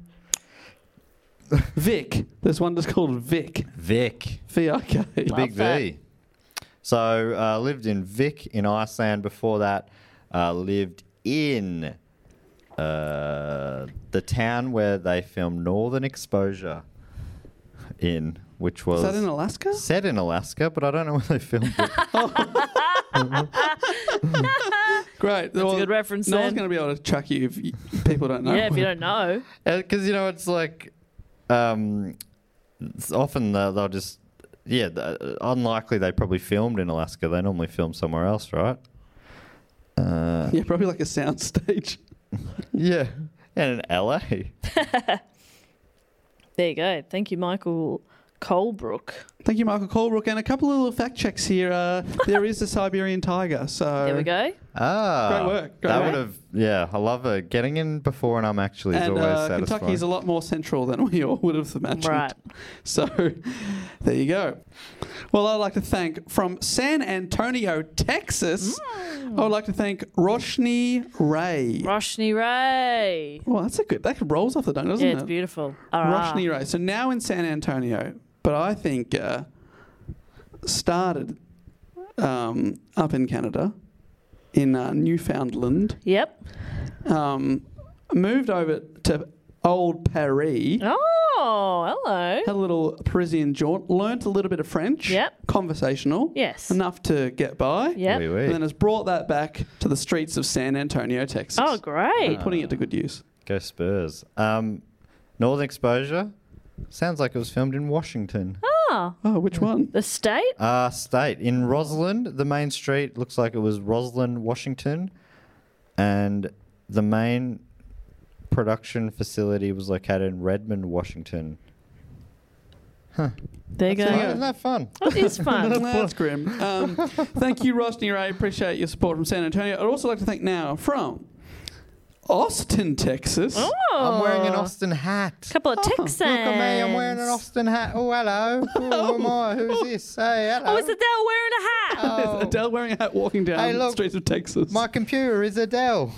[SPEAKER 12] Vic. There's one just called Vic.
[SPEAKER 2] Vic.
[SPEAKER 12] V I K.
[SPEAKER 2] Big V. So uh, lived in Vic in Iceland. Before that, uh, lived in uh, the town where they filmed Northern Exposure in, which was
[SPEAKER 12] Is that in Alaska?
[SPEAKER 2] set in Alaska, but I don't know where they filmed it.
[SPEAKER 12] Great.
[SPEAKER 7] That's a good reference
[SPEAKER 12] No
[SPEAKER 7] then.
[SPEAKER 12] one's going to be able to track you if you, people don't know.
[SPEAKER 7] Yeah, if you don't know.
[SPEAKER 2] Because, you know, it's like, um, it's often they'll, they'll just, yeah, the, unlikely they probably filmed in Alaska. They normally film somewhere else, right? Uh,
[SPEAKER 12] Yeah, probably like a sound stage.
[SPEAKER 2] yeah. And in L A.
[SPEAKER 7] There you go. Thank you, Michael Colebrook.
[SPEAKER 12] Thank you, Michael Colebrook. And a couple of little fact checks here. Uh, there is a Siberian tiger. So
[SPEAKER 7] There we go.
[SPEAKER 2] Ah.
[SPEAKER 12] Great work. Great
[SPEAKER 2] that
[SPEAKER 12] work.
[SPEAKER 2] would have, yeah, I love it. Getting in before and I'm actually is
[SPEAKER 12] And
[SPEAKER 2] always
[SPEAKER 12] uh,
[SPEAKER 2] satisfying.
[SPEAKER 12] Kentucky is a lot more central than we all would have imagined.
[SPEAKER 7] Right.
[SPEAKER 12] So there you go. Well, I'd like to thank from San Antonio, Texas, I would like to thank Roshni Ray.
[SPEAKER 7] Roshni Ray.
[SPEAKER 12] Well, that's a good, that rolls off the tongue, doesn't
[SPEAKER 7] Yeah,
[SPEAKER 12] it?
[SPEAKER 7] it's beautiful. All right.
[SPEAKER 12] Roshni Ray. So now in San Antonio, but I think uh, started um, up in Canada, in uh, Newfoundland.
[SPEAKER 7] Yep.
[SPEAKER 12] Um, moved over to Old Paris.
[SPEAKER 7] Oh, hello.
[SPEAKER 12] Had a little Parisian jaunt. Learnt a little bit of French.
[SPEAKER 7] Yep.
[SPEAKER 12] Conversational.
[SPEAKER 7] Yes.
[SPEAKER 12] Enough to get by.
[SPEAKER 7] Yep.
[SPEAKER 2] Oui, oui.
[SPEAKER 12] And then has brought that back to the streets of San Antonio, Texas.
[SPEAKER 7] Oh, great.
[SPEAKER 12] Putting it to good use.
[SPEAKER 2] Go Spurs. Um, Northern Exposure sounds like it was filmed in Washington.
[SPEAKER 7] Oh,
[SPEAKER 12] Oh, which one?
[SPEAKER 7] the state?
[SPEAKER 2] Uh, state. In Roslyn, the main street looks like it was Roslyn, Washington. And the main production facility was located in Redmond, Washington. Huh.
[SPEAKER 7] There you go.
[SPEAKER 2] Isn't that- Isn't that fun?
[SPEAKER 7] It is fun.
[SPEAKER 12] That's grim. Um, thank you, Roshni Ray. Appreciate your support from San Antonio. I'd also like to thank now from Austin, Texas.
[SPEAKER 7] Oh.
[SPEAKER 2] I'm wearing an Austin hat.
[SPEAKER 7] Couple of Texans.
[SPEAKER 2] Look at me, I'm wearing an Austin hat. Oh, hello. Oh, who am I? Who's this? Hey, hello.
[SPEAKER 7] Oh, it's Adele wearing a hat.
[SPEAKER 2] Oh.
[SPEAKER 12] Adele wearing a hat walking down
[SPEAKER 2] Hey,
[SPEAKER 12] the
[SPEAKER 2] look.
[SPEAKER 12] streets of Texas.
[SPEAKER 2] My computer is Adele.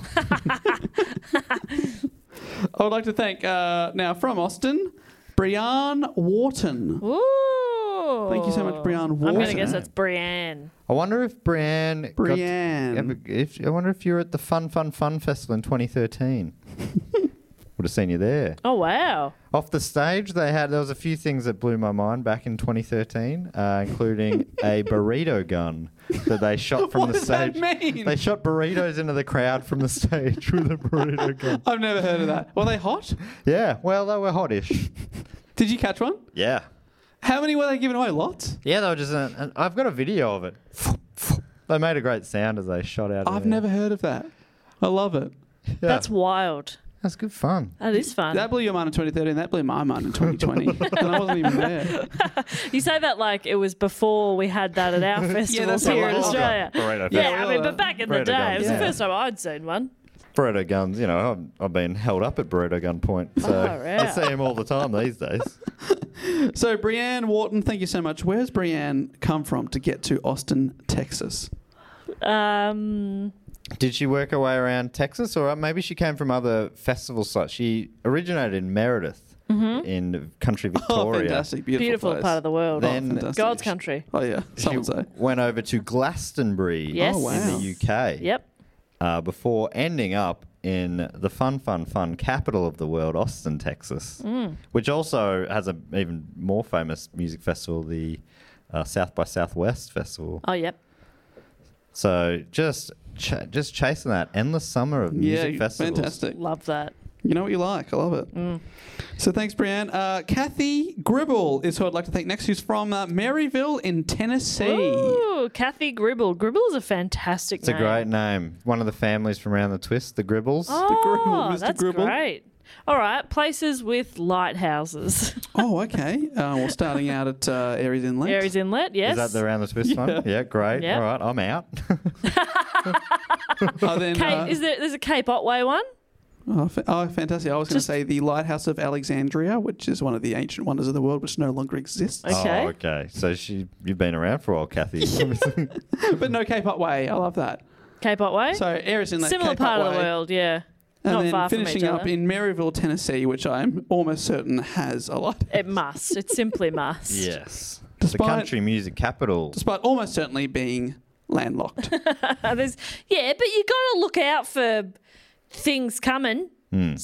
[SPEAKER 12] I would like to thank uh, now from Austin, Brianne Wharton.
[SPEAKER 7] Ooh.
[SPEAKER 12] Thank you so much, Brianne
[SPEAKER 7] I'm going to
[SPEAKER 12] Wharton.
[SPEAKER 7] guess that's Brienne.
[SPEAKER 2] I wonder if Brienne. got-
[SPEAKER 12] Brienne.
[SPEAKER 2] if, I wonder if you were at the Fun Fun Fun Festival in twenty thirteen. Would have seen you there.
[SPEAKER 7] Oh, wow.
[SPEAKER 2] Off the stage, they had there was a few things that blew my mind back in twenty thirteen, uh, including a burrito gun that they shot from
[SPEAKER 12] What
[SPEAKER 2] the
[SPEAKER 12] does that
[SPEAKER 2] stage.
[SPEAKER 12] mean?
[SPEAKER 2] They shot burritos into the crowd from the stage with a burrito gun.
[SPEAKER 12] I've never heard of that. Were they hot?
[SPEAKER 2] Yeah, well, they were hottish.
[SPEAKER 12] Did you catch one?
[SPEAKER 2] Yeah,
[SPEAKER 12] How many were they giving away? Lots?
[SPEAKER 2] yeah, they were just. Uh, and I've got a video of it. They made a great sound as they shot out. of
[SPEAKER 12] I've
[SPEAKER 2] there.
[SPEAKER 12] never heard of that. I love it.
[SPEAKER 7] That's wild.
[SPEAKER 2] That's good fun.
[SPEAKER 7] That is fun.
[SPEAKER 12] That blew your mind in twenty thirteen. That blew my mind in twenty twenty. And I wasn't even there.
[SPEAKER 7] You say that like it was before we had that at our festivals
[SPEAKER 12] that's
[SPEAKER 7] here
[SPEAKER 12] a
[SPEAKER 7] in
[SPEAKER 12] lot
[SPEAKER 7] Australia.
[SPEAKER 2] Burrito
[SPEAKER 7] Yeah,
[SPEAKER 2] festival.
[SPEAKER 7] I mean, but back in the
[SPEAKER 2] Burrito
[SPEAKER 7] day,
[SPEAKER 2] guns.
[SPEAKER 7] it was
[SPEAKER 12] Yeah.
[SPEAKER 7] the first time I'd seen one.
[SPEAKER 2] Burrito guns, you know, I've, I've been held up at burrito gunpoint, so
[SPEAKER 7] Oh,
[SPEAKER 2] I
[SPEAKER 7] right.
[SPEAKER 2] see them all the time these days.
[SPEAKER 12] So, Brianne Wharton, thank you so much. Where's Brianne come from to get to Austin, Texas?
[SPEAKER 7] Um,
[SPEAKER 2] Did she work her way around Texas, or maybe she came from other festival sites? She originated in Meredith, in country
[SPEAKER 12] Oh,
[SPEAKER 2] Victoria.
[SPEAKER 12] fantastic. Beautiful,
[SPEAKER 7] beautiful
[SPEAKER 12] place.
[SPEAKER 7] part of the world.
[SPEAKER 2] Then-
[SPEAKER 12] fantastic.
[SPEAKER 7] God's country.
[SPEAKER 12] Oh, yeah. Some
[SPEAKER 2] She
[SPEAKER 12] would say.
[SPEAKER 2] went over to Glastonbury
[SPEAKER 7] Yes.
[SPEAKER 12] Oh, wow.
[SPEAKER 2] in the U K.
[SPEAKER 7] Yep.
[SPEAKER 2] Uh, before ending up in the fun, fun, fun capital of the world, Austin, Texas,
[SPEAKER 7] Mm.
[SPEAKER 2] which also has an even more famous music festival, the uh, South by Southwest Festival.
[SPEAKER 7] Oh, yep.
[SPEAKER 2] So just ch- just chasing that endless summer of music
[SPEAKER 12] Yeah,
[SPEAKER 2] festivals.
[SPEAKER 12] fantastic.
[SPEAKER 7] Love that.
[SPEAKER 12] You know what you like. I love it.
[SPEAKER 7] Mm.
[SPEAKER 12] So thanks, Brianne. Uh, Kathy Gribble is who I'd like to thank next. Who's from uh, Maryville in Tennessee.
[SPEAKER 7] Ooh, Kathy Gribble. Gribble is a fantastic
[SPEAKER 2] It's a
[SPEAKER 7] name.
[SPEAKER 2] great name. One of the families from around the twist, the Gribbles.
[SPEAKER 7] Oh,
[SPEAKER 12] Gribble, Mister
[SPEAKER 7] that's
[SPEAKER 12] Gribble.
[SPEAKER 7] great. All right, places with lighthouses.
[SPEAKER 12] Oh, okay. Uh, well, starting out at uh, Aries Inlet.
[SPEAKER 7] Aries Inlet, yes.
[SPEAKER 2] Is that the around the twist one? Yeah, great.
[SPEAKER 7] Yep.
[SPEAKER 2] All right, I'm out.
[SPEAKER 12] Oh, then,
[SPEAKER 7] Cape,
[SPEAKER 12] uh,
[SPEAKER 7] is there? There's a Cape Otway one.
[SPEAKER 12] Oh, fa- oh, fantastic. I was going to
[SPEAKER 7] Just-
[SPEAKER 12] say the Lighthouse of Alexandria, which is one of the ancient wonders of the world, which no longer exists.
[SPEAKER 7] Okay.
[SPEAKER 2] Oh, okay. So she, you've been around for a while, Kathy.
[SPEAKER 12] But no Cape Otway. I love that.
[SPEAKER 7] Cape Otway.
[SPEAKER 12] So Aries Inlet,
[SPEAKER 7] Similar
[SPEAKER 12] Cape
[SPEAKER 7] part of
[SPEAKER 12] Otway.
[SPEAKER 7] the world, yeah.
[SPEAKER 12] And
[SPEAKER 7] Not
[SPEAKER 12] then
[SPEAKER 7] far from
[SPEAKER 12] finishing
[SPEAKER 7] each
[SPEAKER 12] up
[SPEAKER 7] other.
[SPEAKER 12] in Maryville, Tennessee, which I'm almost certain has a lot.
[SPEAKER 7] It must. It simply must.
[SPEAKER 2] yes. the
[SPEAKER 12] Despite-
[SPEAKER 2] country music capital.
[SPEAKER 12] Despite almost certainly being landlocked.
[SPEAKER 7] There's, yeah, but you got to look out for things coming.
[SPEAKER 2] Hmm.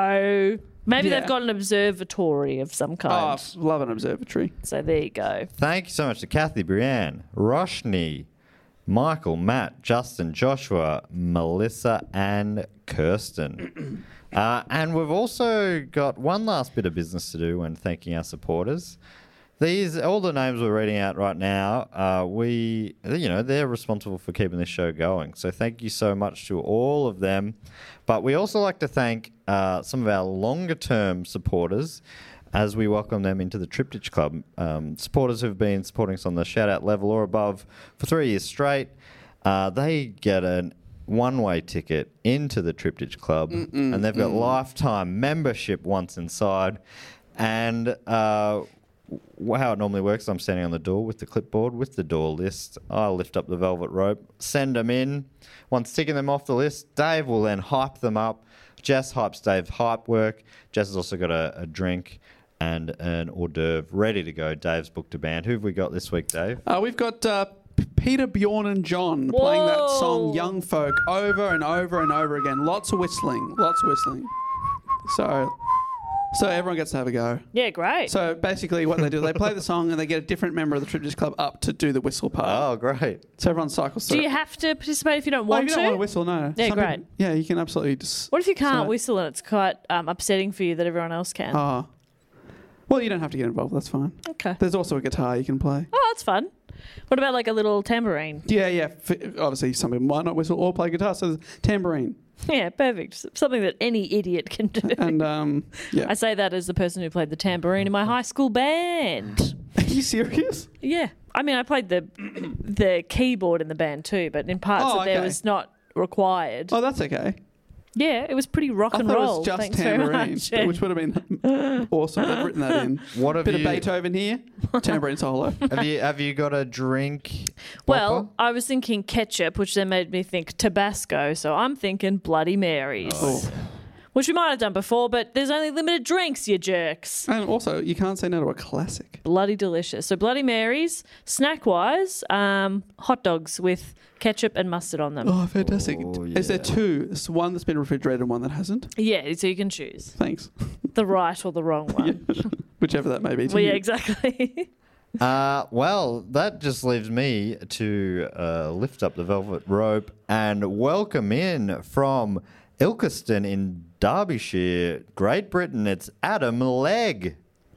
[SPEAKER 7] So maybe
[SPEAKER 12] Yeah.
[SPEAKER 7] they've got an observatory of some
[SPEAKER 12] Oh,
[SPEAKER 7] kind.
[SPEAKER 12] I love an observatory.
[SPEAKER 7] So there you go.
[SPEAKER 2] Thank you so much to Kathy, Brianne, Roshni, Michael, Matt, Justin, Joshua, Melissa, and Kirsten. uh, and we've also got one last bit of business to do when thanking our supporters. These, all the names we're reading out right now, uh, we, you know, they're responsible for keeping this show going. So thank you so much to all of them. But we also like to thank uh, some of our longer term supporters as we welcome them into the Triptych Club. Um, supporters who've been supporting us on the shout out level or above for three years straight, uh, they get a one-way ticket into the Triptych Club,
[SPEAKER 12] Mm-mm,
[SPEAKER 2] and they've got
[SPEAKER 12] mm.
[SPEAKER 2] lifetime membership once inside. And uh, w- how it normally works, I'm standing on the door with the clipboard with the door list. I'll lift up the velvet rope, send them in. Once ticking them off the list, Dave will then hype them up. Jess hypes Dave's hype work. Jess has also got a, a drink and an hors d'oeuvre ready to go. Dave's booked a band. Who have we got this week, Dave?
[SPEAKER 12] Uh, we've got uh, P- Peter, Bjorn, and John playing that song
[SPEAKER 7] Whoa.
[SPEAKER 12] Young Folk over and over and over again. Lots of whistling. Lots of whistling. So, so everyone gets to have a go.
[SPEAKER 7] Yeah, great.
[SPEAKER 12] So basically what they do, they play the song and they get a different member of the Triptych Club up to do the whistle part.
[SPEAKER 2] Oh, great.
[SPEAKER 12] So everyone cycles
[SPEAKER 7] Do
[SPEAKER 12] through.
[SPEAKER 7] you have to participate if you don't
[SPEAKER 12] Well,
[SPEAKER 7] want
[SPEAKER 12] if you
[SPEAKER 7] to?
[SPEAKER 12] don't want to whistle, no.
[SPEAKER 7] Yeah,
[SPEAKER 12] Some
[SPEAKER 7] great.
[SPEAKER 12] people- yeah, you can absolutely just...
[SPEAKER 7] What if you can't
[SPEAKER 12] So-
[SPEAKER 7] whistle and it's quite um, upsetting for you that everyone else can?
[SPEAKER 12] Ah. Well, you don't have to get involved. That's fine.
[SPEAKER 7] Okay.
[SPEAKER 12] There's also a guitar you can play.
[SPEAKER 7] Oh, that's fun. What about like a little tambourine?
[SPEAKER 12] Yeah, yeah. F- obviously, some people might not whistle or play guitar, so there's tambourine.
[SPEAKER 7] Yeah, perfect. S- Something that any idiot can do.
[SPEAKER 12] And, um, yeah.
[SPEAKER 7] I say that as the person who played the tambourine in my high school band.
[SPEAKER 12] Are you serious?
[SPEAKER 7] Yeah. I mean, I played the the keyboard in the band too, but in parts
[SPEAKER 12] Oh,
[SPEAKER 7] that there
[SPEAKER 12] okay.
[SPEAKER 7] was not required.
[SPEAKER 12] Oh, that's okay.
[SPEAKER 7] Yeah, it was pretty rock
[SPEAKER 12] I
[SPEAKER 7] and
[SPEAKER 12] thought
[SPEAKER 7] roll.
[SPEAKER 12] it was just
[SPEAKER 7] Thanks very
[SPEAKER 12] tambourine,
[SPEAKER 7] much.
[SPEAKER 12] but- which would have been awesome. I've written that in.
[SPEAKER 2] What have
[SPEAKER 12] Bit
[SPEAKER 2] you-
[SPEAKER 12] of Beethoven here, tambourine solo.
[SPEAKER 2] Have you have you got a drink?
[SPEAKER 7] Well,
[SPEAKER 2] Popper?
[SPEAKER 7] I was thinking ketchup, which then made me think Tabasco, so I'm thinking Bloody Marys.
[SPEAKER 12] Oh.
[SPEAKER 7] Which we might have done before, but there's only limited drinks, you jerks.
[SPEAKER 12] And also, you can't say no to a classic.
[SPEAKER 7] Bloody delicious. So Bloody Marys, snack-wise, um, hot dogs with ketchup and mustard on them.
[SPEAKER 12] Oh, fantastic.
[SPEAKER 2] Oh,
[SPEAKER 12] Is there
[SPEAKER 2] yeah.
[SPEAKER 12] two? There's one that's been refrigerated and one that hasn't?
[SPEAKER 7] Yeah, so you can choose
[SPEAKER 12] Thanks.
[SPEAKER 7] the right or the wrong one.
[SPEAKER 12] Whichever that may be to
[SPEAKER 7] Well,
[SPEAKER 12] you.
[SPEAKER 7] yeah, exactly.
[SPEAKER 2] Uh, well, that just leaves me to uh, lift up the velvet rope and welcome in from Ilkeston in Derbyshire, Great Britain. It's Adam Legg.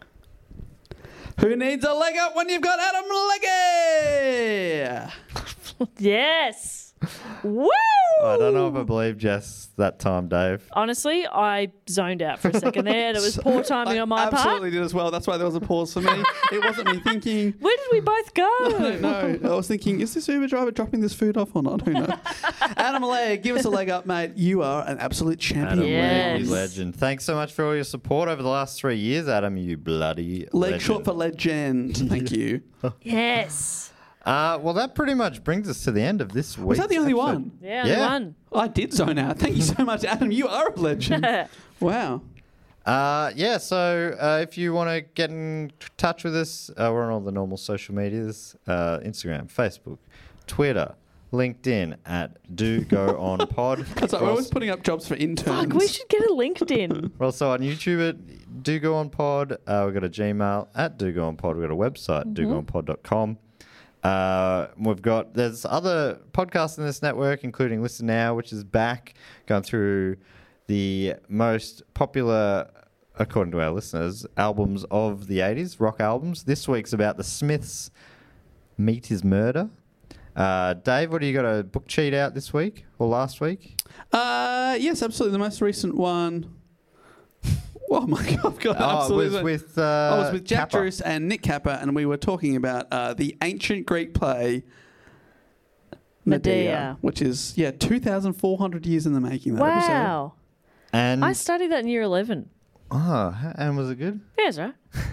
[SPEAKER 12] Who needs a leg up when you've got Adam Leggy?
[SPEAKER 7] Yes. Woo!
[SPEAKER 2] I don't know if I believe Jess that time, Dave.
[SPEAKER 7] Honestly, I zoned out for a second there, and it was poor timing
[SPEAKER 12] I
[SPEAKER 7] on my part.
[SPEAKER 12] absolutely did as well. That's why there was a pause for me. It wasn't me thinking.
[SPEAKER 7] Where did we both go?
[SPEAKER 12] I don't know. I was thinking, is this Uber driver dropping this food off or not? Who knows? Adam Legg, give us a leg up, mate. You are an absolute champion.
[SPEAKER 2] Adam,
[SPEAKER 7] Yes.
[SPEAKER 2] you legend. Thanks so much for all your support over the last three years, Adam. You bloody
[SPEAKER 12] Leg
[SPEAKER 2] legend.
[SPEAKER 12] short for legend. Thank you.
[SPEAKER 7] Yes.
[SPEAKER 2] Uh, well, that pretty much brings us to the end of this week.
[SPEAKER 12] Was that the only one?
[SPEAKER 7] Yeah, only
[SPEAKER 2] Yeah.
[SPEAKER 7] one.
[SPEAKER 12] I did zone out. Thank you so much, Adam. You are a legend. Wow.
[SPEAKER 2] Uh, yeah, so uh, if you want to get in touch with us, uh, we're on all the normal social medias, uh, Instagram, Facebook, Twitter, LinkedIn at Do Go On Pod.
[SPEAKER 12] That's like, we're always putting up jobs for interns.
[SPEAKER 7] Fuck, we should get a LinkedIn.
[SPEAKER 2] We're also on YouTube at Do Go On Pod. Uh, we've got a Gmail at Do Go On Pod. We've got a website,
[SPEAKER 7] Mm-hmm.
[SPEAKER 2] do go on pod dot com. Uh, we've got, there's other podcasts in this network, including Listen Now, which is back, going through the most popular, according to our listeners, albums of the eighties, rock albums. This week's about the Smiths' Meat is Murder. Uh, Dave, what do you got a book cheat out this week or last week?
[SPEAKER 12] Uh, yes, absolutely. The most recent one. Oh my God! I've got
[SPEAKER 2] Oh, it
[SPEAKER 12] absolutely.
[SPEAKER 2] was with, uh,
[SPEAKER 12] I was with Jack
[SPEAKER 2] Kappa.
[SPEAKER 12] Druce and Nick Kappa, and we were talking about uh, the ancient Greek play Medea,
[SPEAKER 7] Medea.
[SPEAKER 12] which is yeah, two thousand four hundred years in the making. That episode.
[SPEAKER 7] Wow.
[SPEAKER 2] And
[SPEAKER 7] I studied that in year eleven.
[SPEAKER 2] oh, and was it good?
[SPEAKER 7] Yeah, that's right.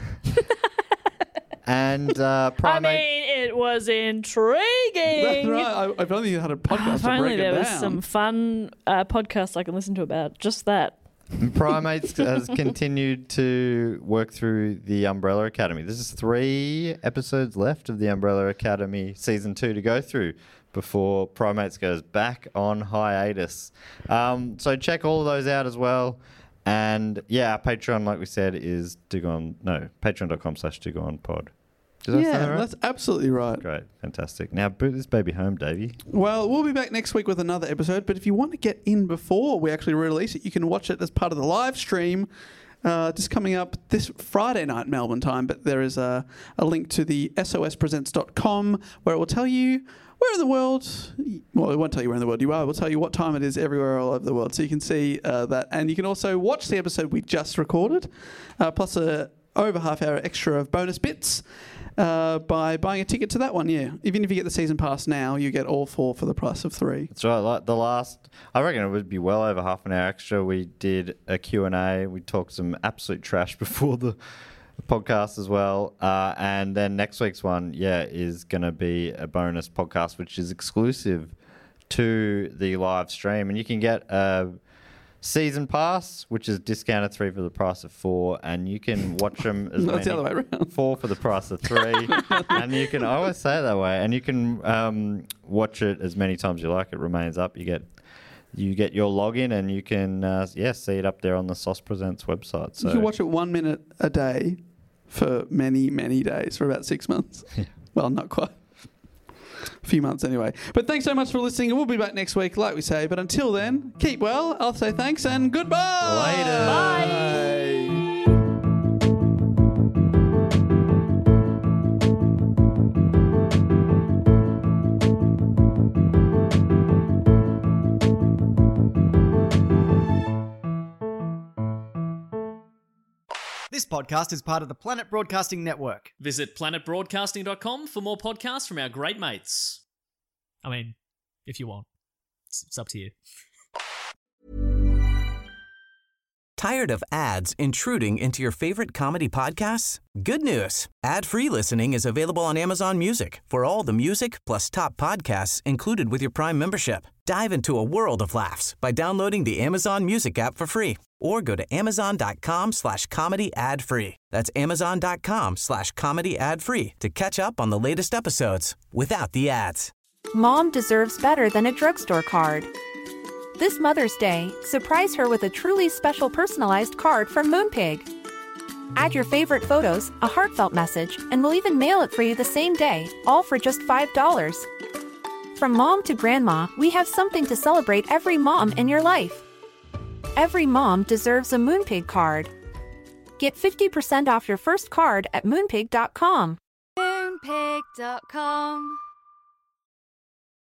[SPEAKER 2] And uh,
[SPEAKER 7] I
[SPEAKER 2] Primate.
[SPEAKER 7] mean, it was intriguing.
[SPEAKER 12] That's right. I, I've only had a podcast
[SPEAKER 7] If
[SPEAKER 12] to
[SPEAKER 7] only
[SPEAKER 12] break
[SPEAKER 7] there
[SPEAKER 12] it
[SPEAKER 7] was
[SPEAKER 12] down.
[SPEAKER 7] some fun uh, podcasts I can listen to about just that.
[SPEAKER 2] Primates has continued to work through the Umbrella Academy. There's three episodes left of the Umbrella Academy season two to go through before Primates goes back on hiatus. Um, so check all of those out as well. And yeah, our Patreon, like we said, is do go on no patreon.com slash do go on pod. Did I say
[SPEAKER 12] Yeah,
[SPEAKER 2] that right?
[SPEAKER 12] that's absolutely right.
[SPEAKER 2] Great, fantastic. Now boot this baby home, Davey.
[SPEAKER 12] Well, we'll be back next week with another episode, but if you want to get in before we actually release it, you can watch it as part of the live stream. Uh, just coming up this Friday night Melbourne time, but there is a, a link to the S O S presents dot com where it will tell you where in the world, well, it won't tell you where in the world you are, it will tell you what time it is everywhere all over the world. So you can see uh, that. And you can also watch the episode we just recorded, uh, plus a over half hour extra of bonus bits uh, by buying a ticket to that one, yeah. Even if you get the season pass now, you get all four for the price of three.
[SPEAKER 2] That's right. Like the last, I reckon it would be well over half an hour extra. We did a Q and A. We talked some absolute trash before the podcast as well. Uh, and then next week's one, yeah, is going to be a bonus podcast, which is exclusive to the live stream. And you can get a season pass, which is discounted three for the price of four. And you can watch them as
[SPEAKER 12] No,
[SPEAKER 2] many,
[SPEAKER 12] it's the other way around.
[SPEAKER 2] four for the price of three. And you can, I always say it that way, and you can um, watch it as many times you like. It remains up. You get you get your login, and you can uh, yeah see it up there on the S O S Presents website. So
[SPEAKER 12] You can watch it one minute a day for many, many days, for about six months. Well, not quite. A few months anyway. But thanks so much for listening, and we'll be back next week, like we say. But until then, keep well. I'll say thanks and goodbye.
[SPEAKER 2] Later.
[SPEAKER 12] Bye.
[SPEAKER 8] This podcast is part of the Planet Broadcasting Network.
[SPEAKER 9] Visit planet broadcasting dot com for more podcasts from our great mates. I mean, if you want. It's, it's up to you.
[SPEAKER 4] Tired of ads intruding into your favorite comedy podcasts? Good news. Ad-free listening is available on Amazon Music for all the music plus top podcasts included with your Prime membership. Dive into a world of laughs by downloading the Amazon Music app for free or go to amazon.com slash comedy ad free. That's amazon.com slash comedy ad free to catch up on the latest episodes without the ads.
[SPEAKER 16] Mom deserves better than a drugstore card. This Mother's Day, surprise her with a truly special personalized card from Moonpig. Add your favorite photos, a heartfelt message, and we'll even mail it for you the same day, all for just five dollars. From mom to grandma, we have something to celebrate every mom in your life. Every mom deserves a Moonpig card. Get fifty percent off your first card at moonpig dot com.
[SPEAKER 17] Moonpig dot com